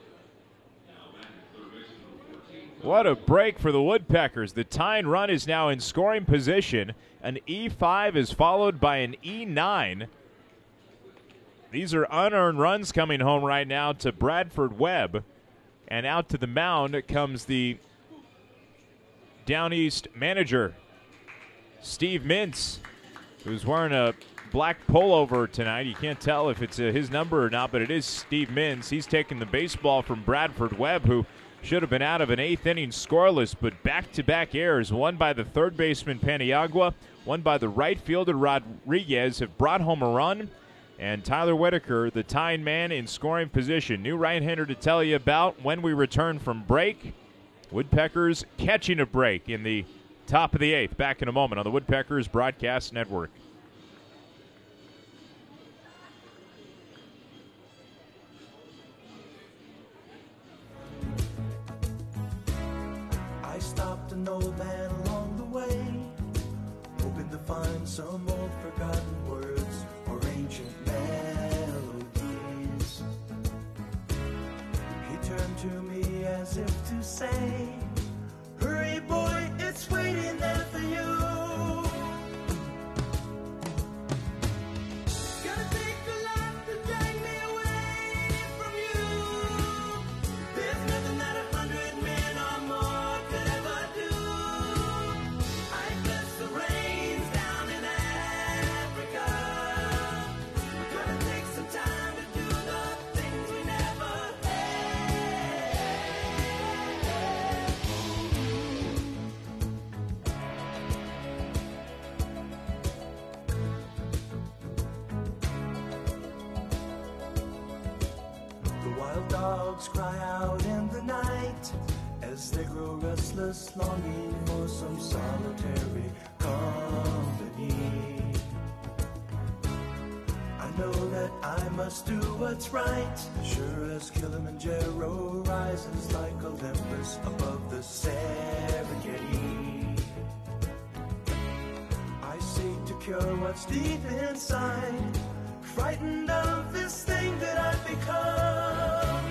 B: What a break for the Woodpeckers. The tying run is now in scoring position. An E5 is followed by an E9. These are unearned runs coming home right now to Bradford Webb. And out to the mound comes the Down East manager, Steve Mintz, who's wearing a black pullover tonight. You can't tell if it's his number or not, but it is Steve Mintz. He's taking the baseball from Bradford Webb, who should have been out of an 8th inning scoreless, but back-to-back errors, one by the third baseman Paniagua, one by the right fielder Rodriguez, have brought home a run. And Tyler Whitaker, the tying man in scoring position. New right-hander to tell you about when we return from break. Woodpeckers catching a break in the top of the 8th. Back in a moment on the Woodpeckers Broadcast Network.
I: I stopped an old man along the way, hoping to find some old forgotten words or ancient memories. to me as if to say, hurry boy, it's waiting there for you. Gonna take a lot to drag me away from you. There's nothing that 100 men or more could ever do. I bless the rains down in Africa. Gonna take some time to do the things we never The wild dogs cry out in the night as they grow restless, longing for some solitary company. I know that I must do what's right, sure as Kilimanjaro rises like Olympus above the Serengeti. I seek to cure what's deep inside, frightened of this thing that I've become.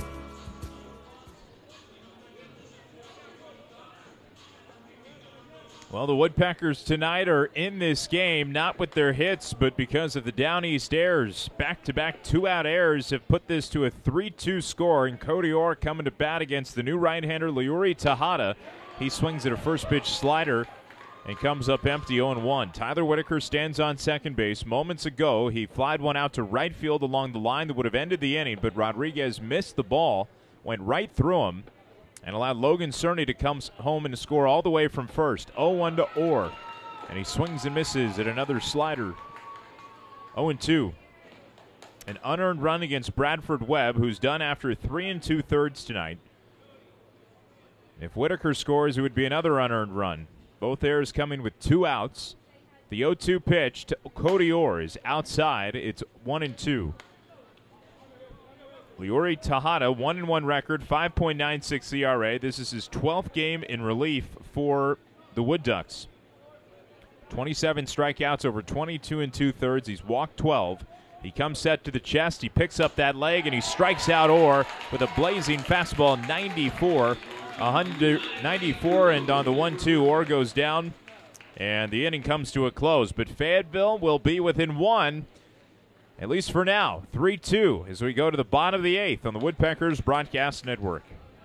B: Well, the Woodpeckers tonight are in this game, not with their hits, but because of the Down East errors. Back-to-back two-out errors have put this to a 3-2 score, and Cody Orr coming to bat against the new right-hander, Leori Tejada. He swings at a first-pitch slider and comes up empty 0-1. Tyler Whitaker stands on second base. Moments ago, he flied one out to right field along the line that would have ended the inning, but Rodriguez missed the ball, went right through him, and allowed Logan Cerny to come home and score all the way from first. 0-1 to Orr, and he swings and misses at another slider. 0-2. An unearned run against Bradford Webb, who's done after 3 2/3 tonight. If Whitaker scores, it would be another unearned run. Both errors coming with 2 outs. The 0-2 pitch to Cody Orr is outside. It's 1-2. Leori Tejada, 1-1 record, 5.96 ERA. This is his 12th game in relief for the Wood Ducks. 27 strikeouts over 22 2/3. He's walked 12. He comes set to the chest. He picks up that leg, and he strikes out Orr with a blazing fastball, 94. 194, and on the 1-2, Orr goes down, and the inning comes to a close. But Fayetteville will be within 1, at least for now, 3-2, as we go to the bottom of the 8th on the Woodpeckers Broadcast Network.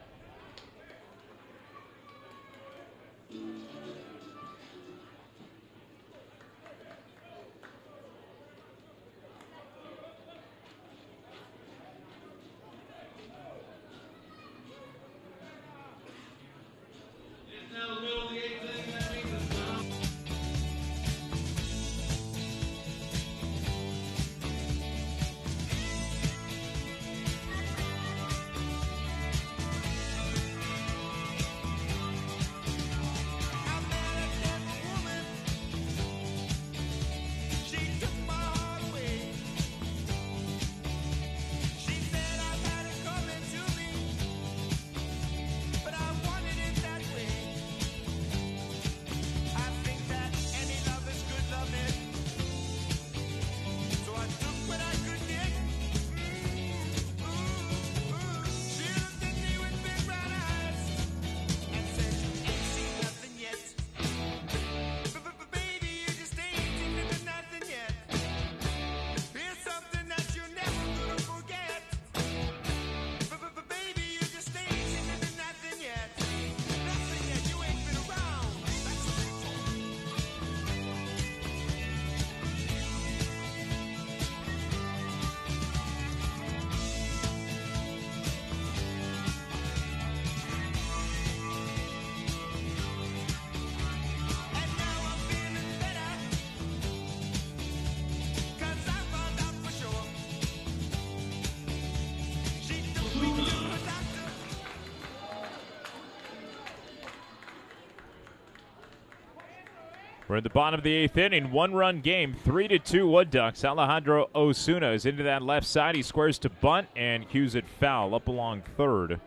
B: We're at the bottom of the 8th inning. 1-run game, 3-2 Wood Ducks. Alejandro Osuna is into that left side. He squares to bunt and cues it foul up along third.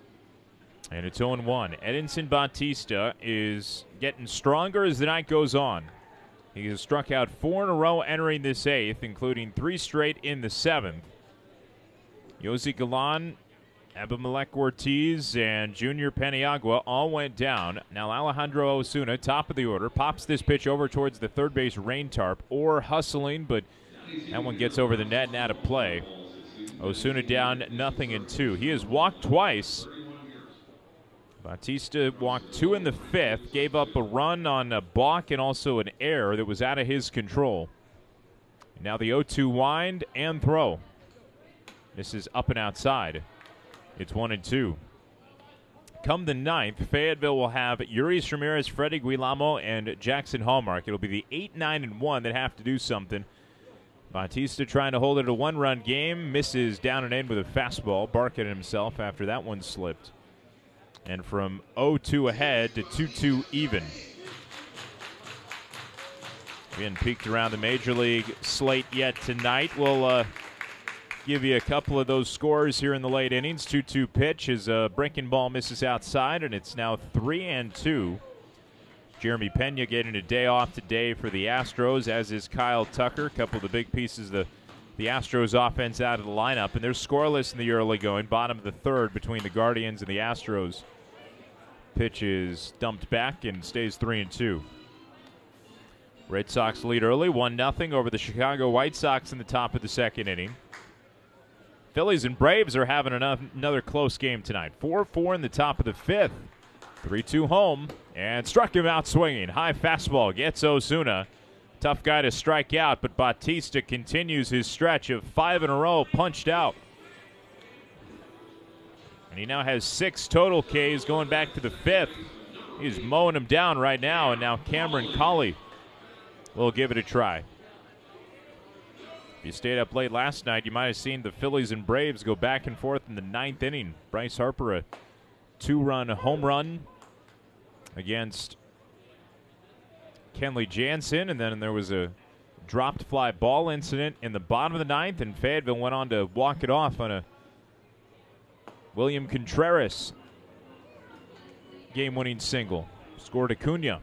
B: And it's 0-1. Edinson Bautista is getting stronger as the night goes on. He has struck out 4 in a row entering this 8th, including 3 straight in the 7th. Yossi Galan Abimelech Ortiz and Junior Paniagua all went down. Now Alejandro Osuna, top of the order, pops this pitch over towards the third base rain tarp, or hustling, but that one gets over the net and out of play. Osuna down 0-2. He has walked twice. Bautista walked 2 in the 5th, gave up a run on a balk and also an error that was out of his control. Now the 0-2 wind and throw. This is up and outside. It's 1-2. Come the 9th, Fayetteville will have Yuris Ramirez, Freddie Guilamo, and Jackson Hallmark. It'll be the 8, 9, and 1 that have to do something. Bautista trying to hold it a 1-run game, misses down and in with a fastball, barking at himself after that one slipped. And from 0-2 ahead to 2-2 even. We haven't peeked around the Major League slate yet tonight. We'll give you a couple of those scores here in the late innings. 2-2 pitch as a breaking ball misses outside, and it's now 3-2. Jeremy Pena getting a day off today for the Astros, as is Kyle Tucker. A couple of the big pieces of the Astros offense out of the lineup, and they're scoreless in the early going. Bottom of the third between the Guardians and the Astros. Pitch is dumped back and stays 3-2. Red Sox lead early, 1-0 over the Chicago White Sox in the top of the second inning. Phillies and Braves are having another close game tonight. 4-4 in the top of the 5th. 3-2 home, and struck him out swinging. High fastball gets Osuna. Tough guy to strike out, but Bautista continues his stretch of 5 in a row punched out. And he now has 6 total Ks going back to the 5th. He's mowing him down right now, and now Cameron Colley will give it a try. If you stayed up late last night, you might have seen the Phillies and Braves go back and forth in the 9th inning. Bryce Harper, a 2-run home run against Kenley Jansen, and then there was a dropped fly ball incident in the bottom of the 9th, and Fayetteville went on to walk it off on a William Contreras game-winning single. Scored Acuna.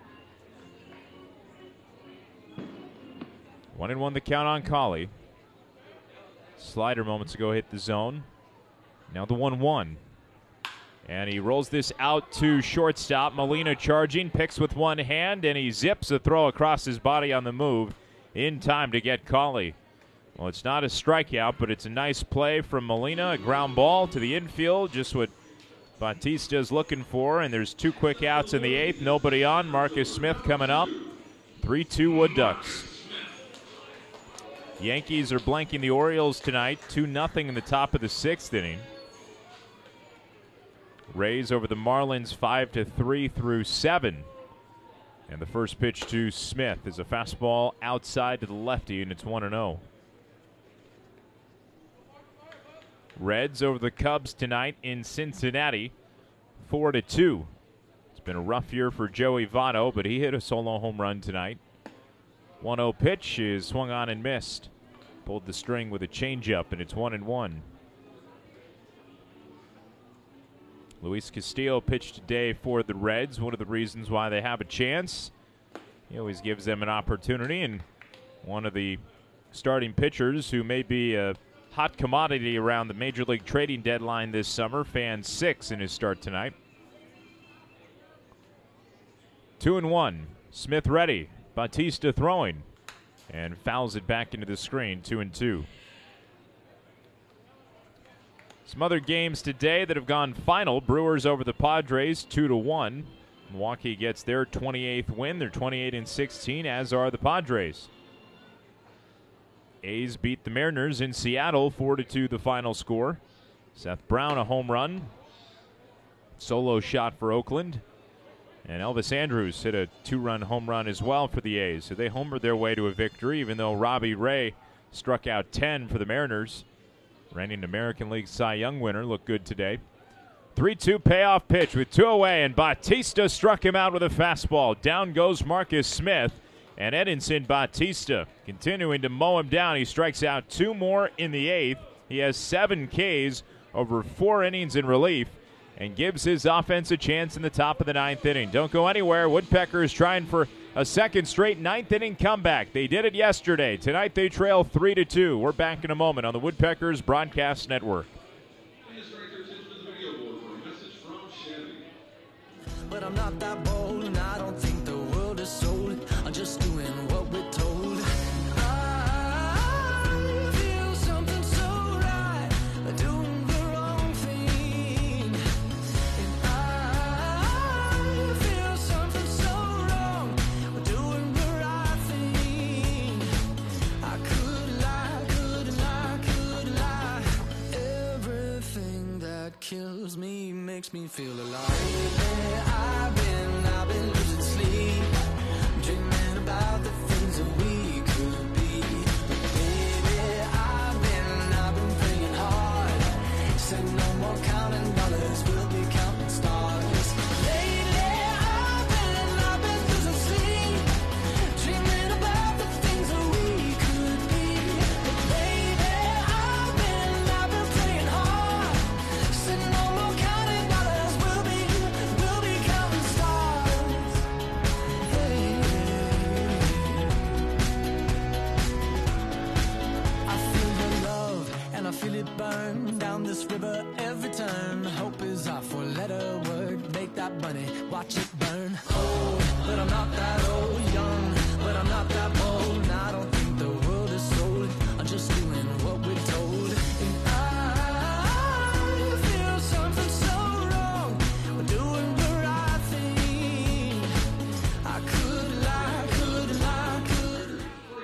B: 1-1 the count on Colley. Slider moments ago hit the zone. Now the 1-1. And he rolls this out to shortstop. Molina charging, picks with one hand, and he zips a throw across his body on the move in time to get Colley. Well, it's not a strikeout, but it's a nice play from Molina. A ground ball to the infield, just what Bautista's looking for. And there's 2 quick outs in the 8th. Nobody on. Marcus Smith coming up. 3-2 Wood Ducks. Yankees are blanking the Orioles tonight. 2-0 in the top of the 6th inning. Rays over the Marlins 5-3 through 7. And the first pitch to Smith is a fastball outside to the lefty, and it's 1-0. Reds over the Cubs tonight in Cincinnati, 4-2. It's been a rough year for Joey Votto, but he hit a solo home run tonight. 1-0 pitch is swung on and missed. Pulled the string with a changeup, and it's 1-1. Luis Castillo pitched today for the Reds. One of the reasons why they have a chance. He always gives them an opportunity, and one of the starting pitchers who may be a hot commodity around the Major League trading deadline this summer, fan 6 in his start tonight. 2-1. Smith ready. Bautista throwing. And fouls it back into the screen. 2-2. Some other games today that have gone final. Brewers over the Padres 2-1. Milwaukee gets their 28th win. They're 28-16, as are the Padres. A's beat the Mariners in Seattle 4-2 the final score. Seth Brown a home run. Solo shot for Oakland. And Elvis Andrus hit a 2-run home run as well for the A's. So they homered their way to a victory, even though Robbie Ray struck out 10 for the Mariners. Reigning American League Cy Young winner looked good today. 3-2 payoff pitch with 2 away, and Bautista struck him out with a fastball. Down goes Marcus Smith, and Edinson Bautista continuing to mow him down. He strikes out 2 more in the 8th. He has 7 Ks over 4 innings in relief and gives his offense a chance in the top of the 9th inning. Don't go anywhere. Woodpeckers trying for a second straight 9th inning comeback. They did it yesterday. Tonight they trail 3-2. We're back in a moment on the Woodpeckers Broadcast Network.
G: And strike 13
H: I'm not that bold, and I don't think the world is sold. I'm just doing what we're told. I feel something so right, doing the wrong thing. And I feel something so wrong, doing the right thing. I could lie, could lie, could lie. Everything that kills me makes me feel alive. I've been losing sleep, dreaming about the things that we could be. But baby, I've been praying hard. Said no more counting dollars, we'll be counting stars. Lately, I've been losing sleep, dreaming about the things that we could be. But baby, I've been praying hard. Said no more counting dollars, we'll be counting stars. Hey. I feel the love and I feel it burn down this river every turn. Hope is our four-letter word. Make that money, watch it burn. Old, but I'm not that old. Young, but I'm not that bold. And I don't think the world is sold. I'm just doing what we're told. And I feel something so wrong. We're doing the right thing. I could lie, could lie, could.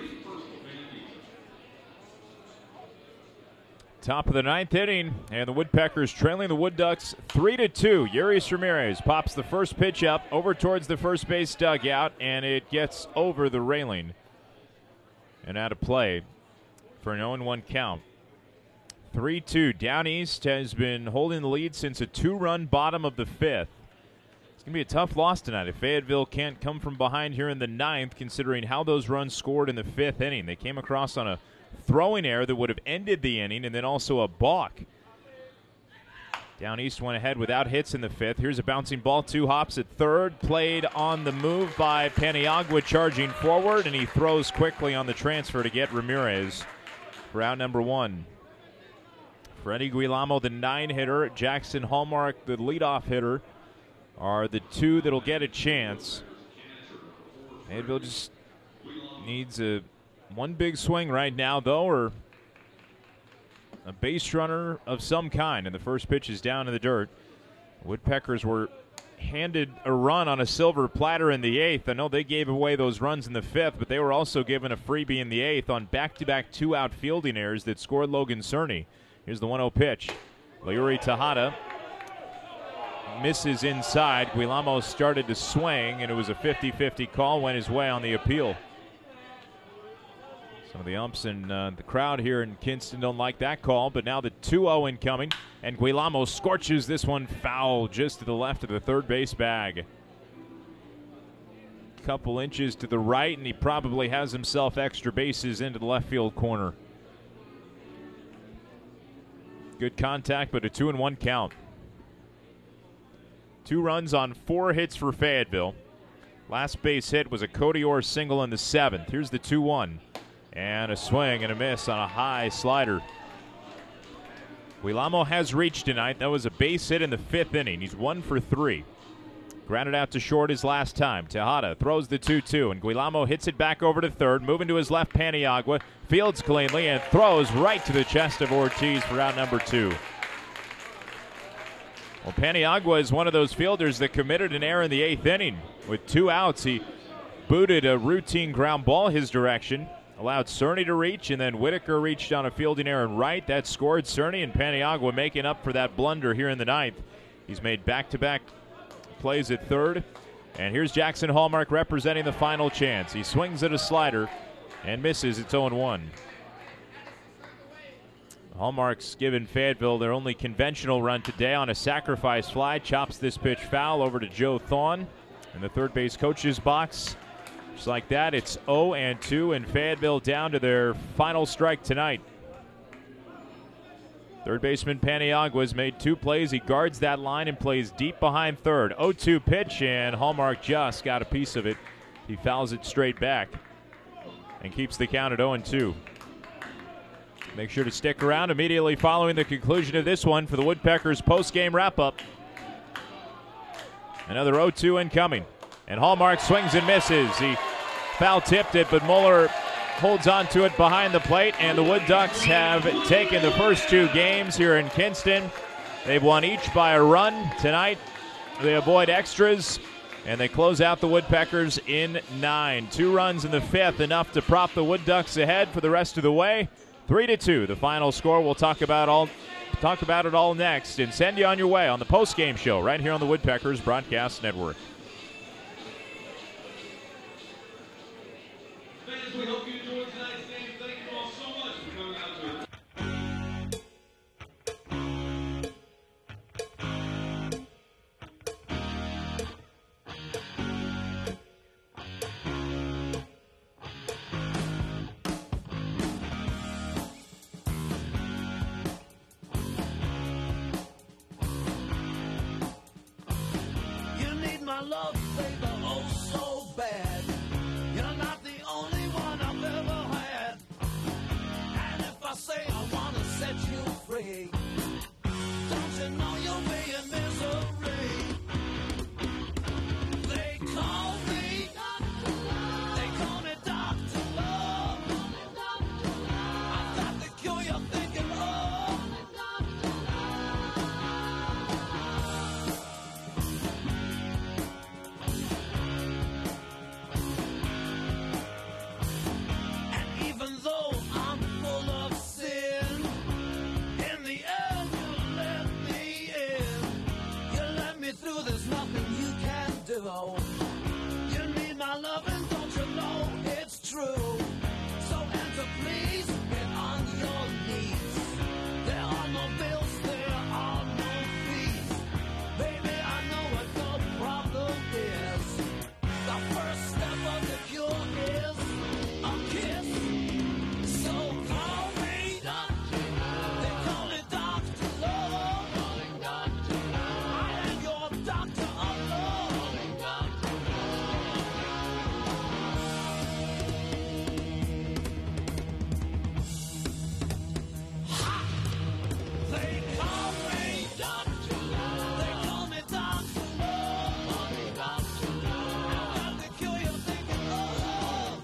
B: Top of the ninth inning, and the Woodpeckers trailing the Wood Ducks 3-2. Yuris Ramirez pops the first pitch up over towards the first base dugout, and it gets over the railing and out of play for an 0-1 count. 3-2. Down East has been holding the lead since a 2-run bottom of the fifth. It's going to be a tough loss tonight if Fayetteville can't come from behind here in the ninth, considering how those runs scored in the fifth inning. They came across on a throwing error that would have ended the inning, and then also a balk. Down East went ahead without hits in the fifth. Here's a bouncing ball, 2 hops at third, played on the move by Paniagua, charging forward, and he throws quickly on the transfer to get Ramirez for out number 1. Freddie Guilamo, the 9-hitter, Jackson Hallmark, the leadoff hitter, are the 2 that'll get a chance. Fayetteville just needs one big swing right now, though, or a base runner of some kind, and the first pitch is down in the dirt. Woodpeckers were handed a run on a silver platter in the 8th. I know they gave away those runs in the 5th, but they were also given a freebie in the 8th on back-to-back 2-out fielding errors that scored Logan Cerny. Here's the 1-0 pitch. Layuri Tejada misses inside. Guilamo started to swing, and it was a 50-50 call, went his way on the appeal. Some of the umps and the crowd here in Kinston don't like that call, but now the 2-0 incoming, and Guilamo scorches this one foul just to the left of the third base bag. Couple inches to the right, and he probably has himself extra bases into the left field corner. Good contact, but a 2-1 count. 2 runs on 4 hits for Fayetteville. Last base hit was a Cody Orr single in the 7th. Here's the 2-1. And a swing and a miss on a high slider. Guilamo has reached tonight. That was a base hit in the 5th inning. He's 1 for 3. Grounded out to short his last time. Tejada throws the 2-2, and Guilamo hits it back over to third. Moving to his left, Paniagua fields cleanly and throws right to the chest of Ortiz for out number 2. Well, Paniagua is one of those fielders that committed an error in the 8th inning. With 2 outs, he booted a routine ground ball his direction. Allowed Cerny to reach, and then Whitaker reached on a fielding error and right. That scored Cerny, and Paniagua making up for that blunder here in the 9th. He's made back-to-back plays at third. And here's Jackson Hallmark representing the final chance. He swings at a slider and misses. It's 0-1. Hallmark's given Fayetteville their only conventional run today on a sacrifice fly. Chops this pitch foul over to Joe Thawne in the third base coach's box. Just like that, it's 0-2, and Fayetteville down to their final strike tonight. Third baseman Paniagua has made 2 plays. He guards that line and plays deep behind third. 0-2 pitch, and Hallmark just got a piece of it. He fouls it straight back and keeps the count at 0-2. Make sure to stick around immediately following the conclusion of this one for the Woodpeckers post-game wrap-up. Another 0-2 incoming. And Hallmark swings and misses. He foul tipped it, but Mueller holds on to it behind the plate, and the Wood Ducks have taken the first 2 games here in Kinston. They've won each by a run. Tonight, they avoid extras, and they close out the Woodpeckers in 9. 2 runs in the 5th, enough to prop the Wood Ducks ahead for the rest of the way. 3-2, the final score. We'll talk about it all next and send you on your way on the post-game show right here on the Woodpeckers Broadcast Network.
G: Fans, we hope you enjoyed tonight's game. Thank you all so much for coming out to it.
I: You need my love, baby, oh so bad. You're not the only one I've ever had. And if I say I want to set you free, don't you know you'll be in misery? They call me Dr. Love. I've got the cure you're thinking of. And even though I'm full of sin, in the end you let me in. You let me through, there's nothing you can do. You need my loving, don't you know it's true? So answer please, get on your knees. There are no bills, there are no fees. Baby, I know what your problem is. The first step of the cure is a kiss. So call me Doctor. They call me Dr. Love. I am your doctor of love. They call me Doctor. They call me Dr. Love. I've got the cure you're thinking of.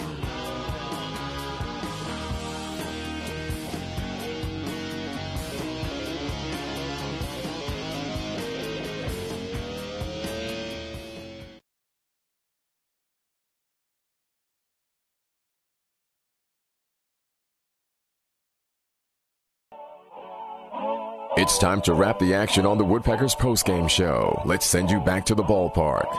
A: It's time to wrap the action on the Woodpeckers postgame show. Let's send you back to the ballpark.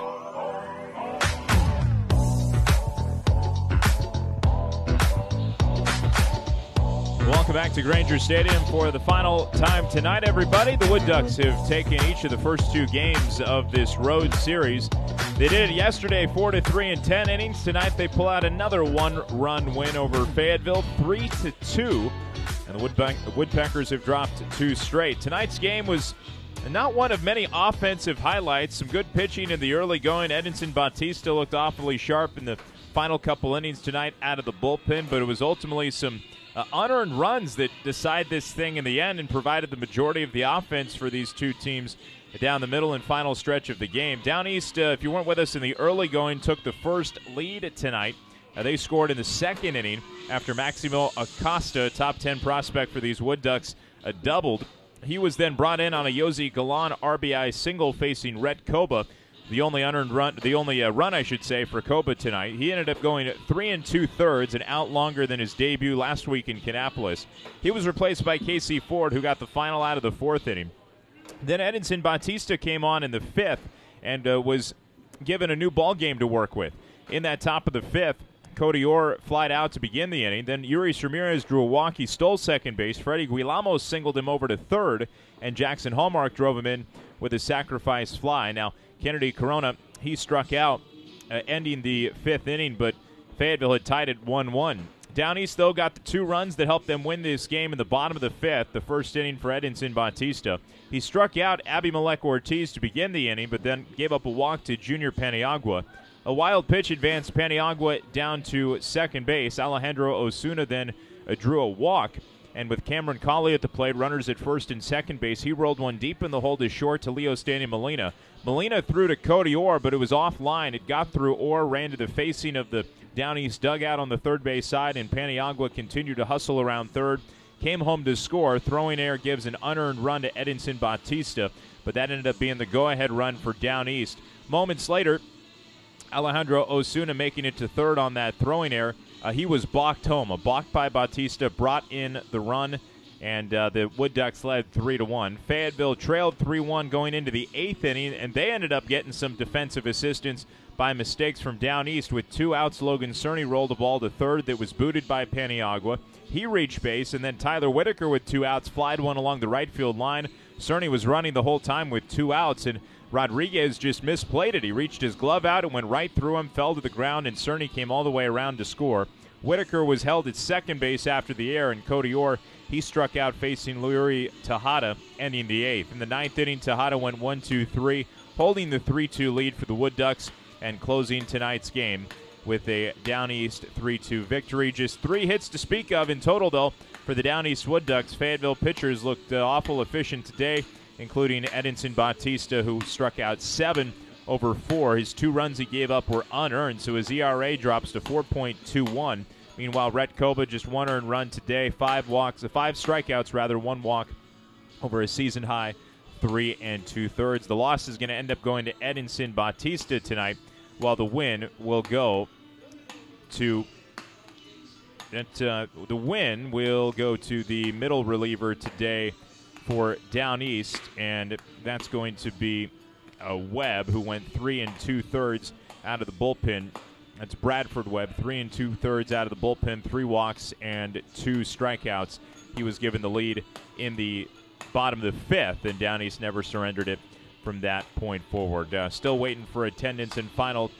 B: Welcome back to Granger Stadium for the final time tonight, everybody. The Wood Ducks have taken each of the first 2 games of this road series. They did it yesterday, 4-3 in 10 innings. Tonight they pull out another 1-run win over Fayetteville, 3-2. And the Woodpeckers have dropped 2 straight. Tonight's game was not one of many offensive highlights. Some good pitching in the early going. Edinson Bautista looked awfully sharp in the final couple innings tonight out of the bullpen, but it was ultimately some unearned runs that decide this thing in the end and provided the majority of the offense for these 2 teams down the middle and final stretch of the game. Down East, if you weren't with us in the early going, took the first lead tonight. They scored in the 2nd inning after Maximo Acosta, top 10 prospect for these Wood Ducks, doubled. He was then brought in on a Yosi Galan RBI single facing Rhett Koba, the only run I should say for Koba tonight. He ended up going 3 2/3, an out longer than his debut last week in Kannapolis. He was replaced by Casey Ford, who got the final out of the 4th inning. Then Edinson Bautista came on in the 5th and was given a new ball game to work with. In that top of the 5th, Cody Orr flied out to begin the inning. Then Yuris Ramirez drew a walk. He stole second base. Freddie Guilamos singled him over to third, and Jackson Hallmark drove him in with a sacrifice fly. Now, Kennedy Corona, he struck out, ending the 5th inning, but Fayetteville had tied it 1-1. Down East, though, got the 2 runs that helped them win this game in the bottom of the 5th, the first inning for Edinson Bautista. He struck out Abimelech Ortiz to begin the inning, but then gave up a walk to Junior Paniagua. A wild pitch advanced Paniagua down to second base. Alejandro Osuna then drew a walk, And with Cameron Colley at the plate, runners at first and second base, he rolled one deep in the hole to short to Leo Stanley Molina. Molina threw to Cody Orr, but it was offline. It got through Orr, ran to the facing of the Down East dugout on the third base side, and Paniagua continued to hustle around third. Came home to score. Throwing error gives an unearned run to Edinson Bautista, but that ended up being the go-ahead run for Down East. Moments later, Alejandro Osuna making it to third on that throwing error. He was balked home. A balk by Bautista brought in the run, and the Wood Ducks led 3-1. Fayetteville trailed 3-1 going into the 8th inning, and they ended up getting some defensive assistance by mistakes from Down East. With 2 outs, Logan Cerny rolled the ball to third that was booted by Paniagua. He reached base, and then Tyler Whitaker with 2 outs flied one along the right field line. Cerny was running the whole time with 2 outs, and Rodriguez just misplayed it. He reached his glove out and went right through him, fell to the ground, and Cerny came all the way around to score. Whitaker was held at second base after the error, and Cody Orr, he struck out facing Lurie Tejada, ending the 8th. In the 9th inning, Tejada went 1-2-3, holding the 3-2 lead for the Wood Ducks and closing tonight's game with a Down East 3-2 victory. Just 3 hits to speak of in total, though, for the Down East Wood Ducks. Fayetteville pitchers looked awful efficient today, including Edinson Bautista, who struck out 7 over 4. His 2 runs he gave up were unearned, so his ERA drops to 4.21. Meanwhile, Rhett Koba, just 1 earned run today, 5 strikeouts, 1 walk over a season-high 3 2/3. The loss is going to end up going to Edinson Bautista tonight, while the win will go to the middle reliever today for Down East, and that's going to be Webb, who went 3 2/3 out of the bullpen. That's Bradford Webb, 3 2/3 out of the bullpen, 3 walks and 2 strikeouts. He was given the lead in the bottom of the 5th, and Down East never surrendered it from that point forward. Still waiting for attendance and final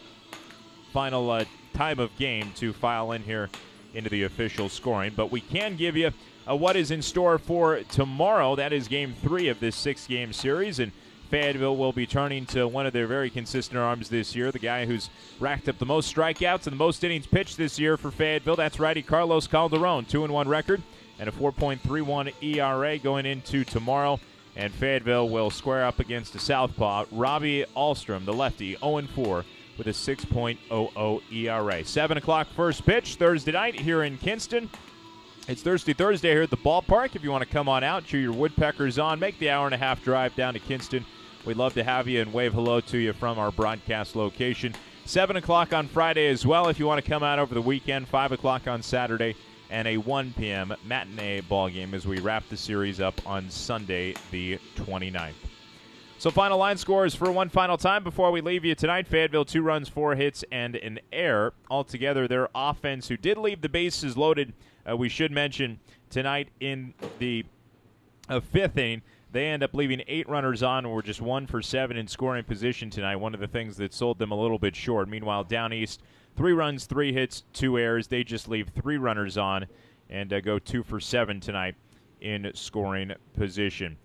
B: time of game to file in here into the official scoring, but we can give you what is in store for tomorrow. That is Game 3 of this 6-game series, and Fayetteville will be turning to one of their very consistent arms this year, the guy who's racked up the most strikeouts and the most innings pitched this year for Fayetteville. That's righty Carlos Calderon, 2-1 record and a 4.31 ERA going into tomorrow. And Fayetteville will square up against a southpaw, Robbie Ahlstrom, the lefty, 0-4 with a 6.00 ERA. 7 o'clock first pitch Thursday night here in Kinston. It's Thirsty Thursday here at the ballpark. If you want to come on out, cheer your woodpeckers on, make the hour-and-a-half drive down to Kinston. We'd love to have you and wave hello to you from our broadcast location. 7 o'clock on Friday as well if you want to come out over the weekend. 5 o'clock on Saturday, and a 1 p.m. matinee ball game as we wrap the series up on Sunday the 29th. So final line scores for one final time before we leave you tonight. Fayetteville 2 runs, 4 hits, and an error. Altogether, their offense, who did leave the bases loaded, we should mention tonight in the 5th inning, they end up leaving 8 runners on and were just 1 for 7 in scoring position tonight, one of the things that sold them a little bit short. Meanwhile, Down East, 3 runs, 3 hits, 2 errors. They just leave 3 runners on and go 2 for 7 tonight in scoring position.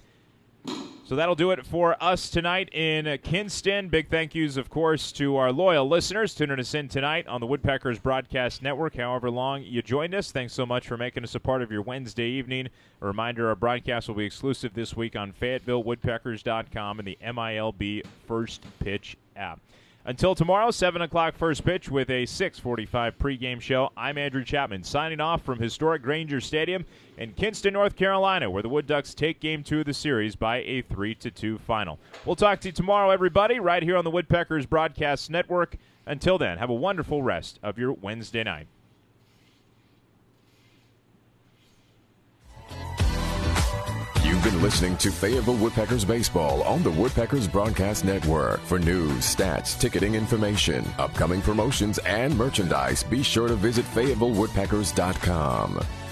B: So that'll do it for us tonight in Kinston. Big thank yous, of course, to our loyal listeners tuning us in tonight on the Woodpeckers Broadcast Network. However long you joined us, thanks so much for making us a part of your Wednesday evening. A reminder, our broadcast will be exclusive this week on FayettevilleWoodpeckers.com and the MILB First Pitch app. Until tomorrow, 7 o'clock first pitch with a 6:45 pregame show. I'm Andrew Chapman, signing off from historic Granger Stadium in Kinston, North Carolina, where the Wood Ducks take Game 2 of the series by a 3-2 final. We'll talk to you tomorrow, everybody, right here on the Woodpeckers Broadcast Network. Until then, have a wonderful rest of your Wednesday night.
A: You've been listening to Fayetteville Woodpeckers Baseball on the Woodpeckers Broadcast Network. For news, stats, ticketing information, upcoming promotions, and merchandise, be sure to visit FayettevilleWoodpeckers.com.